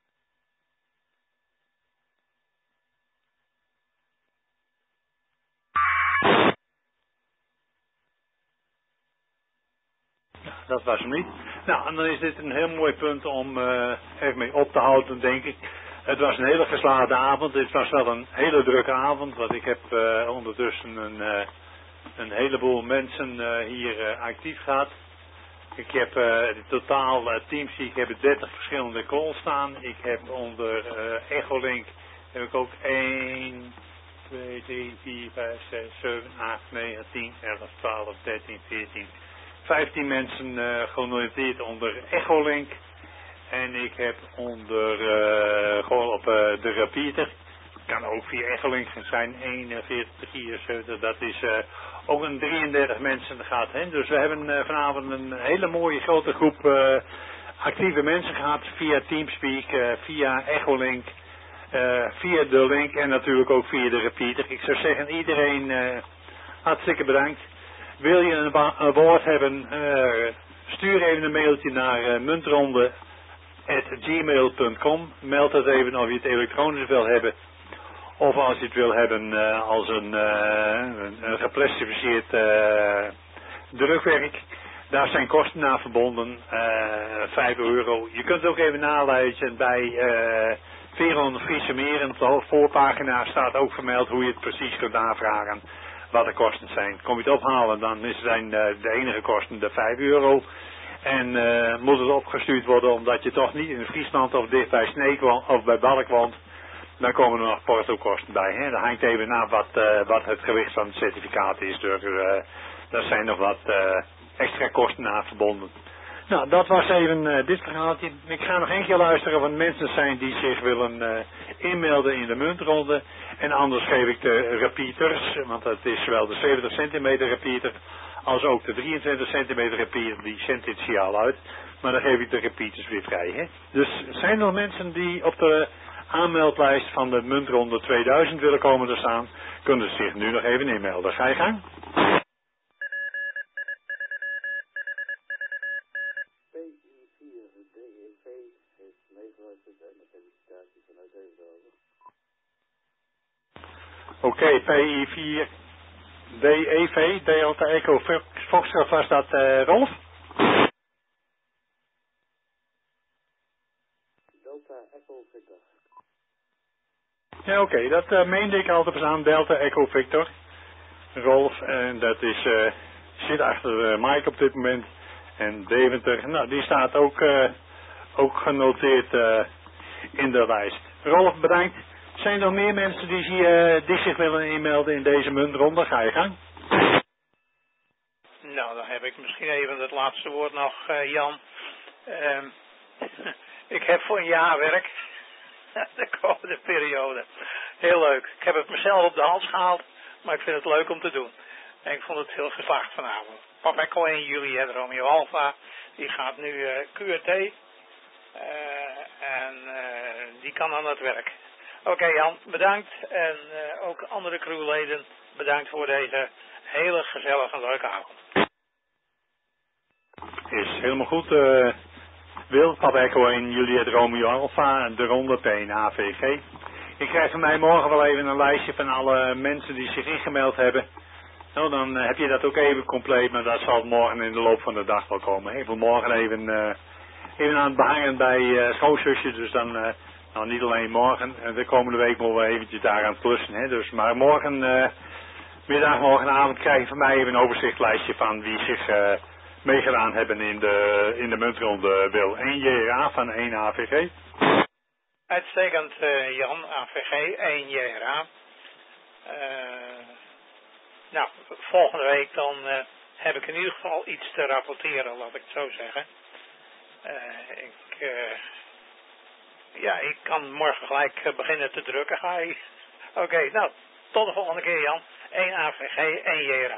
dat was hem niet. Nou, en dan is dit een heel mooi punt om even mee op te houden, denk ik. Het was een hele geslaagde avond. Het was wel een hele drukke avond, want ik heb ondertussen een heleboel mensen hier actief gehad. Ik heb totaal Teamspeak, ik heb 30 verschillende calls staan. Ik heb onder Echolink heb ik ook 1, 2, 3, 4, 5, 6, 7, 8, 9, 10, 11, 12, 13, 14, 15 mensen genoteerd onder Echolink. En ik heb onder gewoon op de repeater. Kan ook via Echolink zijn 41, 74. Dat is ook een 33 mensen gaat heen. Dus we hebben vanavond een hele mooie grote groep actieve mensen gehad via Teamspeak, via Echolink, via de link en natuurlijk ook via de repeater. Ik zou zeggen iedereen hartstikke bedankt. Wil je een woord hebben, stuur even een mailtje naar muntronde@gmail.com. Meld het even of je het elektronisch wil hebben. Of als je het wil hebben als een geplastificeerd drukwerk. Daar zijn kosten aan verbonden. €5. Je kunt ook even nalezen bij Veron Friese Meer. En op de voorpagina staat ook vermeld hoe je het precies kunt aanvragen. Wat de kosten zijn. Kom je het ophalen, dan zijn de enige kosten de €5. En moet het opgestuurd worden omdat je toch niet in Friesland of dicht bij Sneek of bij Balk woont. Dan komen er nog portokosten bij. Hè? Dat hangt even af wat het gewicht van het certificaat is. Dus daar zijn nog wat extra kosten aan verbonden. Nou, dat was even dit verhaaltje. Ik ga nog één keer luisteren of er mensen zijn die zich willen inmelden in de muntronde. En anders geef ik de repeaters, want het is zowel de 70 centimeter repeater als ook de 23 centimeter repeater, die zendt dit signaal uit. Maar dan geef ik de repeaters weer vrij. Hè? Dus zijn er mensen die op de aanmeldlijst van de muntronde 2000 willen komen te staan, kunnen ze zich nu nog even inmelden. Ga je gang? PI4DEV heeft meegeluisterd en de felicitaties vanuit Eindhoven. Oké, PI4 DEV, Delta Echo Foxtrot, was dat Rolf? Delta Echo Victor. Ja, oké, dat meende ik altijd aan, Delta Echo Victor. Rolf, en dat is, zit achter Mike op dit moment. En Deventer, nou die staat ook genoteerd in de lijst. Rolf, bedankt. Zijn er meer mensen die zich willen inmelden in deze muntronde? Ga je gang. Nou, dan heb ik misschien even het laatste woord nog, Jan. Ik heb voor een jaar werk. De komende periode. Heel leuk. Ik heb het mezelf op de hals gehaald, maar ik vind het leuk om te doen. En ik vond het heel geslaagd vanavond. Papa Echo 1 Juliet Romeo Alpha, die gaat nu QRT. En die kan aan het werk. Oké, Jan, bedankt. En ook andere crewleden, bedankt voor deze hele gezellige en leuke avond. Is helemaal goed. Wil, Papa Echo 1 Juliet Romeo Alpha, de ronde P1 AVG. Ik krijg van mij morgen wel even een lijstje van alle mensen die zich ingemeld hebben. Nou, dan heb je dat ook even compleet, maar dat zal morgen in de loop van de dag wel komen. Even morgen even aan het behangen bij schoonzusje, dus dan nou, niet alleen morgen. En de komende week moeten we eventjes daar aan het klussen. Hè? Dus, maar morgenmiddag, morgenavond krijg je van mij even een overzichtlijstje van wie zich meegedaan hebben in de muntronde Wil. 1 JRA van 1 AVG. Uitstekend, Jan, AVG, 1 JRA. Nou, volgende week dan heb ik in ieder geval iets te rapporteren, laat ik het zo zeggen. Ik kan morgen gelijk beginnen te drukken. Oké, nou, tot de volgende keer, Jan. 1 AVG, 1 JRA.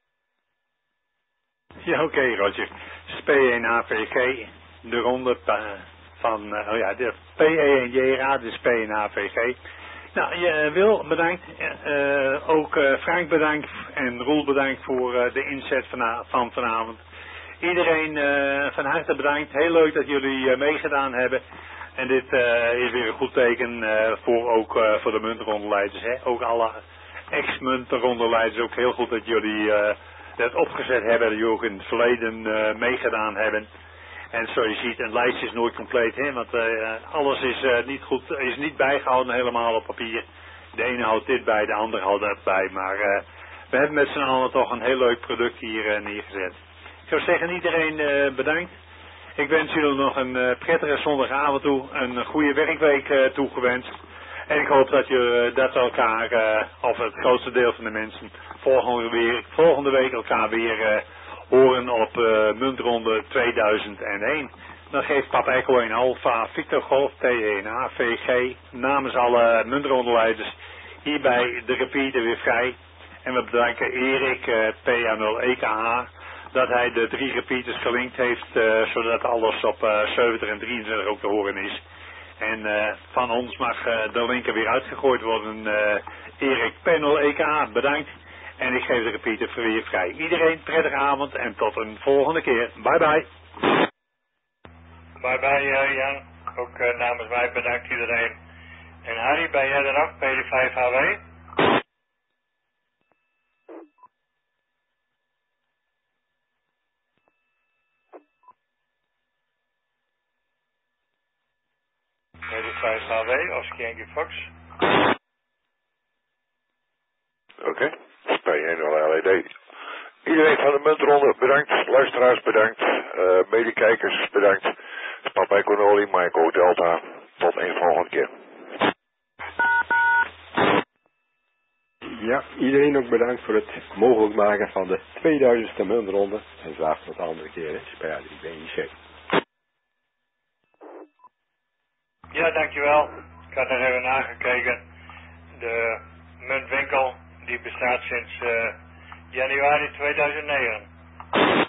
Ja, oké, Roger. P1 AVG, de ronde van, de P1 JRA, dus P1 AVG. Nou, Wil, bedankt. Ook Frank bedankt en Roel bedankt voor de inzet van vanavond. Iedereen van harte bedankt. Heel leuk dat jullie meegedaan hebben. En dit is weer een goed teken voor de muntenrondeleiders. Hè? Ook alle ex-muntenrondeleiders. Ook heel goed dat jullie dat opgezet hebben, die ook in het verleden meegedaan hebben. En zoals je ziet, een lijstje is nooit compleet, hè, want alles is niet goed, is niet bijgehouden helemaal op papier. De ene houdt dit bij, de andere houdt dat bij, maar we hebben met z'n allen toch een heel leuk product hier neergezet. Ik zou zeggen, iedereen bedankt. Ik wens jullie nog een prettige zondagavond toe, een goede werkweek toegewenst. En ik hoop dat je dat elkaar, of het grootste deel van de mensen, volgende week elkaar weer horen op muntronde 2001. Dan geeft Papa Echo 1 Alpha Victor Golf T1 AVG namens alle muntrondeleiders hierbij de repeater weer vrij. En we bedanken Erik PA0 EKH dat hij de 3 repeaters gelinkt heeft, zodat alles op 70 en 23 ook te horen is. En van ons mag de linker weer uitgegooid worden. Erik P0 EKH, bedankt. En ik geef de repeater weer vrij. Iedereen, prettige avond en tot een volgende keer. Bye bye. Bye bye Jan. Ook namens mij bedankt iedereen. En Harry, ben jij er nog? PD5HW? PD5HW, Oscar Yankee Fox. Oké, P1 LED. Iedereen van de muntronde bedankt, luisteraars bedankt, medekijkers bedankt. Papa Econoli, Michael Delta, tot een volgende keer. Ja, iedereen ook bedankt voor het mogelijk maken van de 2000ste muntronde. En graag tot de andere keer, Spaarder BNC. Ja, dankjewel. Ik had er even nagekeken. De muntwinkel die bestaat sinds januari 2009.